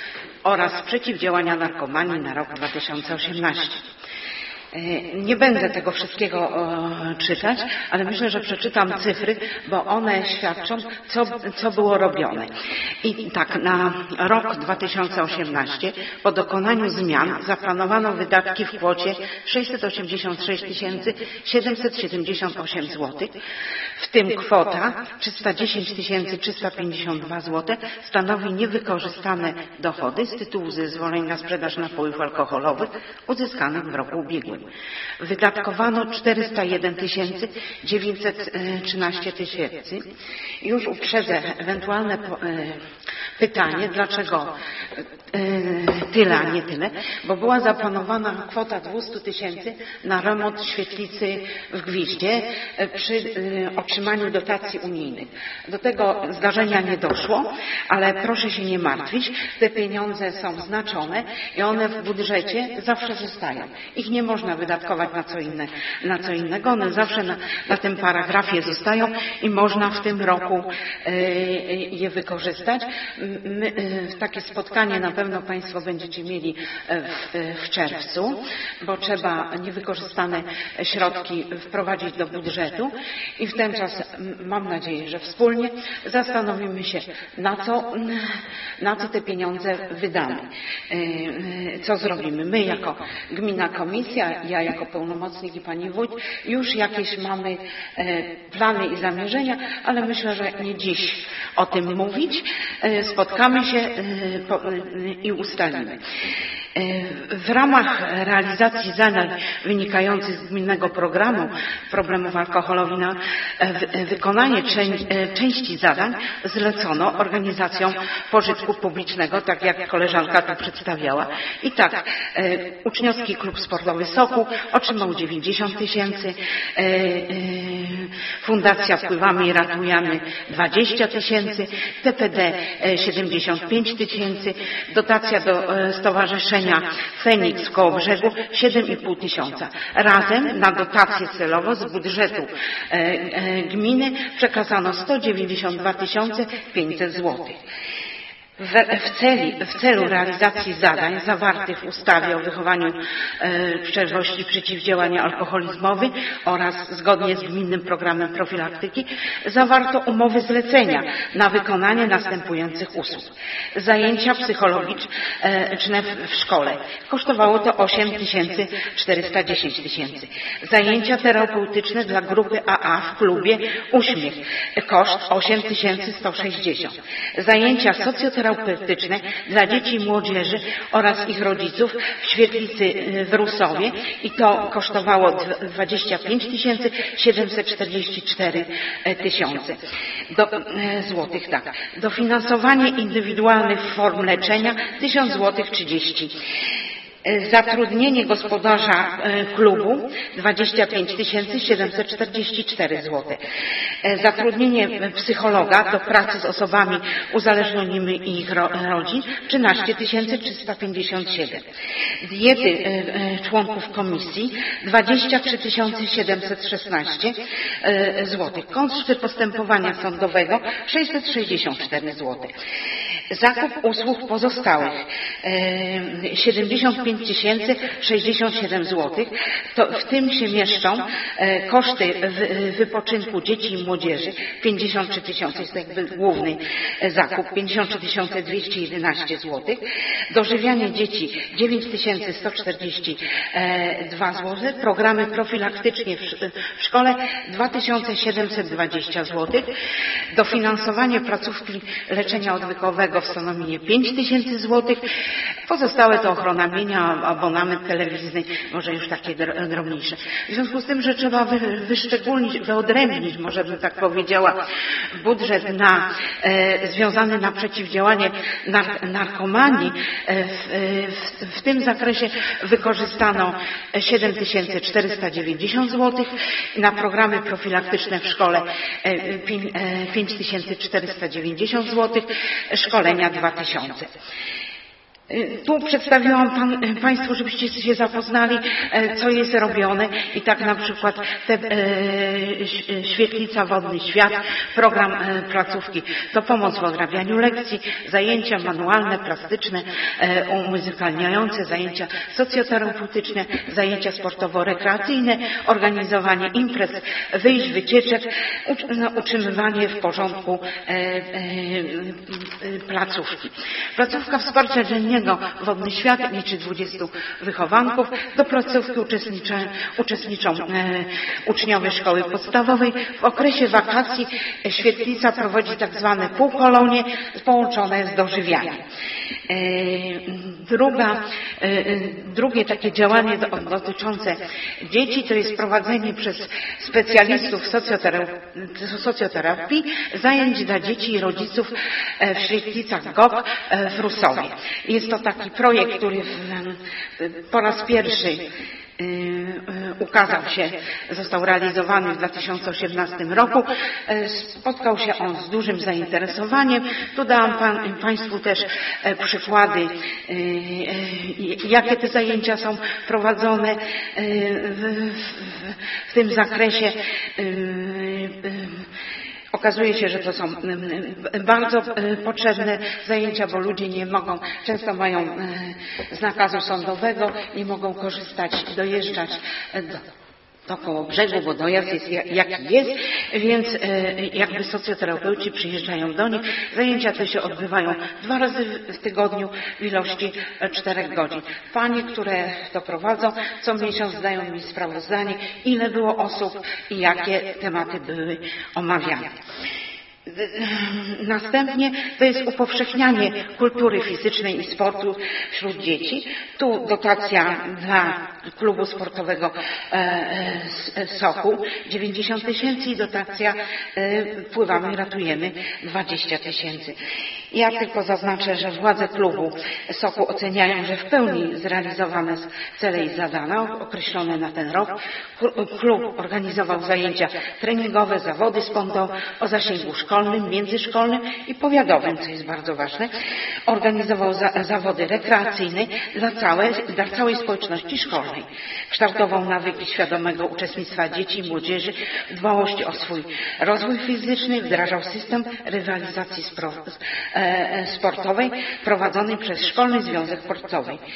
oraz przeciwdziałania narkomanii na rok dwa tysiące osiemnasty. Nie będę tego wszystkiego czytać, ale myślę, że przeczytam cyfry, bo one świadczą, co, co było robione. I tak, na rok dwa tysiące osiemnasty po dokonaniu zmian zaplanowano wydatki w kwocie sześćset osiemdziesiąt sześć tysięcy siedemset siedemdziesiąt osiem złotych, w tym kwota trzysta dziesięć tysięcy trzysta pięćdziesiąt dwa złote stanowi niewykorzystane dochody z tytułu zezwoleń na sprzedaż napojów alkoholowych uzyskanych w roku ubiegłym. Wydatkowano czterysta jeden tysięcy dziewięćset trzynaście tysięcy. Już uprzedzę ewentualne pytanie, dlaczego tyle, a nie tyle, bo była zaplanowana kwota dwieście tysięcy na remont świetlicy w Gwiździe przy otrzymaniu dotacji unijnych. Do tego zdarzenia nie doszło, ale proszę się nie martwić, te pieniądze są znaczone i one w budżecie zawsze zostają. Ich nie można wydatkować na co, inne, na co innego, one zawsze na, na tym paragrafie zostają i można w tym roku y, je wykorzystać. My, y, takie spotkanie na pewno Państwo będziecie mieli w, w czerwcu, bo trzeba niewykorzystane środki wprowadzić do budżetu i w ten czas mam nadzieję, że wspólnie zastanowimy się, na co, na co te pieniądze wydamy. Co zrobimy? My jako gmina komisja, ja jako pełnomocnik i pani wójt, już jakieś mamy plany i zamierzenia, ale myślę, że nie dziś o tym mówić. Spotkamy się i ustalimy. W ramach realizacji zadań wynikających z gminnego programu problemów alkoholowych na wykonanie części zadań zlecono organizacjom pożytku publicznego, tak jak koleżanka tu przedstawiała. I tak, Uczniowski Klub Sportowy Sokół otrzymał dziewięćdziesiąt tysięcy, Fundacja Wpływamy i Ratujemy dwadzieścia tysięcy, T P D siedemdziesiąt pięć tysięcy, dotacja do Stowarzyszenia Feniks w Kołobrzegu siedem i pół tysiąca. Razem na dotacje celowo z budżetu e, e, gminy przekazano sto dziewięćdziesiąt dwa tysiące pięćset złotych. W, w, celi, w celu realizacji zadań zawartych w ustawie o wychowaniu e, trzeźwości i przeciwdziałaniu alkoholizmowi oraz zgodnie z gminnym programem profilaktyki zawarto umowy zlecenia na wykonanie następujących usług. Zajęcia psychologiczne w, w szkole. Kosztowało to osiem tysięcy czterysta dziesięć tysięcy. Zajęcia terapeutyczne dla grupy A A w klubie Uśmiech. Koszt osiem tysięcy sto sześćdziesiąt. Zajęcia socjoterapeutyczne terapeutyczne dla dzieci i młodzieży oraz ich rodziców w świetlicy w Rusowie i to kosztowało dwadzieścia pięć tysięcy siedemset czterdzieści cztery tysiące złotych. Tak. Dofinansowanie indywidualnych form leczenia tysiąc złotych trzydzieści. Zatrudnienie gospodarza klubu dwadzieścia pięć tysięcy siedemset czterdzieści cztery złote. Zatrudnienie psychologa do pracy z osobami uzależnionymi i ich rodzin trzynaście tysięcy trzysta pięćdziesiąt siedem. Diety członków komisji dwadzieścia trzy tysiące siedemset szesnaście złotych. Koszty postępowania sądowego sześćset sześćdziesiąt cztery złote. Zakup usług pozostałych siedemdziesiąt pięć tysięcy sześćdziesiąt siedem złotych. To w tym się mieszczą koszty wypoczynku dzieci i młodzieży pięćdziesiąt trzy tysiące, jest to jakby główny zakup, pięćdziesiąt trzy tysiące dwieście jedenaście złotych. Dożywianie dzieci dziewięć tysięcy sto czterdzieści dwa złote. Programy profilaktycznie w szkole dwa tysiące siedemset dwadzieścia złotych. Dofinansowanie placówki leczenia odwykowego w Stanominie pięć tysięcy złotych. Pozostałe to ochrona mienia, abonament telewizyjny, może już takie drobniejsze. W związku z tym, że trzeba wy, wyszczególnić, wyodrębnić, może bym tak powiedziała, budżet na, e, związany na przeciwdziałanie nar, narkomanii, e, w, w, w tym zakresie wykorzystano siedem tysięcy czterysta dziewięćdziesiąt złotych, na programy profilaktyczne w szkole pięć tysięcy czterysta dziewięćdziesiąt złotych, szkolenia dwa tysiące. Tu przedstawiłam pan, Państwu, żebyście się zapoznali, co jest robione i tak na przykład te, e, Świetlica Wodny Świat, program e, placówki to pomoc w odrabianiu lekcji, zajęcia manualne, plastyczne, e, umuzykalniające, zajęcia socjoterapeutyczne, zajęcia sportowo-rekreacyjne, organizowanie imprez, wyjść, wycieczek, ucz, no, utrzymywanie w porządku e, e, e, placówki. Placówka wsparcia dziennego Wodny Świat liczy dwudziestu wychowanków. Do placówki uczestniczą, uczestniczą e, uczniowie szkoły podstawowej. W okresie wakacji Świetlica prowadzi tak zwane półkolonie połączone z dożywianiem. E, druga, e, drugie takie działanie do, dotyczące dzieci to jest prowadzenie przez specjalistów socjoterapii zajęć dla dzieci i rodziców w Świetlicach G O K w Rusowie. Jest to taki projekt, który w, po raz pierwszy ukazał się, został realizowany w dwa tysiące osiemnastym roku. Spotkał się on z dużym zainteresowaniem. Tu dałam pan, Państwu też przykłady, jakie te zajęcia są prowadzone w, w, w tym zakresie. Okazuje się, że to są bardzo potrzebne zajęcia, bo ludzie nie mogą, często mają z nakazu sądowego, nie mogą korzystać, dojeżdżać do, do Kołobrzegu, bo dojazd jest jaki jest, więc jakby socjoterapeuci przyjeżdżają do nich. Zajęcia te się odbywają dwa razy w tygodniu w ilości czterech godzin. Panie, które to prowadzą, co miesiąc dają mi sprawozdanie, ile było osób i jakie tematy były omawiane. Następnie to jest upowszechnianie kultury fizycznej i sportu wśród dzieci. Tu dotacja dla klubu sportowego Sokół dziewięćdziesiąt tysięcy i dotacja Pływamy i Ratujemy dwadzieścia tysięcy. Ja tylko zaznaczę, że władze klubu Sokół oceniają, że w pełni zrealizowane cele i zadania określone na ten rok. Klub organizował zajęcia treningowe, zawody sponto o zasięgu szkolnym, międzyszkolnym i powiatowym, co jest bardzo ważne. Organizował za, zawody rekreacyjne dla całej, dla całej społeczności szkolnej. Kształtował nawyki świadomego uczestnictwa dzieci i młodzieży w dbałości o swój rozwój fizyczny, wdrażał system rywalizacji spro, e, sportowej prowadzony przez Szkolny Związek Sportowy. E,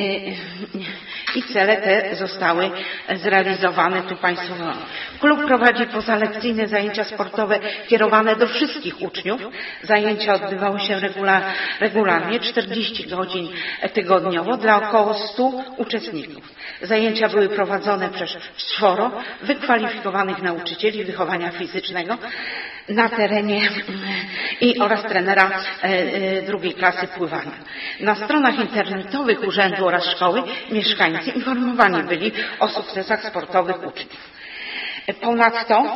I cele te zostały zrealizowane tu Państwu. Klub prowadzi pozalekcyjne zajęcia sportowe kierowane do wszystkich uczniów. Zajęcia odbywały się regular, regularnie, czterdzieści godzin tygodniowo dla około stu uczestników. Zajęcia były prowadzone przez czworo wykwalifikowanych nauczycieli wychowania fizycznego na terenie i oraz trenera e, drugiej klasy pływania. Na stronach internetowych urzędu oraz szkoły mieszkańcy informowani byli o sukcesach sportowych uczniów. Ponadto,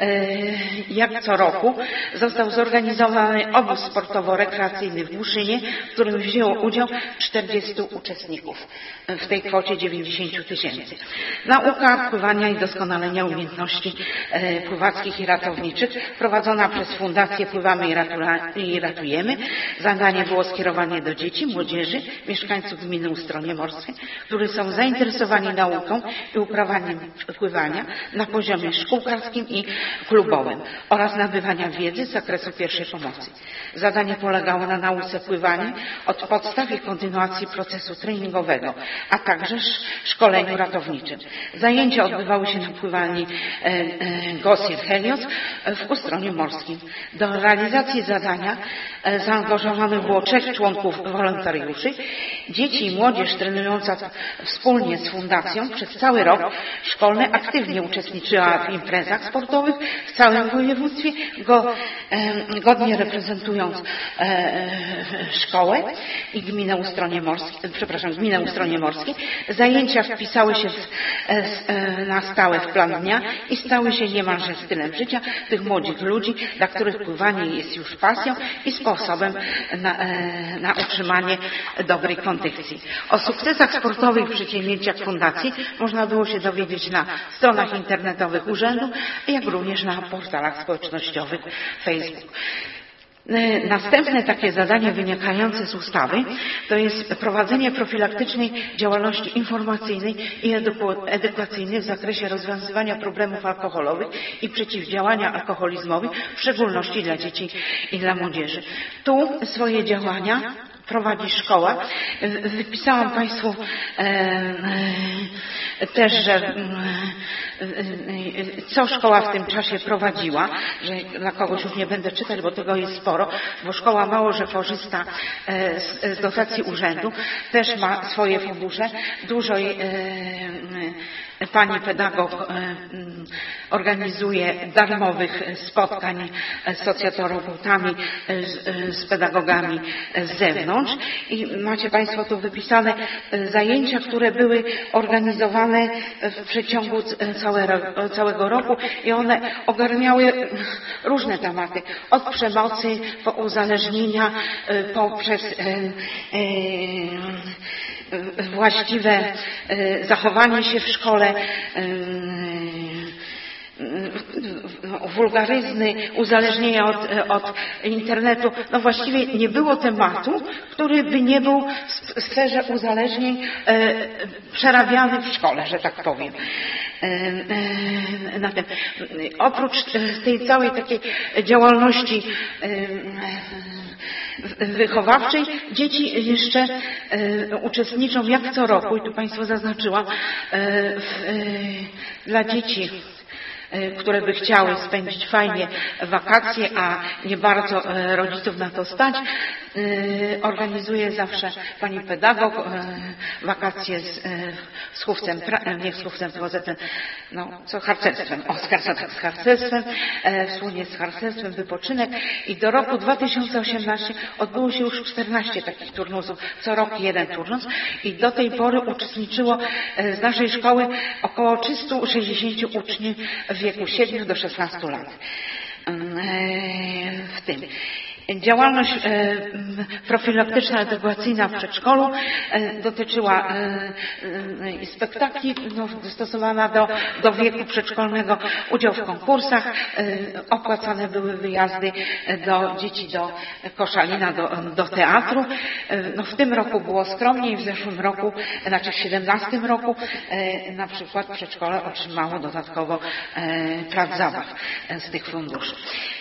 jak co roku, został zorganizowany obóz sportowo-rekreacyjny w Buszynie, w którym wzięło udział czterdziestu uczestników w tej kwocie dziewięćdziesiąt tysięcy. Nauka pływania i doskonalenia umiejętności pływackich i ratowniczych prowadzona przez Fundację Pływamy i Ratujemy. Zadanie było skierowane do dzieci, młodzieży, mieszkańców gminy Ustronie Morskie, którzy są zainteresowani nauką i uprawianiem pływania na poziomie szkółkarskim i klubowym oraz nabywania wiedzy z zakresu pierwszej pomocy. Zadanie polegało na nauce pływania od podstaw i kontynuacji procesu treningowego, a także szkoleniu ratowniczym. Zajęcia odbywały się na pływalni e, e, Gosir Helios w Ustronie Morskim. Do realizacji zadania e, zaangażowanych było trzech członków wolontariuszy. Dzieci i młodzież trenująca wspólnie z fundacją przez cały rok szkolny aktywnie uczestniczyła w imprezach sportowych w całym województwie, go, e, godnie reprezentując e, szkołę i gminę Ustronie Morskie, przepraszam, gminę Ustronie Morskie. Zajęcia wpisały się w, e, na stałe w plan dnia i stały się niemalże stylem życia tych młodych ludzi, dla których pływanie jest już pasją i sposobem na, e, na utrzymanie dobrej kondycji. O sukcesach sportowych w przedsięwzięciach fundacji można było się dowiedzieć na stronach internetowych urzędu, jak również na portalach społecznościowych Facebook. Następne takie zadanie wynikające z ustawy to jest prowadzenie profilaktycznej działalności informacyjnej i edukacyjnej w zakresie rozwiązywania problemów alkoholowych i przeciwdziałania alkoholizmowi, w szczególności dla dzieci i dla młodzieży. Tu swoje działania prowadzi szkoła. Wypisałam Państwu e, e, też, że e, co szkoła w tym czasie prowadziła, że dla kogoś już nie będę czytać, bo tego jest sporo, bo szkoła mało, że korzysta e, z, z dotacji urzędu, też ma swoje fundusze, dużo e, e, pani pedagog e, organizuje darmowych spotkań z socjoterapeutami, z, z pedagogami z zewnątrz i macie Państwo tu wypisane zajęcia, które były organizowane w przeciągu całego, całego roku i one ogarniały różne tematy, od przemocy po uzależnienia, poprzez właściwe zachowanie się w szkole, wulgaryzmy, uzależnienia od, od internetu. No właściwie nie było tematu, który by nie był w sferze uzależnień e, przerabiany w szkole, że tak powiem. E, e, na tym. Oprócz tej całej takiej działalności e, wychowawczej, dzieci jeszcze e, uczestniczą jak co roku, i tu Państwu zaznaczyłam, e, w, e, dla dzieci, które by chciały spędzić fajnie wakacje, a nie bardzo rodziców na to stać, organizuje zawsze pani pedagog wakacje z, z chówcem, nie z chówcem, tylko z tym, no, co harcerstwem, o, z, tak, z harcerstwem, wspólnie z harcerstwem, wypoczynek i do roku dwa tysiące osiemnastego odbyło się już czternaście takich turnusów, co rok jeden turnus i do tej pory uczestniczyło z naszej szkoły około trzysta sześćdziesiąt uczniów w wieku siedmiu do szesnastu lat. W tym. Działalność e, profilaktyczna, edukacyjna w przedszkolu e, dotyczyła e, e, spektakli no, dostosowana do, do wieku przedszkolnego, udział w konkursach, e, opłacane były wyjazdy do dzieci do Koszalina, do, do teatru. E, no, w tym roku było skromniej, w zeszłym roku, znaczy w siedemnastym roku e, na przykład przedszkole otrzymało dodatkowo e, plac zabaw e, z tych funduszy.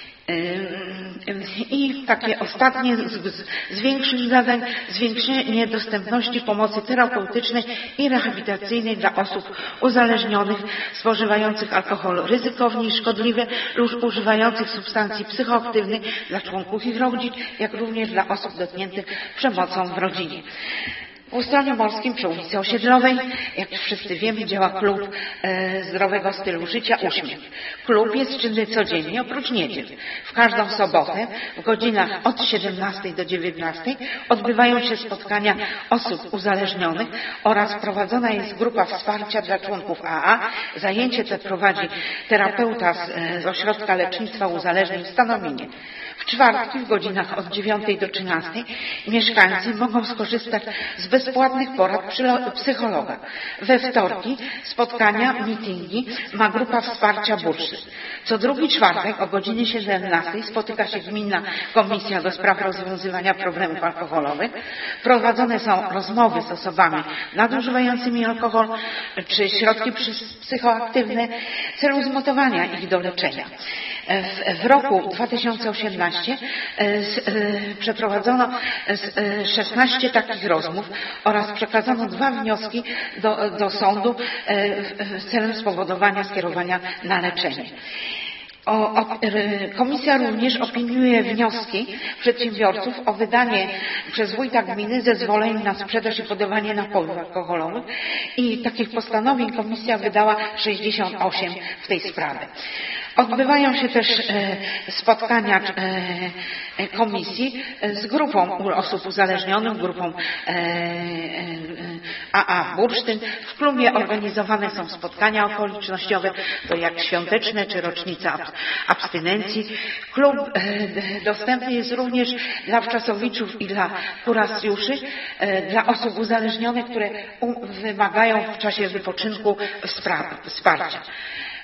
I takie ostatnie z większych zadań, zwiększenie dostępności pomocy terapeutycznej i rehabilitacyjnej dla osób uzależnionych, spożywających alkohol ryzykowny i szkodliwy lub używających substancji psychoaktywnych dla członków ich rodzin, jak również dla osób dotkniętych przemocą w rodzinie. W Ustroniu Morskim przy ulicy Osiedlowej, jak wszyscy wiemy, działa klub e, zdrowego stylu życia Uśmiech. Klub jest czynny codziennie, oprócz niedziel. W każdą sobotę w godzinach od siedemnastej do dziewiętnastej odbywają się spotkania osób uzależnionych oraz prowadzona jest grupa wsparcia dla członków A A. Zajęcie te prowadzi terapeuta z, z Ośrodka Lecznictwa Uzależnień w Stanominie. W czwartki w godzinach od dziewiątej do trzynastej mieszkańcy mogą skorzystać z bezpłatnych porad psychologa. We wtorki spotkania, mityngi ma grupa wsparcia Burszy. Co drugi czwartek o godzinie siedemnastej spotyka się Gminna Komisja do Spraw Rozwiązywania Problemów Alkoholowych. Prowadzone są rozmowy z osobami nadużywającymi alkohol czy środki psychoaktywne w celu zmotywowania ich do leczenia. W, w roku dwa tysiące osiemnastym przeprowadzono szesnaście takich rozmów oraz przekazano dwa wnioski do, do sądu w celem spowodowania skierowania na leczenie. O, o, komisja również opiniuje wnioski przedsiębiorców o wydanie przez wójta gminy zezwoleń na sprzedaż i podawanie napojów alkoholowych i takich postanowień komisja wydała sześćdziesiąt osiem w tej sprawie. Odbywają się też spotkania komisji z grupą osób uzależnionych, grupą A A Bursztyn. W klubie organizowane są spotkania okolicznościowe, to jak świąteczne czy rocznica abstynencji. Klub dostępny jest również dla wczasowiczów i dla kuracjuszy, dla osób uzależnionych, które wymagają w czasie wypoczynku wsparcia.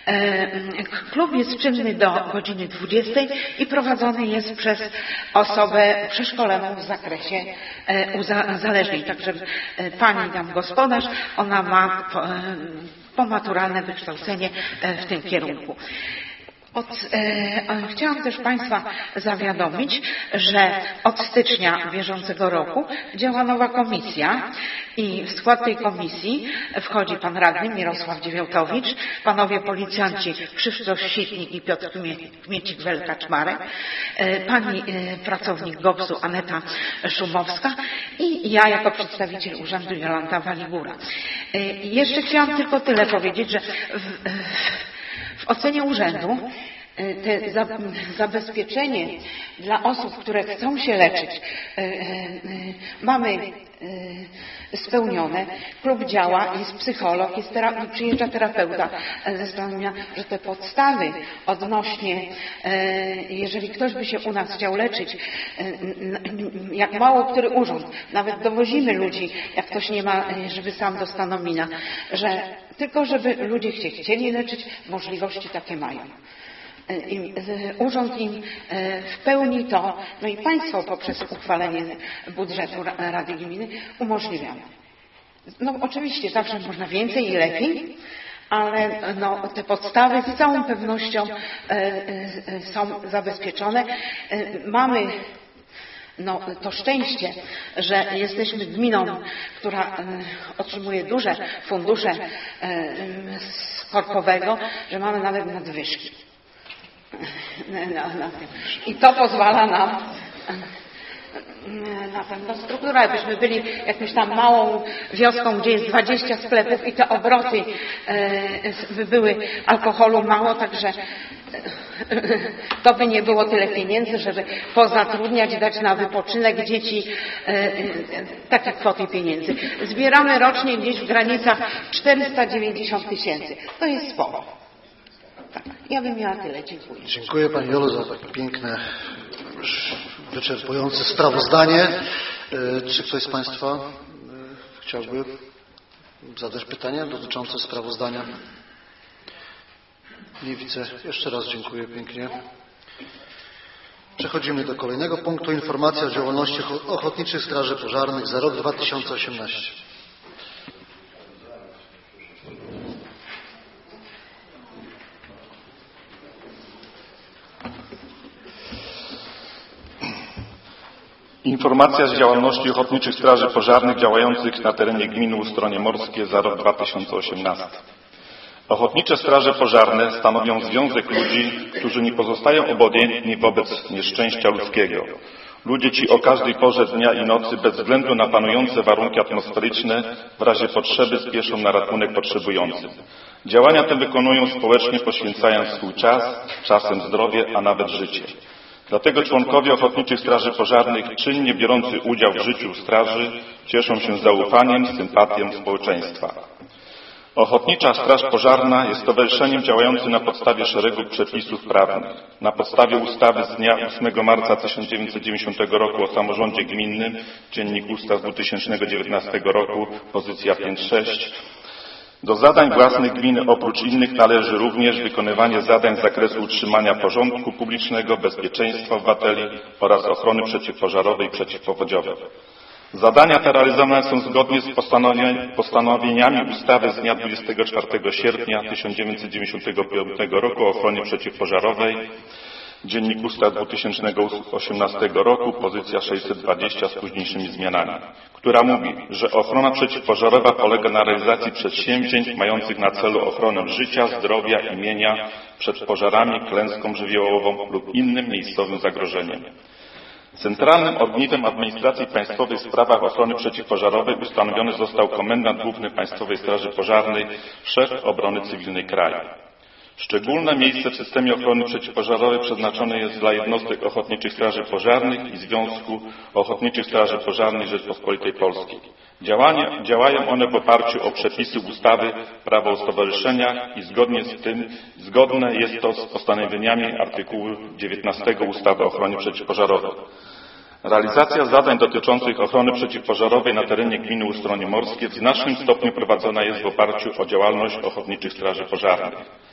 Klub jest czynny do godziny dwudziestej i prowadzony jest przez osobę przeszkoloną w zakresie uzależnień. Także pani tam gospodarz, ona ma pomaturalne wykształcenie w tym kierunku. Od, e, chciałam też Państwa zawiadomić, że od stycznia bieżącego roku działa nowa komisja i w skład tej komisji wchodzi Pan Radny Mirosław Dziewiałtowicz, Panowie Policjanci Krzysztof Sitnik i Piotr Kmiecik-Welka-Czmarek, e, Pani e, pracownik gopsu Aneta Szumowska i ja jako przedstawiciel Urzędu Jolanta Waligura. E, jeszcze chciałam tylko tyle powiedzieć, że w, w, W ocenie urzędu te zabezpieczenie dla osób, które chcą się leczyć, mamy spełnione. Klub działa, jest psycholog, jest tera- przyjeżdża terapeuta ze Stomia, że te podstawy odnośnie, jeżeli ktoś by się u nas chciał leczyć, jak mało który urząd, nawet dowozimy ludzi, jak ktoś nie ma, żeby sam do Stanomina, że tylko żeby ludzie się chcieli leczyć, możliwości takie mają. Im, urząd im w pełni to, no i Państwo poprzez uchwalenie budżetu Rady Gminy umożliwiamy. No oczywiście zawsze można więcej i lepiej, ale no, te podstawy z całą pewnością e, e, są zabezpieczone. E, mamy no, to szczęście, że jesteśmy gminą, która e, otrzymuje duże fundusze e, z korpowego, że mamy nawet nadwyżki. Na, na tym. I to pozwala nam na pewno struktura, jakbyśmy byli jakąś tam małą wioską, gdzie jest dwadzieścia sklepów i te obroty e, by były alkoholu mało, także e, to by nie było tyle pieniędzy, żeby pozatrudniać, dać na wypoczynek dzieci e, e, takie kwoty pieniędzy. Zbieramy rocznie gdzieś w granicach czterysta dziewięćdziesiąt tysięcy. To jest sporo. Tak, ja bym miała tyle. Dziękuję. Dziękuję Pani Jolu za takie piękne, wyczerpujące sprawozdanie. Czy ktoś z Państwa chciałby zadać pytanie dotyczące sprawozdania? Nie widzę. Jeszcze raz dziękuję pięknie. Przechodzimy do kolejnego punktu. Informacja o działalności Ochotniczych Straży Pożarnych za rok dwa tysiące osiemnasty. Informacja z działalności Ochotniczych Straży Pożarnych działających na terenie gminy Ustronie Morskie za rok dwa tysiące osiemnasty. Ochotnicze Straże Pożarne stanowią związek ludzi, którzy nie pozostają obojętni wobec nieszczęścia ludzkiego. Ludzie ci o każdej porze dnia i nocy, bez względu na panujące warunki atmosferyczne, w razie potrzeby spieszą na ratunek potrzebującym. Działania te wykonują społecznie, poświęcając swój czas, czasem zdrowie, a nawet życie. Dlatego członkowie Ochotniczych Straży Pożarnych, czynnie biorący udział w życiu straży, cieszą się zaufaniem, sympatią społeczeństwa. Ochotnicza Straż Pożarna jest stowarzyszeniem działającym na podstawie szeregu przepisów prawnych. Na podstawie ustawy z dnia ósmego marca tysiąc dziewięćset dziewięćdziesiątego roku o samorządzie gminnym, Dziennik Ustaw z dwa tysiące dziewiętnastego roku, pozycja pięć sześć. Do zadań własnych gminy oprócz innych należy również wykonywanie zadań z zakresu utrzymania porządku publicznego, bezpieczeństwa obywateli oraz ochrony przeciwpożarowej i przeciwpowodziowej. Zadania te realizowane są zgodnie z postanowieniami ustawy z dnia dwudziestego czwartego sierpnia tysiąc dziewięćset dziewięćdziesiątego piątego roku o ochronie przeciwpożarowej, Dziennik Ustaw dwa tysiące osiemnastego roku, pozycja sześćset dwadzieścia z późniejszymi zmianami, która mówi, że ochrona przeciwpożarowa polega na realizacji przedsięwzięć mających na celu ochronę życia, zdrowia i mienia przed pożarami, klęską żywiołową lub innym miejscowym zagrożeniem. Centralnym ogniwem administracji państwowej w sprawach ochrony przeciwpożarowej ustanowiony został komendant główny Państwowej Straży Pożarnej, szef obrony cywilnej kraju. Szczególne miejsce w systemie ochrony przeciwpożarowej przeznaczone jest dla jednostek Ochotniczych Straży Pożarnych i Związku Ochotniczych Straży Pożarnych Rzeczpospolitej Polskiej. Działania, działają one w oparciu o przepisy ustawy Prawo o stowarzyszeniach i zgodnie z tym zgodne jest to z postanowieniami artykułu dziewiętnastego ustawy o ochronie przeciwpożarowej. Realizacja zadań dotyczących ochrony przeciwpożarowej na terenie gminy Ustronie Morskie w znacznym stopniu prowadzona jest w oparciu o działalność Ochotniczych Straży Pożarnych.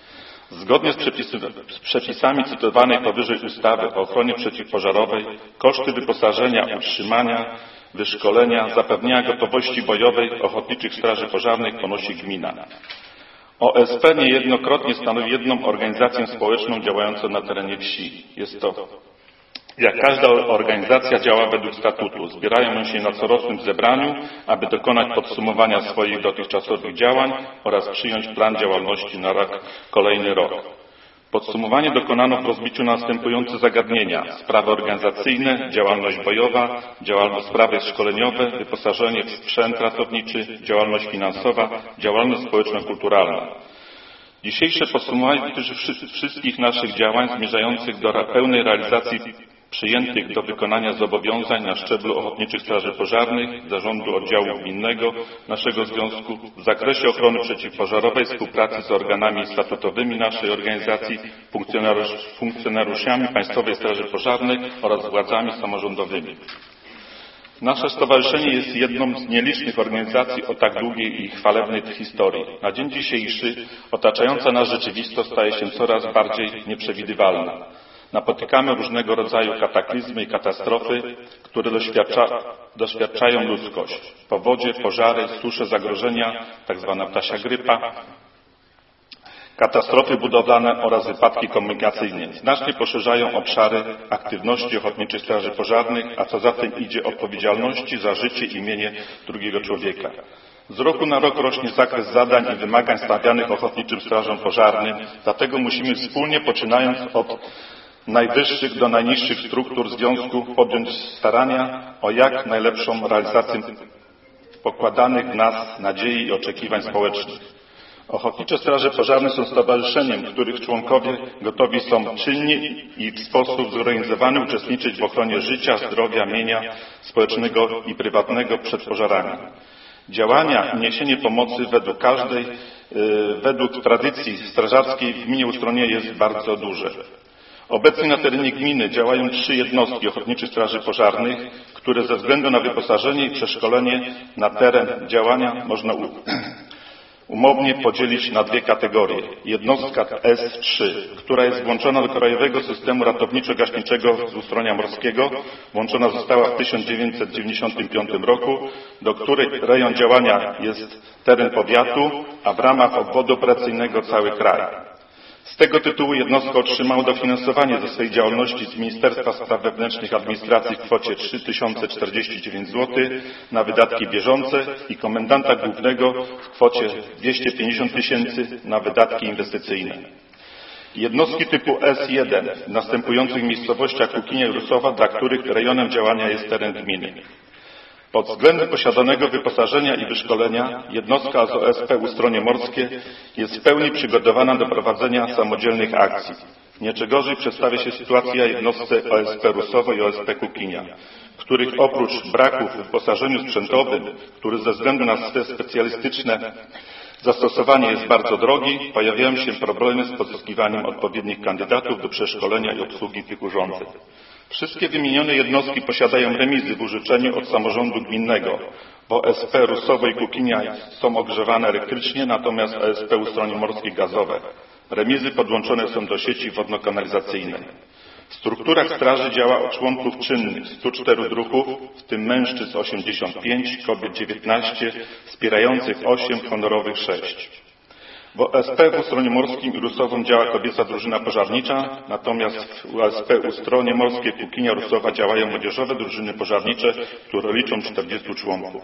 Zgodnie z, przepisy, z przepisami cytowanej powyżej ustawy o ochronie przeciwpożarowej koszty wyposażenia, utrzymania, wyszkolenia, zapewnienia gotowości bojowej Ochotniczych Straży Pożarnych ponosi gmina. O S P niejednokrotnie stanowi jedną organizację społeczną działającą na terenie wsi. Jest to, jak każda organizacja, działa według statutu. Zbierają się na corocznym zebraniu, aby dokonać podsumowania swoich dotychczasowych działań oraz przyjąć plan działalności na rok, kolejny rok. Podsumowanie dokonano w rozbiciu na następujące zagadnienia: sprawy organizacyjne, działalność bojowa, działalność sprawy szkoleniowe, wyposażenie w sprzęt ratowniczy, działalność finansowa, działalność społeczno-kulturalna. Dzisiejsze podsumowanie dotyczy wszystkich naszych działań zmierzających do pełnej realizacji przyjętych do wykonania zobowiązań na szczeblu Ochotniczych Straży Pożarnych, Zarządu Oddziału Gminnego naszego Związku w zakresie ochrony przeciwpożarowej, współpracy z organami statutowymi naszej organizacji, funkcjonariusz, funkcjonariuszami Państwowej Straży Pożarnej oraz władzami samorządowymi. Nasze stowarzyszenie jest jedną z nielicznych organizacji o tak długiej i chwalebnej historii. Na dzień dzisiejszy otaczająca nas rzeczywistość staje się coraz bardziej nieprzewidywalna. Napotykamy różnego rodzaju kataklizmy i katastrofy, które doświadcza, doświadczają ludzkość. Powodzie, pożary, susze, zagrożenia, tzw. ptasia grypa, katastrofy budowlane oraz wypadki komunikacyjne znacznie poszerzają obszary aktywności Ochotniczych Straży Pożarnych, a co za tym idzie odpowiedzialności za życie i mienie drugiego człowieka. Z roku na rok rośnie zakres zadań i wymagań stawianych Ochotniczym Strażom Pożarnym, dlatego musimy wspólnie, poczynając od najwyższych do najniższych struktur związku, podjąć starania o jak najlepszą realizację pokładanych w nas nadziei i oczekiwań społecznych. Ochotnicze Straże Pożarne są stowarzyszeniem, których członkowie gotowi są czynnie i w sposób zorganizowany uczestniczyć w ochronie życia, zdrowia, mienia społecznego i prywatnego przed pożarami. Działania i niesienie pomocy według każdej, według tradycji strażackiej w gminie Ustronie jest bardzo duże. Obecnie na terenie gminy działają trzy jednostki Ochotniczych Straży Pożarnych, które ze względu na wyposażenie i przeszkolenie na teren działania można umownie podzielić na dwie kategorie. Jednostka S trzy, która jest włączona do Krajowego Systemu Ratowniczo-Gaśniczego z Ustronia Morskiego, włączona została w tysiąc dziewięćset dziewięćdziesiątym piątym roku, do której rejon działania jest teren powiatu, a w ramach obwodu operacyjnego cały kraj. Z tego tytułu jednostka otrzymała dofinansowanie ze swojej działalności z Ministerstwa Spraw Wewnętrznych i Administracji w kwocie trzy tysiące czterdzieści dziewięć złotych na wydatki bieżące i komendanta głównego w kwocie dwieście pięćdziesiąt tysięcy na wydatki inwestycyjne. Jednostki typu S jeden w następujących miejscowościach Kukinia i Rusowa, dla których rejonem działania jest teren gminy. Pod względem posiadanego wyposażenia i wyszkolenia jednostka z O S P Ustronie Morskie jest w pełni przygotowana do prowadzenia samodzielnych akcji. Nieco gorzej przedstawia się sytuacja jednostce O S P Rusowo i O S P Kukinia, których oprócz braków w wyposażeniu sprzętowym, który ze względu na swe specjalistyczne zastosowanie jest bardzo drogi, pojawiają się problemy z pozyskiwaniem odpowiednich kandydatów do przeszkolenia i obsługi tych urządzeń. Wszystkie wymienione jednostki posiadają remizy w użyczeniu od samorządu gminnego. W O S P Rusowo i Kukinia są ogrzewane elektrycznie, natomiast O S P Ustronie Morskiej gazowe. Remizy podłączone są do sieci wodno-kanalizacyjnej. W strukturach straży działa od członków czynnych stu czterech druhów, w tym mężczyzn osiemdziesiąt pięć, kobiet dziewiętnaście, wspierających osiem, honorowych sześć. W O S P w Ustronie Morskim i Rusową działa kobieca drużyna pożarnicza, natomiast w O S P Ustronie Morskie, Kukinia, Rusowa działają młodzieżowe drużyny pożarnicze, które liczą czterdziestu członków.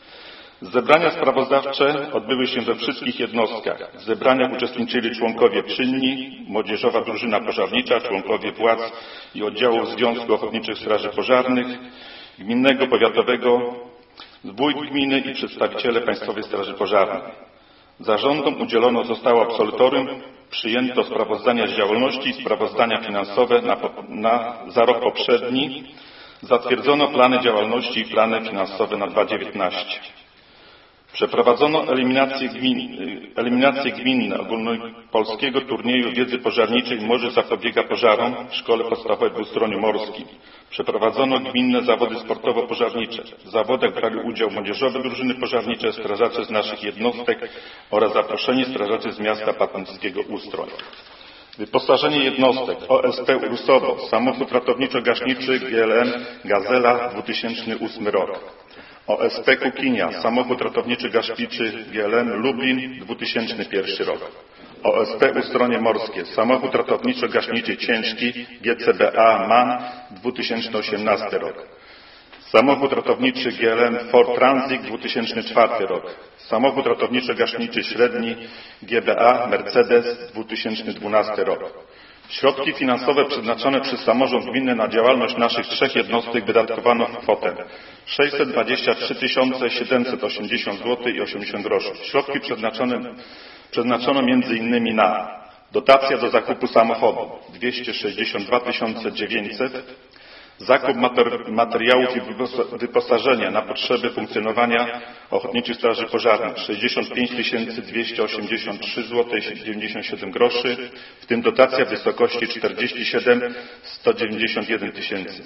Zebrania sprawozdawcze odbyły się we wszystkich jednostkach. W zebraniach uczestniczyli członkowie czynni, młodzieżowa drużyna pożarnicza, członkowie władz i oddziałów Związku Ochotniczych Straży Pożarnych, gminnego, powiatowego, wójt gminy i przedstawiciele Państwowej Straży Pożarnej. Zarządom udzielono zostało absolutorium, przyjęto sprawozdania z działalności i sprawozdania finansowe na, na, za rok poprzedni, zatwierdzono plany działalności i plany finansowe na dwa tysiące dziewiętnasty. Przeprowadzono eliminację, gmin, eliminację gminne ogólnopolskiego turnieju wiedzy pożarniczej Morze zapobiega pożarom w szkole podstawowej w Ustroniu Morskim. Przeprowadzono gminne zawody sportowo-pożarnicze. W zawodach brali udział młodzieżowe drużyny pożarnicze, strażacy z naszych jednostek oraz zaproszeni strażacy z miasta patronskiego Ustroń. Wyposażenie jednostek O S P Rusowo, samochód ratowniczo-gaśniczy G L M Gazela dwa tysiące ósmy rok. O S P Kukinia, samochód ratowniczy-gaśniczy G L M Lublin dwa tysiące pierwszy rok. O S P Ustronie Morskie, samochód ratowniczo-gaśniczy ciężki G C B A MAN dwa tysiące osiemnasty rok. Samochód ratowniczy G L M Ford Transit dwa tysiące czwarty rok. Samochód ratowniczo-gaśniczy średni G B A Mercedes dwa tysiące dwunasty rok. Środki finansowe przeznaczone przez samorząd gminny na działalność naszych trzech jednostek wydatkowano w kwotę sześćset dwadzieścia trzy tysiące siedemset osiemdziesiąt złotych i osiemdziesiąt groszy. Środki przeznaczone, przeznaczono między innymi na dotacja do zakupu samochodu dwieście sześćdziesiąt dwa tysiące dziewięćset, zakup materiałów i wyposażenia na potrzeby funkcjonowania Ochotniczych Straży Pożarnych sześćdziesiąt pięć tysięcy dwieście osiemdziesiąt trzy złotych i dziewięćdziesiąt siedem groszy, w tym dotacja w wysokości czterdzieści siedem tysięcy sto dziewięćdziesiąt jeden tysięcy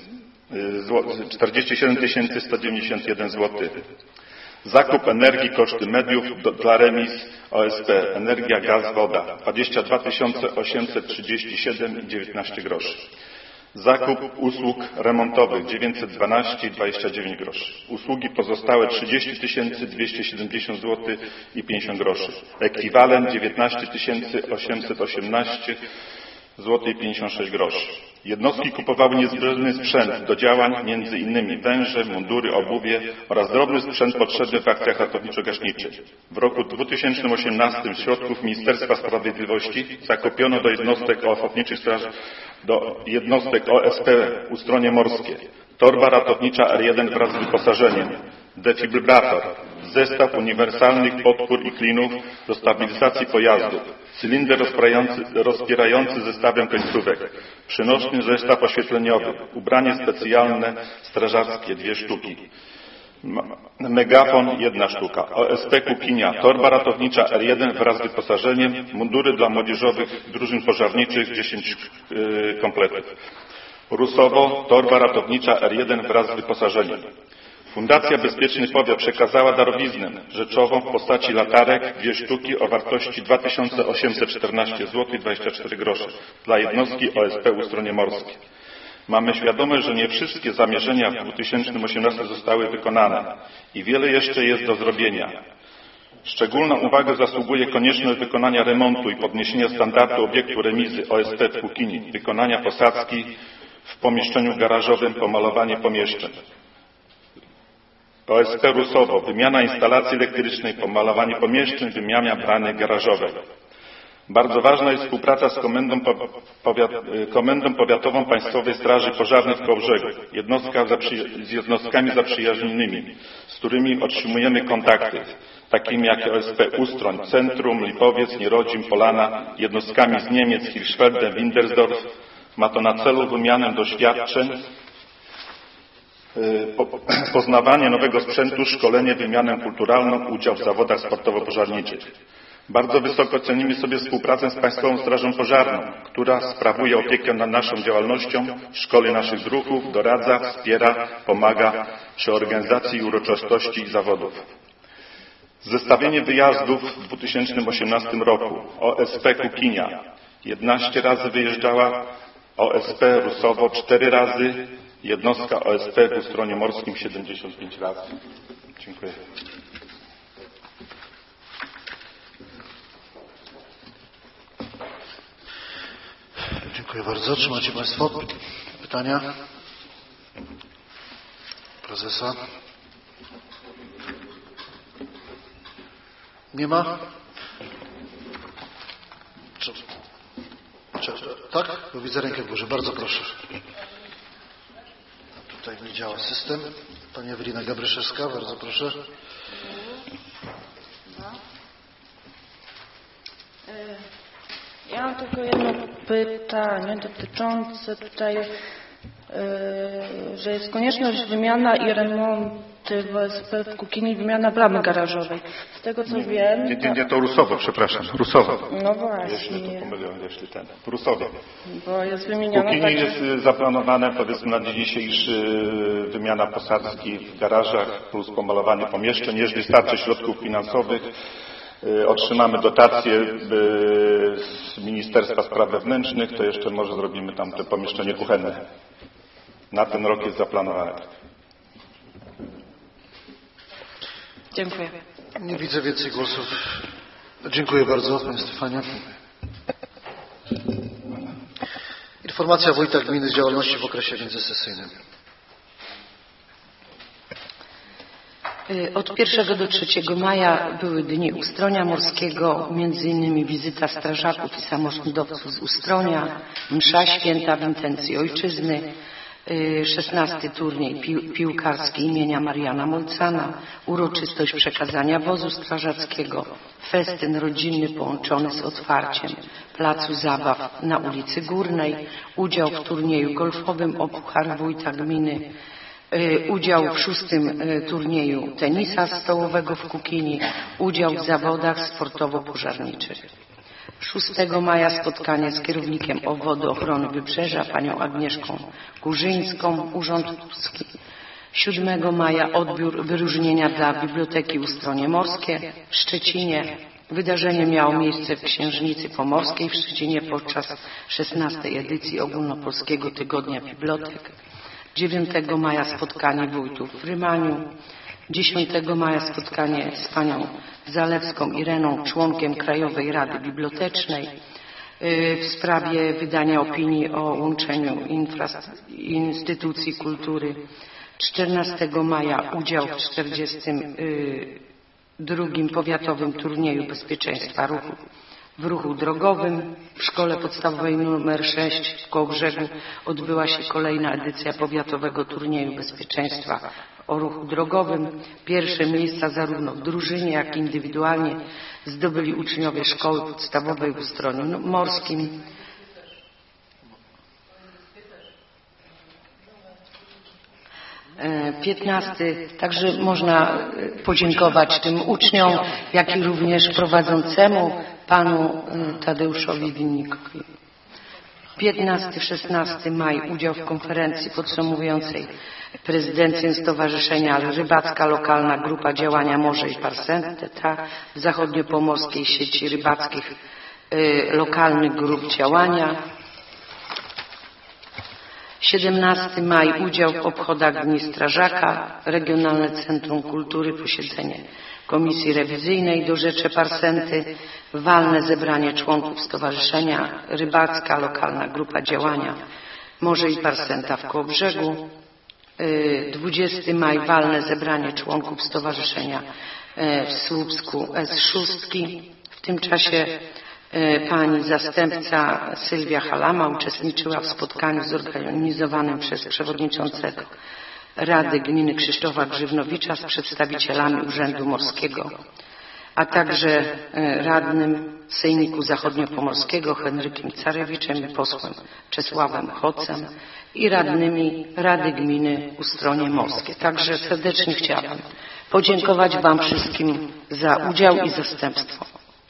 czterdzieści siedem tysięcy sto dziewięćdziesiąt jeden złotych. Zakup energii, koszty mediów do, dla remis O S P, energia, gaz, woda dwadzieścia dwa tysiące osiemset trzydzieści siedem i dziewiętnaście groszy. Zakup usług remontowych dziewięćset dwanaście i dwadzieścia dziewięć groszy. Usługi pozostałe trzydzieści tysięcy dwieście siedemdziesiąt złotych i pięćdziesiąt groszy. Ekwiwalent dziewiętnaście tysięcy osiemset osiemnaście złotych i pięćdziesiąt sześć groszy. Jednostki kupowały niezbędny sprzęt do działań, między innymi węże, mundury, obuwie oraz drobny sprzęt potrzebny w akcjach ratowniczo-gaśniczych. W roku dwa tysiące osiemnastym z środków Ministerstwa Sprawiedliwości zakupiono do jednostek ochotniczych straży, do jednostek O S P Ustronie Morskie torba ratownicza R jeden wraz z wyposażeniem, defibrylator, zestaw uniwersalnych podpór i klinów do stabilizacji pojazdów, cylinder rozpierający zestawem końcówek, przenośny zestaw oświetleniowy, ubranie specjalne strażackie dwie sztuki, megafon jedna sztuka, O S P Kukinia, torba ratownicza R jeden wraz z wyposażeniem, mundury dla młodzieżowych drużyn pożarniczych dziesięć yy, kompletów. Rusowo, torba ratownicza R jeden wraz z wyposażeniem. Fundacja Bezpieczny Powiat przekazała darowiznę rzeczową w postaci latarek dwie sztuki o wartości dwa tysiące osiemset czternaście złotych i dwadzieścia cztery grosze dla jednostki O S P Ustronie Morskie. Mamy świadomość, że nie wszystkie zamierzenia w dwa tysiące osiemnastym zostały wykonane i wiele jeszcze jest do zrobienia. Szczególną uwagę zasługuje konieczność wykonania remontu i podniesienia standardu obiektu remizy O S P w Kukini, wykonania posadzki w pomieszczeniu garażowym, pomalowanie pomieszczeń. O S P Rusowo, wymiana instalacji elektrycznej, pomalowanie pomieszczeń, wymiana bramy garażowej. Bardzo ważna jest współpraca z Komendą, Powiat, Komendą Powiatową Państwowej Straży Pożarnej w Kołobrzegu, jednostka z jednostkami zaprzyjaźnionymi, z którymi otrzymujemy kontakty, takimi jak O S P Ustroń, Centrum, Lipowiec, Nierodzim, Polana, jednostkami z Niemiec, Hirschfeldem, Windersdorf. Ma to na celu wymianę doświadczeń, poznawanie nowego sprzętu, szkolenie, wymianę kulturalną, udział w zawodach sportowo-pożarniczych. Bardzo wysoko cenimy sobie współpracę z Państwową Strażą Pożarną, która sprawuje opiekę nad naszą działalnością, szkoli naszych druhów, doradza, wspiera, pomaga przy organizacji uroczystości i zawodów. Zestawienie wyjazdów w dwa tysiące osiemnastym roku. O S P Kukinia jedenaście razy wyjeżdżała, O S P Rusowo cztery razy, jednostka O S P w Ustronie Morskim siedemdziesiąt pięć razy. Dziękuję. Dziękuję bardzo. Czy macie Państwo pytania? Prezesa? Nie ma? Czy, czy, tak? Bo widzę rękę w górze. Bardzo proszę. Tutaj nie działa system. Pani Ewelina Gabryszewska, bardzo proszę. Ja mam tylko jedno pytanie dotyczące tutaj, yy, że jest konieczność wymiana i remonty w O S P w Kukini, wymiana bramy garażowej. Z tego co wiem... Nie, nie, nie, to Rusowo, przepraszam, Rusowo. No właśnie. Jeśli to pomyliłem, jeśli ten, Rusowo. Bo jest wymieniona... W Kukini także... jest zaplanowane, powiedzmy na dzień dzisiejszy, wymiana posadzki w garażach plus pomalowanie pomieszczeń. Jeżeli starczy środków finansowych, otrzymamy dotację z Ministerstwa Spraw Wewnętrznych, to jeszcze może zrobimy tam to pomieszczenie kuchenne. Na ten rok jest zaplanowane. Dziękuję. Nie widzę więcej głosów. Dziękuję bardzo, Panie Stefanie. Informacja wójta gminy z działalności w okresie międzysesyjnym. Od pierwszego do trzeciego maja były dni Ustronia Morskiego, między innymi wizyta strażaków i samorządowców z Ustronia, msza święta w intencji ojczyzny, szesnasty turniej pi piłkarski imienia Mariana Molcana, uroczystość przekazania wozu strażackiego, festyn rodzinny połączony z otwarciem placu zabaw na ulicy Górnej, udział w turnieju golfowym o Puchar Wójta Gminy, udział w szóstym turnieju tenisa stołowego w Kukini, udział w zawodach sportowo-pożarniczych. szóstego maja spotkanie z kierownikiem Owodu Ochrony Wybrzeża, panią Agnieszką Kurzyńską, Urząd Górski. siódmego maja odbiór wyróżnienia dla Biblioteki Ustronie Morskie w Szczecinie. Wydarzenie miało miejsce w Księżnicy Pomorskiej w Szczecinie podczas szesnastej edycji Ogólnopolskiego Tygodnia Bibliotek. dziewiątego maja spotkanie wójtów w Rymaniu. dziesiątego maja spotkanie z panią Zalewską Ireną, członkiem Krajowej Rady Bibliotecznej w sprawie wydania opinii o łączeniu instytucji kultury. czternastego maja udział w czterdziestym drugim Powiatowym Turnieju Bezpieczeństwa Ruchu w ruchu drogowym. W Szkole Podstawowej nr sześć w Kołobrzegu odbyła się kolejna edycja Powiatowego Turnieju Bezpieczeństwa o ruchu drogowym. Pierwsze miejsca zarówno w drużynie, jak i indywidualnie zdobyli uczniowie Szkoły Podstawowej w Ustroniu Morskim. piętnasty Także można podziękować tym uczniom, jak i również prowadzącemu panu Tadeuszowi Winnikowi. piętnasty szesnasty maj udział w konferencji podsumowującej prezydencję Stowarzyszenia Rybacka Lokalna Grupa Działania Morze i Parsenteta w zachodniopomorskiej sieci rybackich y, lokalnych grup działania. siedemnasty maj udział w obchodach Dni Strażaka, Regionalne Centrum Kultury, posiedzenie Komisji Rewizyjnej do Rzeczy Parsenty, walne zebranie członków Stowarzyszenia Rybacka Lokalna Grupa Działania Morze i Parsenta w Kołobrzegu. dwudziestego maja walne zebranie członków Stowarzyszenia w Słupsku S sześć. W tym czasie pani zastępca Sylwia Halama uczestniczyła w spotkaniu zorganizowanym przez przewodniczącego Rady Gminy Krzysztofa Grzywnowicza z przedstawicielami Urzędu Morskiego, a także radnym Sejmiku Zachodniopomorskiego Henrykiem Carewiczem i posłem Czesławem Hocem i radnymi Rady Gminy Ustronie Morskie. Także serdecznie chciałabym podziękować Wam wszystkim za udział i zastępstwo.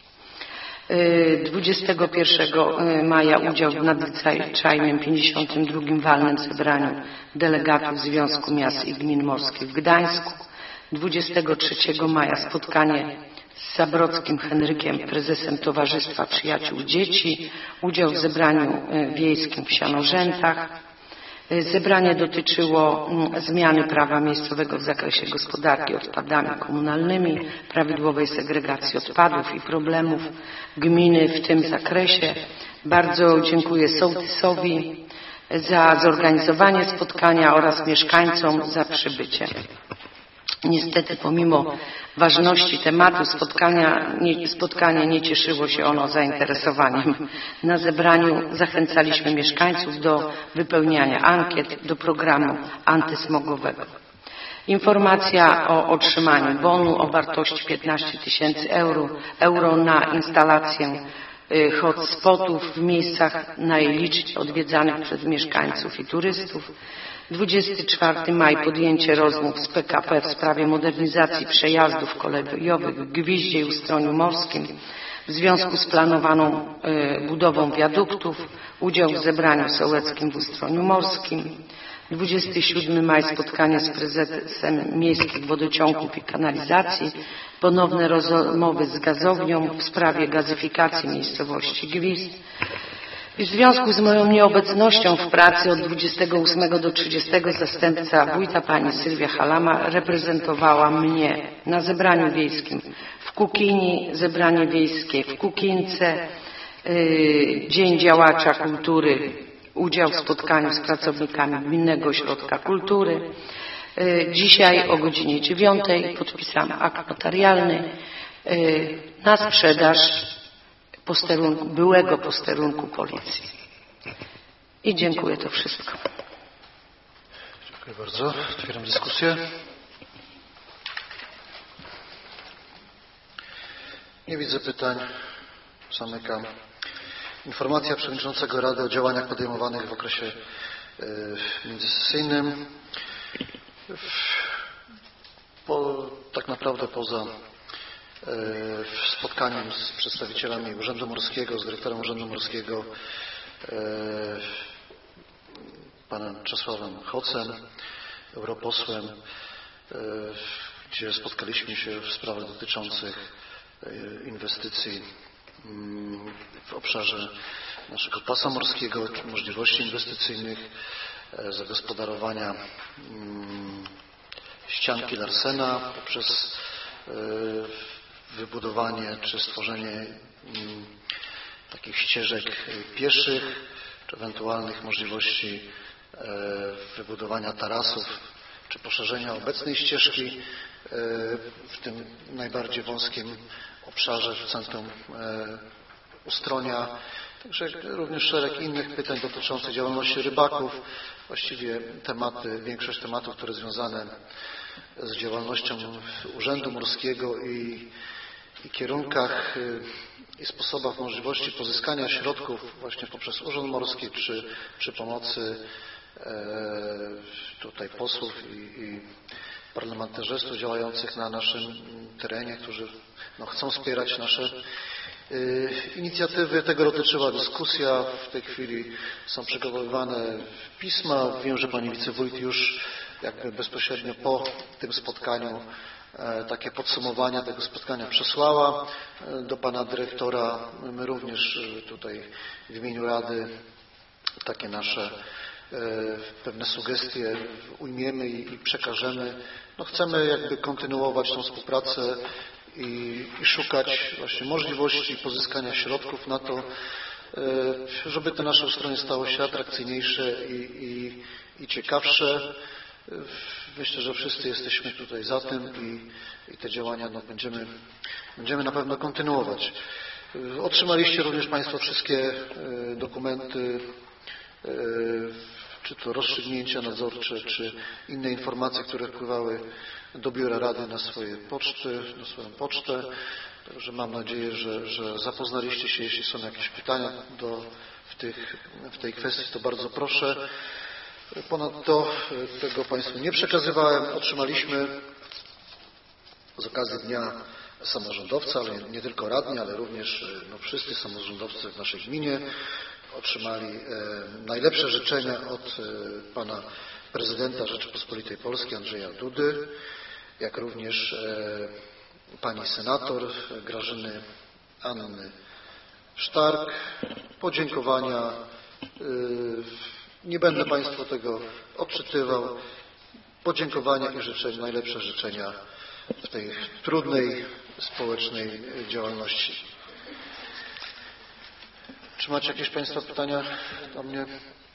dwudziestego pierwszego maja udział w nadzwyczajnym pięćdziesiątym drugim walnym zebraniu delegatów Związku Miast i Gmin Morskich w Gdańsku. dwudziestego trzeciego maja spotkanie z Zabrodzkim Henrykiem, prezesem Towarzystwa Przyjaciół Dzieci. Udział w zebraniu wiejskim w Sianorzętach. Zebranie dotyczyło zmiany prawa miejscowego w zakresie gospodarki odpadami komunalnymi, prawidłowej segregacji odpadów i problemów gminy w tym zakresie. Bardzo dziękuję sołtysowi za zorganizowanie spotkania oraz mieszkańcom za przybycie. Niestety pomimo ważności tematu spotkania, nie, spotkanie nie cieszyło się ono zainteresowaniem. Na zebraniu zachęcaliśmy mieszkańców do wypełniania ankiet do programu antysmogowego. Informacja o otrzymaniu bonu o wartości piętnaście tysięcy euro, euro na instalację hotspotów w miejscach najliczniej odwiedzanych przez mieszkańców i turystów. dwudziestego czwartego maja podjęcie rozmów z P K P w sprawie modernizacji przejazdów kolejowych w Gwiździe i Ustroniu Morskim w związku z planowaną y, budową wiaduktów. Udział w zebraniu sołeckim w Ustroniu Morskim. dwudziestego siódmego maja spotkanie z prezesem miejskich wodociągów i kanalizacji, ponowne rozmowy z gazownią w sprawie gazyfikacji miejscowości Gwizd. W związku z moją nieobecnością w pracy od dwudziestego ósmego do trzydziestego zastępca wójta pani Sylwia Halama reprezentowała mnie na zebraniu wiejskim w Kukini, zebranie wiejskie w Kukince, yy, Dzień Działacza Kultury, udział w spotkaniu z pracownikami Gminnego Ośrodka Kultury. Yy, dzisiaj o godzinie dziewiątej podpisałam akt notarialny yy, na sprzedaż posterunku, byłego posterunku policji. I dziękuję, to wszystko. Dziękuję bardzo. Otwieram dyskusję. Nie widzę pytań. Zamykam. Informacja Przewodniczącego Rady o działaniach podejmowanych w okresie y, międzysesyjnym. Po, tak naprawdę poza w spotkaniu z przedstawicielami Urzędu Morskiego, z dyrektorem Urzędu Morskiego, panem Czesławem Hocem, europosłem, gdzie spotkaliśmy się w sprawach dotyczących inwestycji w obszarze naszego pasa morskiego, możliwości inwestycyjnych, zagospodarowania ścianki Larsena poprzez wybudowanie czy stworzenie takich ścieżek pieszych, czy ewentualnych możliwości wybudowania tarasów, czy poszerzenia obecnej ścieżki w tym najbardziej wąskim obszarze w centrum Ustronia. Także również szereg innych pytań dotyczących działalności rybaków. Właściwie tematy, większość tematów, które związane z działalnością Urzędu Morskiego i, i kierunkach i sposobach możliwości pozyskania środków właśnie poprzez Urząd Morski czy przy pomocy e, tutaj posłów i, i parlamentarzystów działających na naszym terenie, którzy no, chcą wspierać nasze y, inicjatywy. Tego dotyczyła dyskusja. W tej chwili są przygotowywane pisma. Wiem, że pani wicewójt już jakby bezpośrednio po tym spotkaniu e, takie podsumowania tego spotkania przesłała e, do pana dyrektora. My również e, tutaj w imieniu Rady takie nasze e, pewne sugestie ujmiemy i, i przekażemy. No, chcemy jakby kontynuować tą współpracę i, i szukać właśnie możliwości pozyskania środków na to, e, żeby te nasze ustronie stało się atrakcyjniejsze i, i, i ciekawsze. Myślę, że wszyscy jesteśmy tutaj za tym i, i te działania no, będziemy, będziemy na pewno kontynuować. Otrzymaliście również Państwo wszystkie dokumenty, czy to rozstrzygnięcia nadzorcze, czy inne informacje, które wpływały do Biura Rady na swoje poczty, na swoją pocztę. Także mam nadzieję, że, że zapoznaliście się. Jeśli są jakieś pytania do, w, tych, w tej kwestii, to bardzo proszę. Ponadto tego Państwu nie przekazywałem. Otrzymaliśmy z okazji Dnia Samorządowca, ale nie tylko radni, ale również no, wszyscy samorządowcy w naszej gminie otrzymali e, najlepsze życzenia od e, pana prezydenta Rzeczypospolitej Polskiej Andrzeja Dudy, jak również e, pani senator Grażyny Anny Sztark. Podziękowania. E, nie będę Państwu tego odczytywał. Podziękowania i życzenia, najlepsze życzenia w tej trudnej społecznej działalności. Czy macie jakieś Państwo pytania do mnie?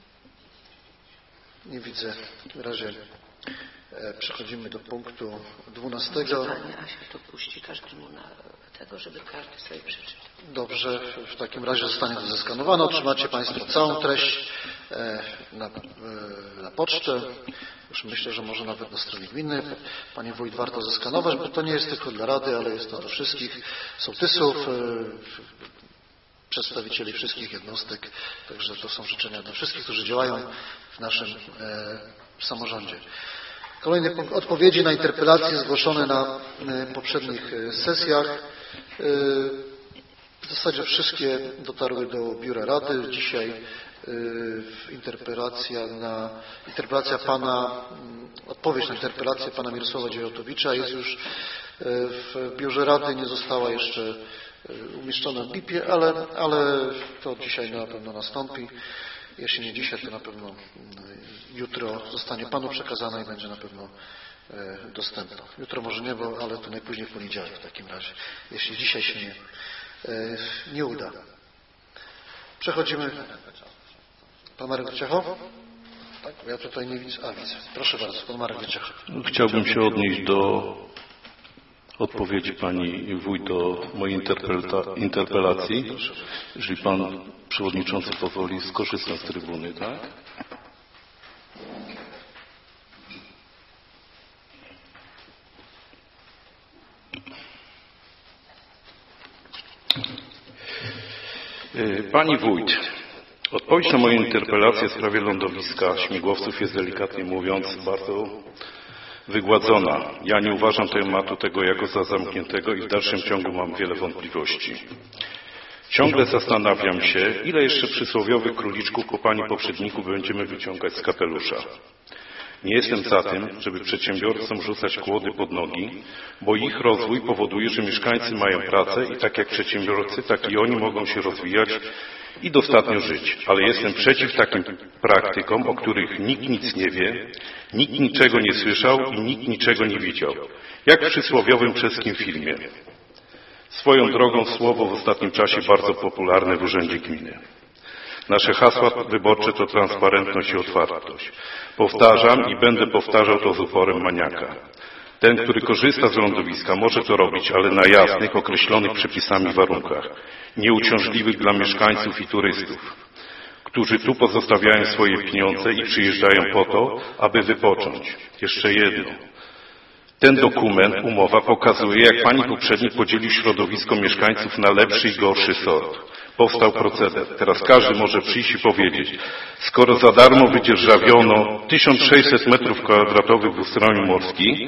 Nie widzę. W takim razie e, przechodzimy do punktu dwunastego. Pani Asia to puści każdemu na tego, żeby każdy sobie przeczytał. Dobrze. W takim razie zostanie to zeskanowane. Otrzymacie Państwo całą treść e, na, e, na pocztę. Już myślę, że może nawet na stronie gminy. Panie Wójt, warto zeskanować, bo to nie jest tylko dla Rady, ale jest to dla wszystkich sołtysów, e, przedstawicieli wszystkich jednostek. Także to są życzenia dla wszystkich, którzy działają w naszym e, samorządzie. Kolejny punkt. Odpowiedzi na interpelacje zgłoszone na e, poprzednich e, sesjach. E, w zasadzie wszystkie dotarły do Biura Rady. Dzisiaj interpelacja na interpelacja pana, odpowiedź na interpelację pana Mirosława Dziewiatowicza jest już w biurze Rady, nie została jeszcze umieszczona w bipie, ale, ale to dzisiaj na pewno nastąpi. Jeśli nie dzisiaj, to na pewno jutro zostanie panu przekazana i będzie na pewno dostępna. Jutro może nie, bo, ale to najpóźniej w poniedziałek w takim razie, jeśli dzisiaj się nie, nie uda. Przechodzimy. Pan Marek Wyciecho? Tak, ja tutaj nie widzę. A, widzę. Proszę bardzo, pan Marek Wyciecho. Chciałbym się odnieść do odpowiedzi pani wójt do mojej interpelacji. Jeżeli pan przewodniczący pozwoli, skorzystam z trybuny, tak? Pani wójt, odpowiedź na moją interpelację w sprawie lądowiska śmigłowców jest, delikatnie mówiąc, bardzo wygładzona. Ja nie uważam tematu tego jako za zamkniętego i w dalszym ciągu mam wiele wątpliwości. Ciągle zastanawiam się, ile jeszcze przysłowiowych króliczków po pani poprzedniku będziemy wyciągać z kapelusza. Nie jestem za tym, żeby przedsiębiorcom rzucać kłody pod nogi, bo ich rozwój powoduje, że mieszkańcy mają pracę i tak jak przedsiębiorcy, tak i oni mogą się rozwijać i dostatnio żyć. Ale jestem przeciw takim praktykom, o których nikt nic nie wie, nikt niczego nie słyszał i nikt niczego nie widział. Jak w przysłowiowym czeskim filmie. Swoją drogą słowo w ostatnim czasie bardzo popularne w Urzędzie Gminy. Nasze hasła wyborcze to transparentność i otwartość. Powtarzam i będę powtarzał to z uporem maniaka. Ten, który korzysta z lądowiska, może to robić, ale na jasnych, określonych przepisami warunkach, nieuciążliwych dla mieszkańców i turystów, którzy tu pozostawiają swoje pieniądze i przyjeżdżają po to, aby wypocząć. Jeszcze jedno. Ten dokument, umowa pokazuje, jak pani poprzednik podzielił środowisko mieszkańców na lepszy i gorszy sort. Powstał proceder. Teraz każdy może przyjść i powiedzieć, skoro za darmo wydzierżawiono tysiąc sześćset metrów kwadratowych w Ustroniu Morskim,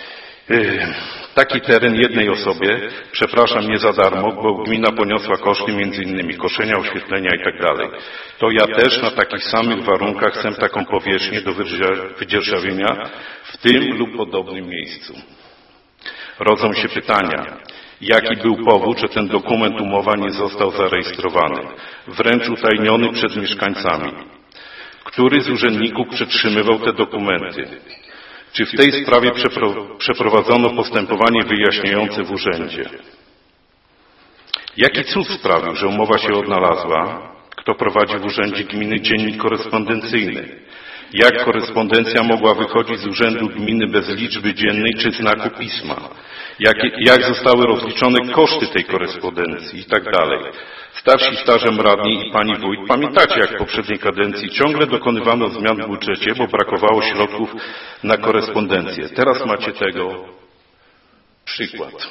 yy, taki teren jednej osobie, przepraszam, nie za darmo, bo gmina poniosła koszty między innymi koszenia, oświetlenia i tak dalej. To ja też na takich samych warunkach chcę taką powierzchnię do wydzierżawienia w tym lub podobnym miejscu. Rodzą się pytania. Jaki był powód, że ten dokument umowa nie został zarejestrowany, wręcz utajniony przed mieszkańcami? Który z urzędników przetrzymywał te dokumenty? Czy w tej sprawie przepro- przeprowadzono postępowanie wyjaśniające w urzędzie? Jaki cud sprawił, że umowa się odnalazła? Kto prowadzi w urzędzie gminy dziennik korespondencyjny? Jak korespondencja mogła wychodzić z urzędu gminy bez liczby dziennej czy znaku pisma? Jak, jak zostały rozliczone koszty tej korespondencji i tak dalej. Starsi stażem radni i pani wójt, pamiętacie, jak w poprzedniej kadencji ciągle dokonywano zmian w budżecie, bo brakowało środków na korespondencję. Teraz macie tego przykład.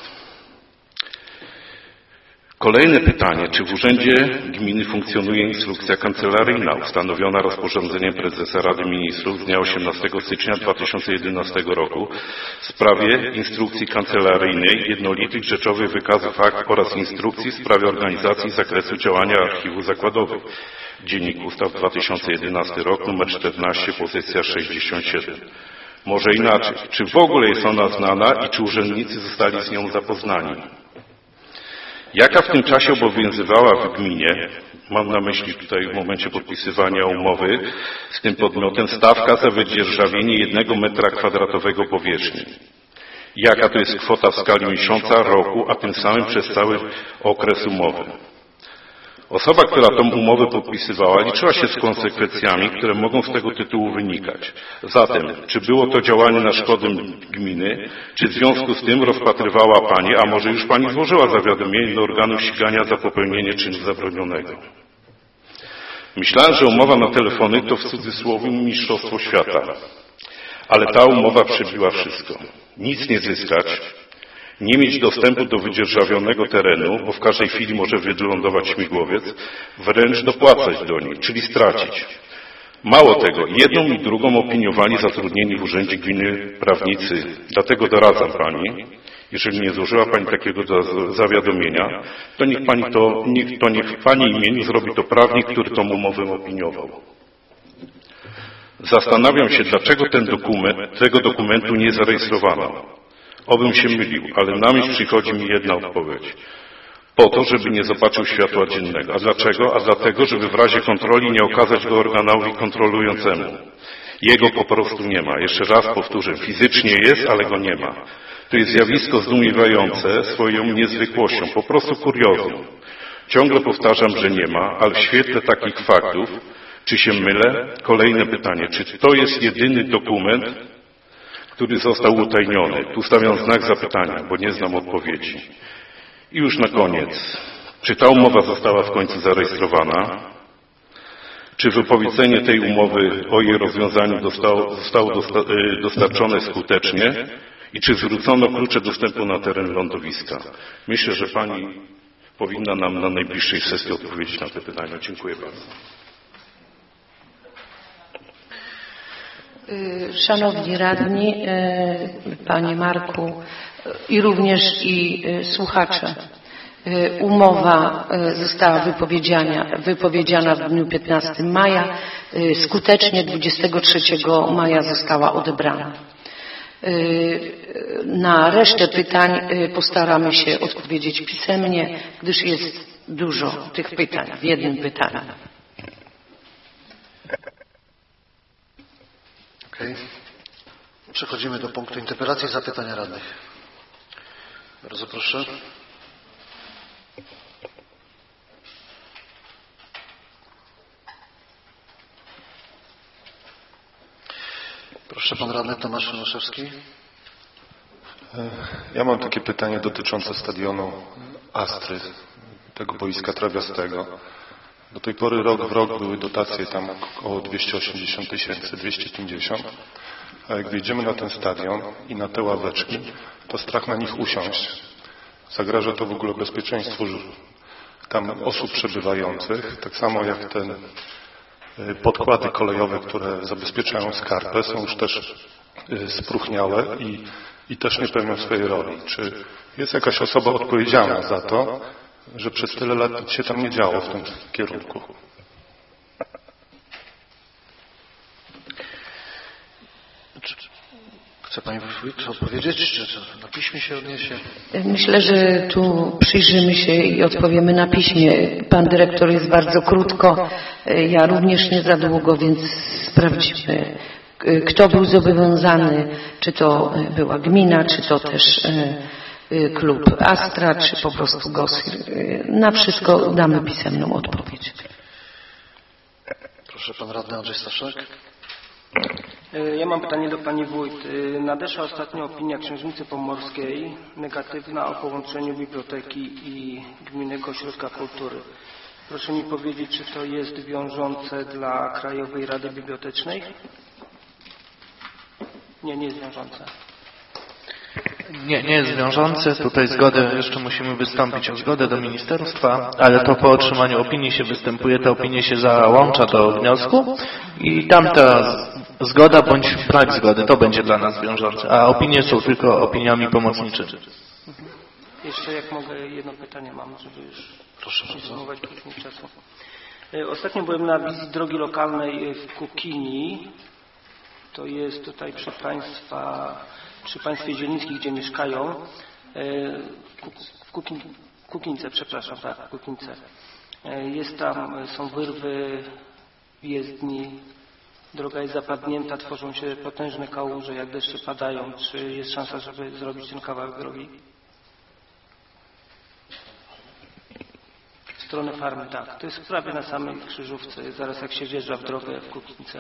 Kolejne pytanie, czy w Urzędzie Gminy funkcjonuje instrukcja kancelaryjna ustanowiona rozporządzeniem prezesa Rady Ministrów z dnia osiemnastego stycznia dwa tysiące jedenastego roku w sprawie instrukcji kancelaryjnej, jednolitych rzeczowych wykazów akt oraz instrukcji w sprawie organizacji zakresu działania archiwów zakładowych. Dziennik Ustaw dwa tysiące jedenasty rok, numer czternaście, pozycja sześćdziesiąt siedem. Może inaczej, czy w ogóle jest ona znana i czy urzędnicy zostali z nią zapoznani? Jaka w tym czasie obowiązywała w gminie, mam na myśli tutaj w momencie podpisywania umowy z tym podmiotem, stawka za wydzierżawienie jednego metra kwadratowego powierzchni? Jaka to jest kwota w skali miesiąca, roku, a tym samym przez cały okres umowy? Osoba, która tą umowę podpisywała, liczyła się z konsekwencjami, które mogą z tego tytułu wynikać. Zatem, czy było to działanie na szkodę gminy, czy w związku z tym rozpatrywała Pani, a może już Pani złożyła zawiadomienie do organów ścigania za popełnienie czynu zabronionego? Myślałem, że umowa na telefony to w cudzysłowie mistrzostwo świata, ale ta umowa przebiła wszystko. Nic nie zyskać, nie mieć dostępu do wydzierżawionego terenu, bo w każdej chwili może wylądować śmigłowiec, wręcz dopłacać do niej, czyli stracić. Mało tego, jedną i drugą opiniowali zatrudnieni w Urzędzie Gminy prawnicy. Dlatego doradzam Pani Jeżeli nie złożyła Pani takiego zawiadomienia, to niech Pani to, niech, to niech w Pani imieniu zrobi to prawnik, który tą umowę opiniował. Zastanawiam się, dlaczego ten dokument, tego dokumentu nie zarejestrowano. Obym się mylił, ale na myśl przychodzi mi jedna odpowiedź. Po to, żeby nie zobaczył światła dziennego. A dlaczego? A dlatego, żeby w razie kontroli nie okazać go organowi kontrolującemu. Jego po prostu nie ma. Jeszcze raz powtórzę, fizycznie jest, ale go nie ma. To jest zjawisko zdumiewające swoją niezwykłością, po prostu kuriozum. Ciągle powtarzam, że nie ma, ale w świetle takich faktów, czy się mylę? Kolejne pytanie, czy to jest jedyny dokument, który został utajniony? Tu stawiam znak zapytania, bo nie znam odpowiedzi. I już na koniec. Czy ta umowa została w końcu zarejestrowana? Czy wypowiedzenie tej umowy o jej rozwiązaniu zostało, zostało dosta, dostarczone skutecznie? I czy zwrócono klucze dostępu na teren lądowiska? Myślę, że Pani powinna nam na najbliższej sesji odpowiedzieć na te pytania. Dziękuję bardzo. Szanowni radni, Panie Marku i również i słuchacze, umowa została wypowiedziana, wypowiedziana w dniu piętnastego maja, skutecznie dwudziestego trzeciego maja została odebrana. Na resztę pytań postaramy się odpowiedzieć pisemnie, gdyż jest dużo tych pytań w jednym pytaniu. Okay. Przechodzimy do punktu interpelacji i zapytania radnych. Bardzo proszę. Proszę, pan radny Tomasz Szymaszewski. Ja mam takie pytanie dotyczące stadionu Astry, tego boiska trawiastego. Do tej pory rok w rok były dotacje tam około dwieście osiemdziesiąt tysięcy, dwieście pięćdziesiąt. A jak wjedziemy na ten stadion i na te ławeczki, to strach na nich usiąść. Zagraża to w ogóle bezpieczeństwu tam osób przebywających. Tak samo jak te podkłady kolejowe, które zabezpieczają skarpę, są już też spróchniałe i, i też nie pełnią swojej roli. Czy jest jakaś osoba odpowiedzialna za to, że przez tyle lat się tam nie działo w tym kierunku? Chce Pani odpowiedzieć, czy na piśmie się odniesie? Myślę, że tu przyjrzymy się i odpowiemy na piśmie. Pan dyrektor jest bardzo krótko, ja również nie za długo, więc sprawdzimy, kto był zobowiązany, czy to była gmina, czy to też klub Astra, czy po prostu Gosir. Na wszystko damy pisemną odpowiedź. Proszę, pan radny Andrzej Staszek. Ja mam pytanie do Pani Wójt. Nadeszła ostatnio opinia Księżnicy Pomorskiej negatywna o połączeniu biblioteki i Gminnego Ośrodka Kultury. Proszę mi powiedzieć, czy to jest wiążące dla Krajowej Rady Bibliotecznej? Nie, nie jest wiążące. Nie, nie jest wiążące. Tutaj zgodę, jeszcze musimy wystąpić o zgodę do ministerstwa, ale to po otrzymaniu opinii się występuje, ta opinia się załącza do wniosku i tamta zgoda bądź brak zgody, to będzie dla nas wiążące, a opinie są tylko opiniami pomocniczymi. Mhm. Jeszcze jak mogę, jedno pytanie mam, żeby już Proszę nie zajmować później czasu. Ostatnio byłem na wizji drogi lokalnej w Kukini. To jest tutaj przy Państwa, przy Państwie Zielińskich, gdzie mieszkają. W Kukin, Kukince, przepraszam, tak, w Kukince. Jest tam, są wyrwy w jezdni. Droga jest zapadnięta, tworzą się potężne kałuże, jak deszcze padają. Czy jest szansa, żeby zrobić ten kawałek drogi? W stronę farmy, tak. To jest prawie na samej krzyżówce, zaraz jak się wjeżdża w drogę w Kukińce.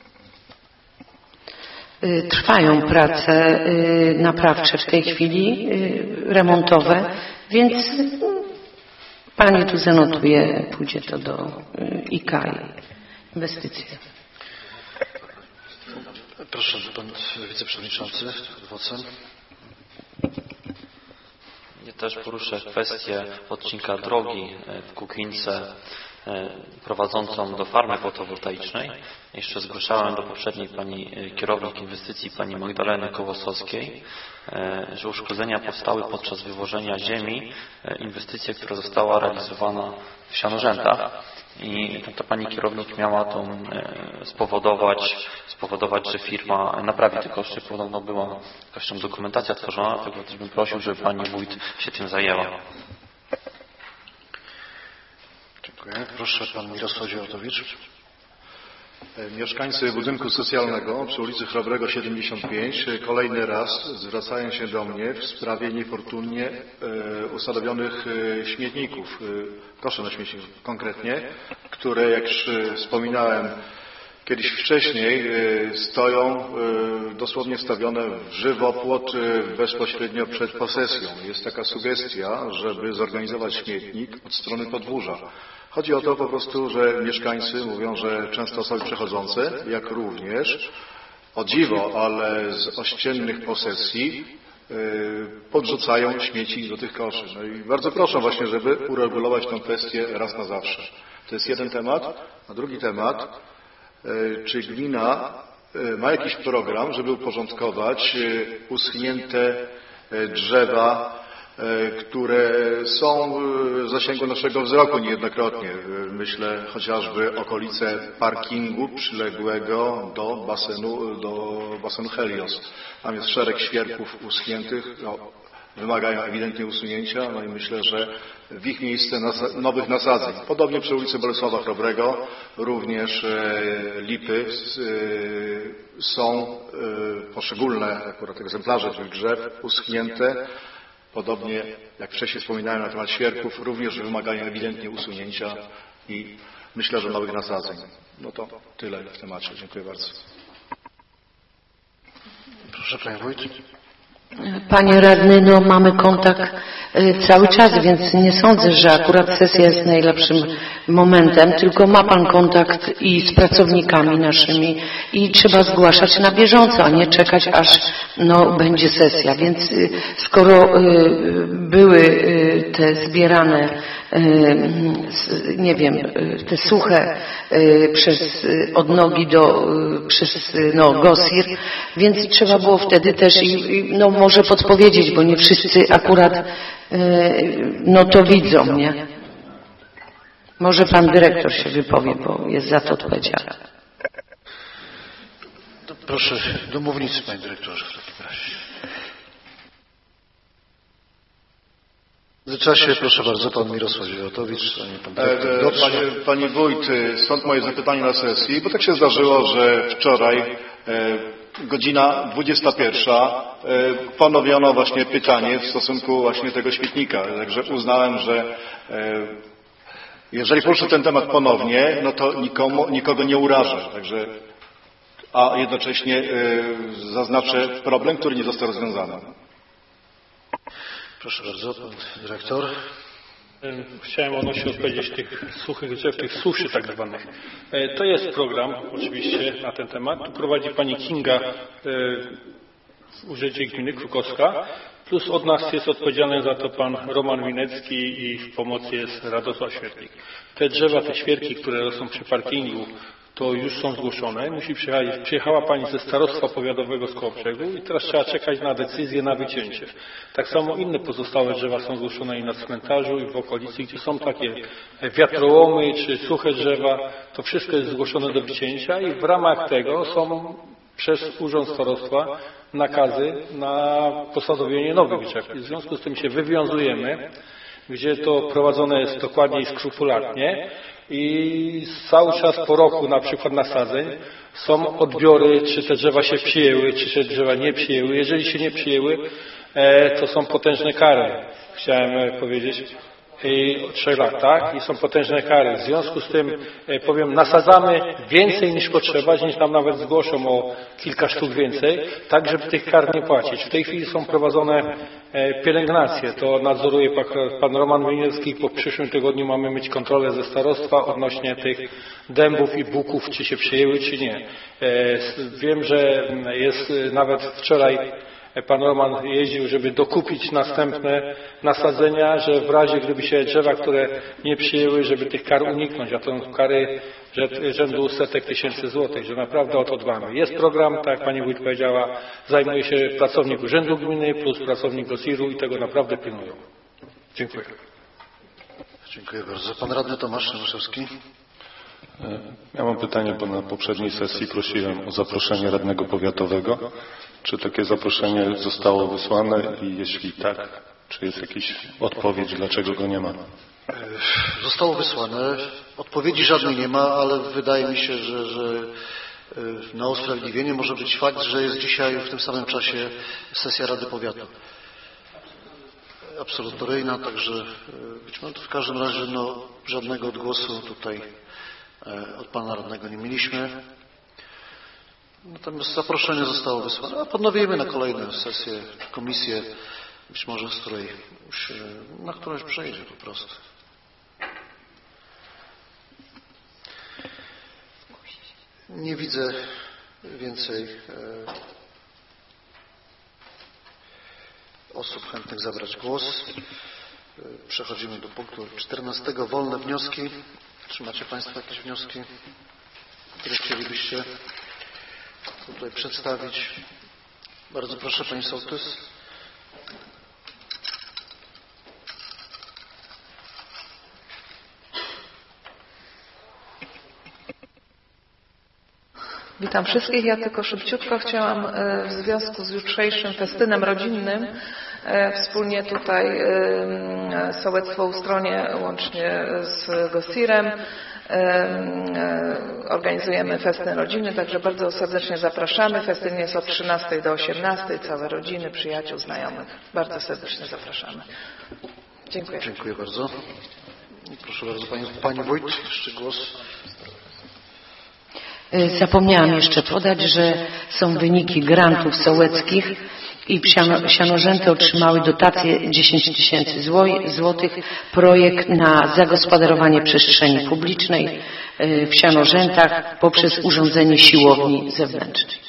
Trwają prace naprawcze w tej chwili, remontowe, więc Pani tu zanotuje, pójdzie to do I K I, inwestycje. Proszę, pan wiceprzewodniczący Wocen. Ja też poruszę kwestię odcinka drogi w Kukince prowadzącą do farmy fotowoltaicznej. Jeszcze zgłaszałem do poprzedniej pani kierownik inwestycji, pani Magdaleny Kołosowskiej, że uszkodzenia powstały podczas wywożenia ziemi, inwestycja, która została realizowana w Sianorzętach. I ta pani kierownik miała tą spowodować, spowodować, że firma naprawi te koszty. Podobno była jakaś tam dokumentacja tworzona, dlatego też bym prosił, żeby pani wójt się tym zajęła. Dziękuję. Proszę, pan Mirosław Ziałatowicz. Mieszkańcy budynku socjalnego przy ulicy Chrobrego siedemdziesiąt pięć kolejny raz zwracają się do mnie w sprawie niefortunnie usadowionych śmietników, koszy na śmietników konkretnie, które, jak już wspominałem kiedyś wcześniej, stoją dosłownie wstawione w żywopłot bezpośrednio przed posesją. Jest taka sugestia, żeby zorganizować śmietnik od strony podwórza. Chodzi o to po prostu, że mieszkańcy mówią, że często osoby przechodzące, jak również, o dziwo, ale z ościennych posesji podrzucają śmieci do tych koszy. No i bardzo proszę właśnie, żeby uregulować tę kwestię raz na zawsze. To jest jeden temat. A drugi temat, czy gmina ma jakiś program, żeby uporządkować uschnięte drzewa, które są w zasięgu naszego wzroku niejednokrotnie. Myślę chociażby okolice parkingu przyległego do basenu, do basenu Helios. Tam jest szereg świerków uschniętych, no, wymagają ewidentnie usunięcia, no i myślę, że w ich miejsce nas, nowych nasadzeń. Podobnie przy ulicy Bolesława Chrobrego również e, lipy e, są e, poszczególne akurat egzemplarze tych drzew uschnięte. Podobnie jak wcześniej wspominałem na temat świerków, również wymagają ewidentnie usunięcia i myślę, że nowych nasadzeń. No to tyle w temacie. Dziękuję bardzo. Proszę, panie wójt. Panie radny, no mamy kontakt cały czas, więc nie sądzę, że akurat sesja jest najlepszym momentem, tylko ma pan kontakt i z pracownikami naszymi i trzeba zgłaszać na bieżąco, a nie czekać, aż no, będzie sesja. Więc skoro były te zbierane, nie wiem, te suche przez odnogi do, przez no, Gosir, więc trzeba było wtedy też i no, może podpowiedzieć, bo nie wszyscy akurat no to widzą, nie? Może pan dyrektor się wypowie, bo jest za to odpowiedzialny. Proszę do mównicy, panie dyrektorze, w takim razie. W międzyczasie, proszę bardzo, pan Mirosław Ziałatowicz, pan dyrektor. E, panie, panie wójt, stąd moje zapytanie na sesji, bo tak się zdarzyło, że wczoraj e, godzina dwudziesta pierwsza ponowiono właśnie pytanie w stosunku właśnie tego śmietnika. Także uznałem, że jeżeli poruszę ten temat ponownie, no to nikomu, nikogo nie urażę. Także, a jednocześnie zaznaczę problem, który nie został rozwiązany. Proszę bardzo, pan dyrektor. Chciałem odnośnie odpowiedzieć tych suchych drzew, tych suszy tak zwanych. To jest program oczywiście na ten temat. Tu prowadzi pani Kinga w Urzędzie Gminy Krukowska, plus od nas jest odpowiedzialny za to pan Roman Winecki i w pomocy jest Radosław Świetlik. Te drzewa, te świerki, które rosną przy parkingu, to już są zgłoszone. Musi przyjechać, przyjechała pani ze starostwa powiatowego z Kołobrzegu i teraz trzeba czekać na decyzję na wycięcie. Tak samo inne pozostałe drzewa są zgłoszone i na cmentarzu i w okolicy, gdzie są takie wiatrołomy czy suche drzewa. To wszystko jest zgłoszone do wycięcia i w ramach tego są przez Urząd Starostwa nakazy na posadowienie nowych drzew. I w związku z tym się wywiązujemy, gdzie to prowadzone jest dokładnie i skrupulatnie. I cały czas po roku na przykład nasadzeń są odbiory, czy te drzewa się przyjęły, czy te drzewa nie przyjęły. Jeżeli się nie przyjęły, to są potężne kary, chciałem powiedzieć, i od trzech lat, tak? I są potężne kary. W związku z tym, powiem, nasadzamy więcej niż potrzeba, niż nam nawet zgłoszą o kilka sztuk więcej, tak żeby tych kar nie płacić. W tej chwili są prowadzone pielęgnacje. To nadzoruje pan Roman Winiewski. Po przyszłym tygodniu mamy mieć kontrolę ze starostwa odnośnie tych dębów i buków, czy się przyjęły, czy nie. Wiem, że jest nawet wczoraj pan Roman jeździł, żeby dokupić następne nasadzenia, że w razie gdyby się drzewa, które nie przyjęły, żeby tych kar uniknąć, a to kary rzędu setek tysięcy złotych, że naprawdę o to dbamy. Jest program, tak jak pani wójt powiedziała, zajmuje się pracownik urzędu gminy plus pracownik gosiru i tego naprawdę pilnują. Dziękuję. Dziękuję bardzo. Pan radny Tomasz Januszewski. Ja mam pytanie, bo na poprzedniej sesji prosiłem o zaproszenie radnego powiatowego. Czy takie zaproszenie zostało wysłane i jeśli tak, czy jest jakaś odpowiedź, dlaczego go nie ma? Zostało wysłane. Odpowiedzi żadnej nie ma, ale wydaje mi się, że, że na usprawiedliwienie może być fakt, że jest dzisiaj w tym samym czasie sesja Rady Powiatu. Absolutoryjna, także być może w każdym razie no, żadnego odgłosu tutaj od pana radnego nie mieliśmy. Natomiast zaproszenie zostało wysłane, a ponowimy na kolejne sesje, komisje, być może z której już, na którąś przejdzie po prostu. Nie widzę więcej osób chętnych zabrać głos. Przechodzimy do punktu czternastego. Wolne wnioski. Czy macie Państwo jakieś wnioski, które chcielibyście tutaj przedstawić? Bardzo proszę, Pani Sołtys. Witam wszystkich. Ja tylko szybciutko chciałam w związku z jutrzejszym festynem rodzinnym wspólnie tutaj sołectwo Ustronie łącznie z Gosirem organizujemy festyn rodzinny, także bardzo serdecznie zapraszamy. Festyn jest od trzynastej do osiemnastej. Całe rodziny, przyjaciół, znajomych. Bardzo serdecznie zapraszamy. Dziękuję. Dziękuję bardzo. Proszę bardzo, Pani, Pani Wójt, jeszcze głos. Zapomniałam jeszcze podać, że są wyniki grantów sołeckich i Sianorzęty otrzymały dotację dziesięć tysięcy złotych. Projekt na zagospodarowanie przestrzeni publicznej w Sianorzętach poprzez urządzenie siłowni zewnętrznej.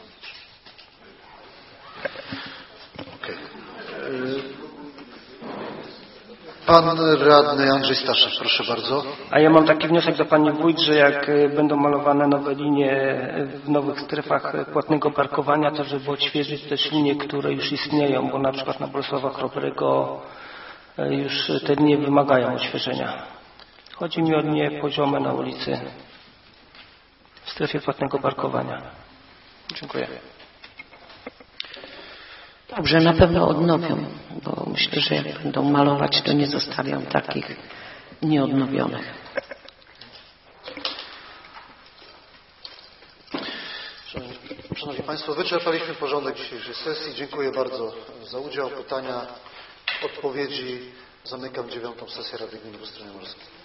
Pan radny Andrzej Staszek, proszę bardzo. A ja mam taki wniosek do Pani Wójt, że jak będą malowane nowe linie w nowych strefach płatnego parkowania, to żeby odświeżyć też linie, które już istnieją, bo na przykład na Bolesława Chrobrego już te linie wymagają odświeżenia. Chodzi mi o linie poziome na ulicy w strefie płatnego parkowania. Dziękuję. Dobrze, na pewno odnowią, bo myślę, że jak będą malować, to nie zostawią takich nieodnowionych. Szanowni Państwo, wyczerpaliśmy porządek dzisiejszej sesji. Dziękuję bardzo za udział, pytania, odpowiedzi. Zamykam dziewiątą sesję Rady Gminy w Ustronie Morskim.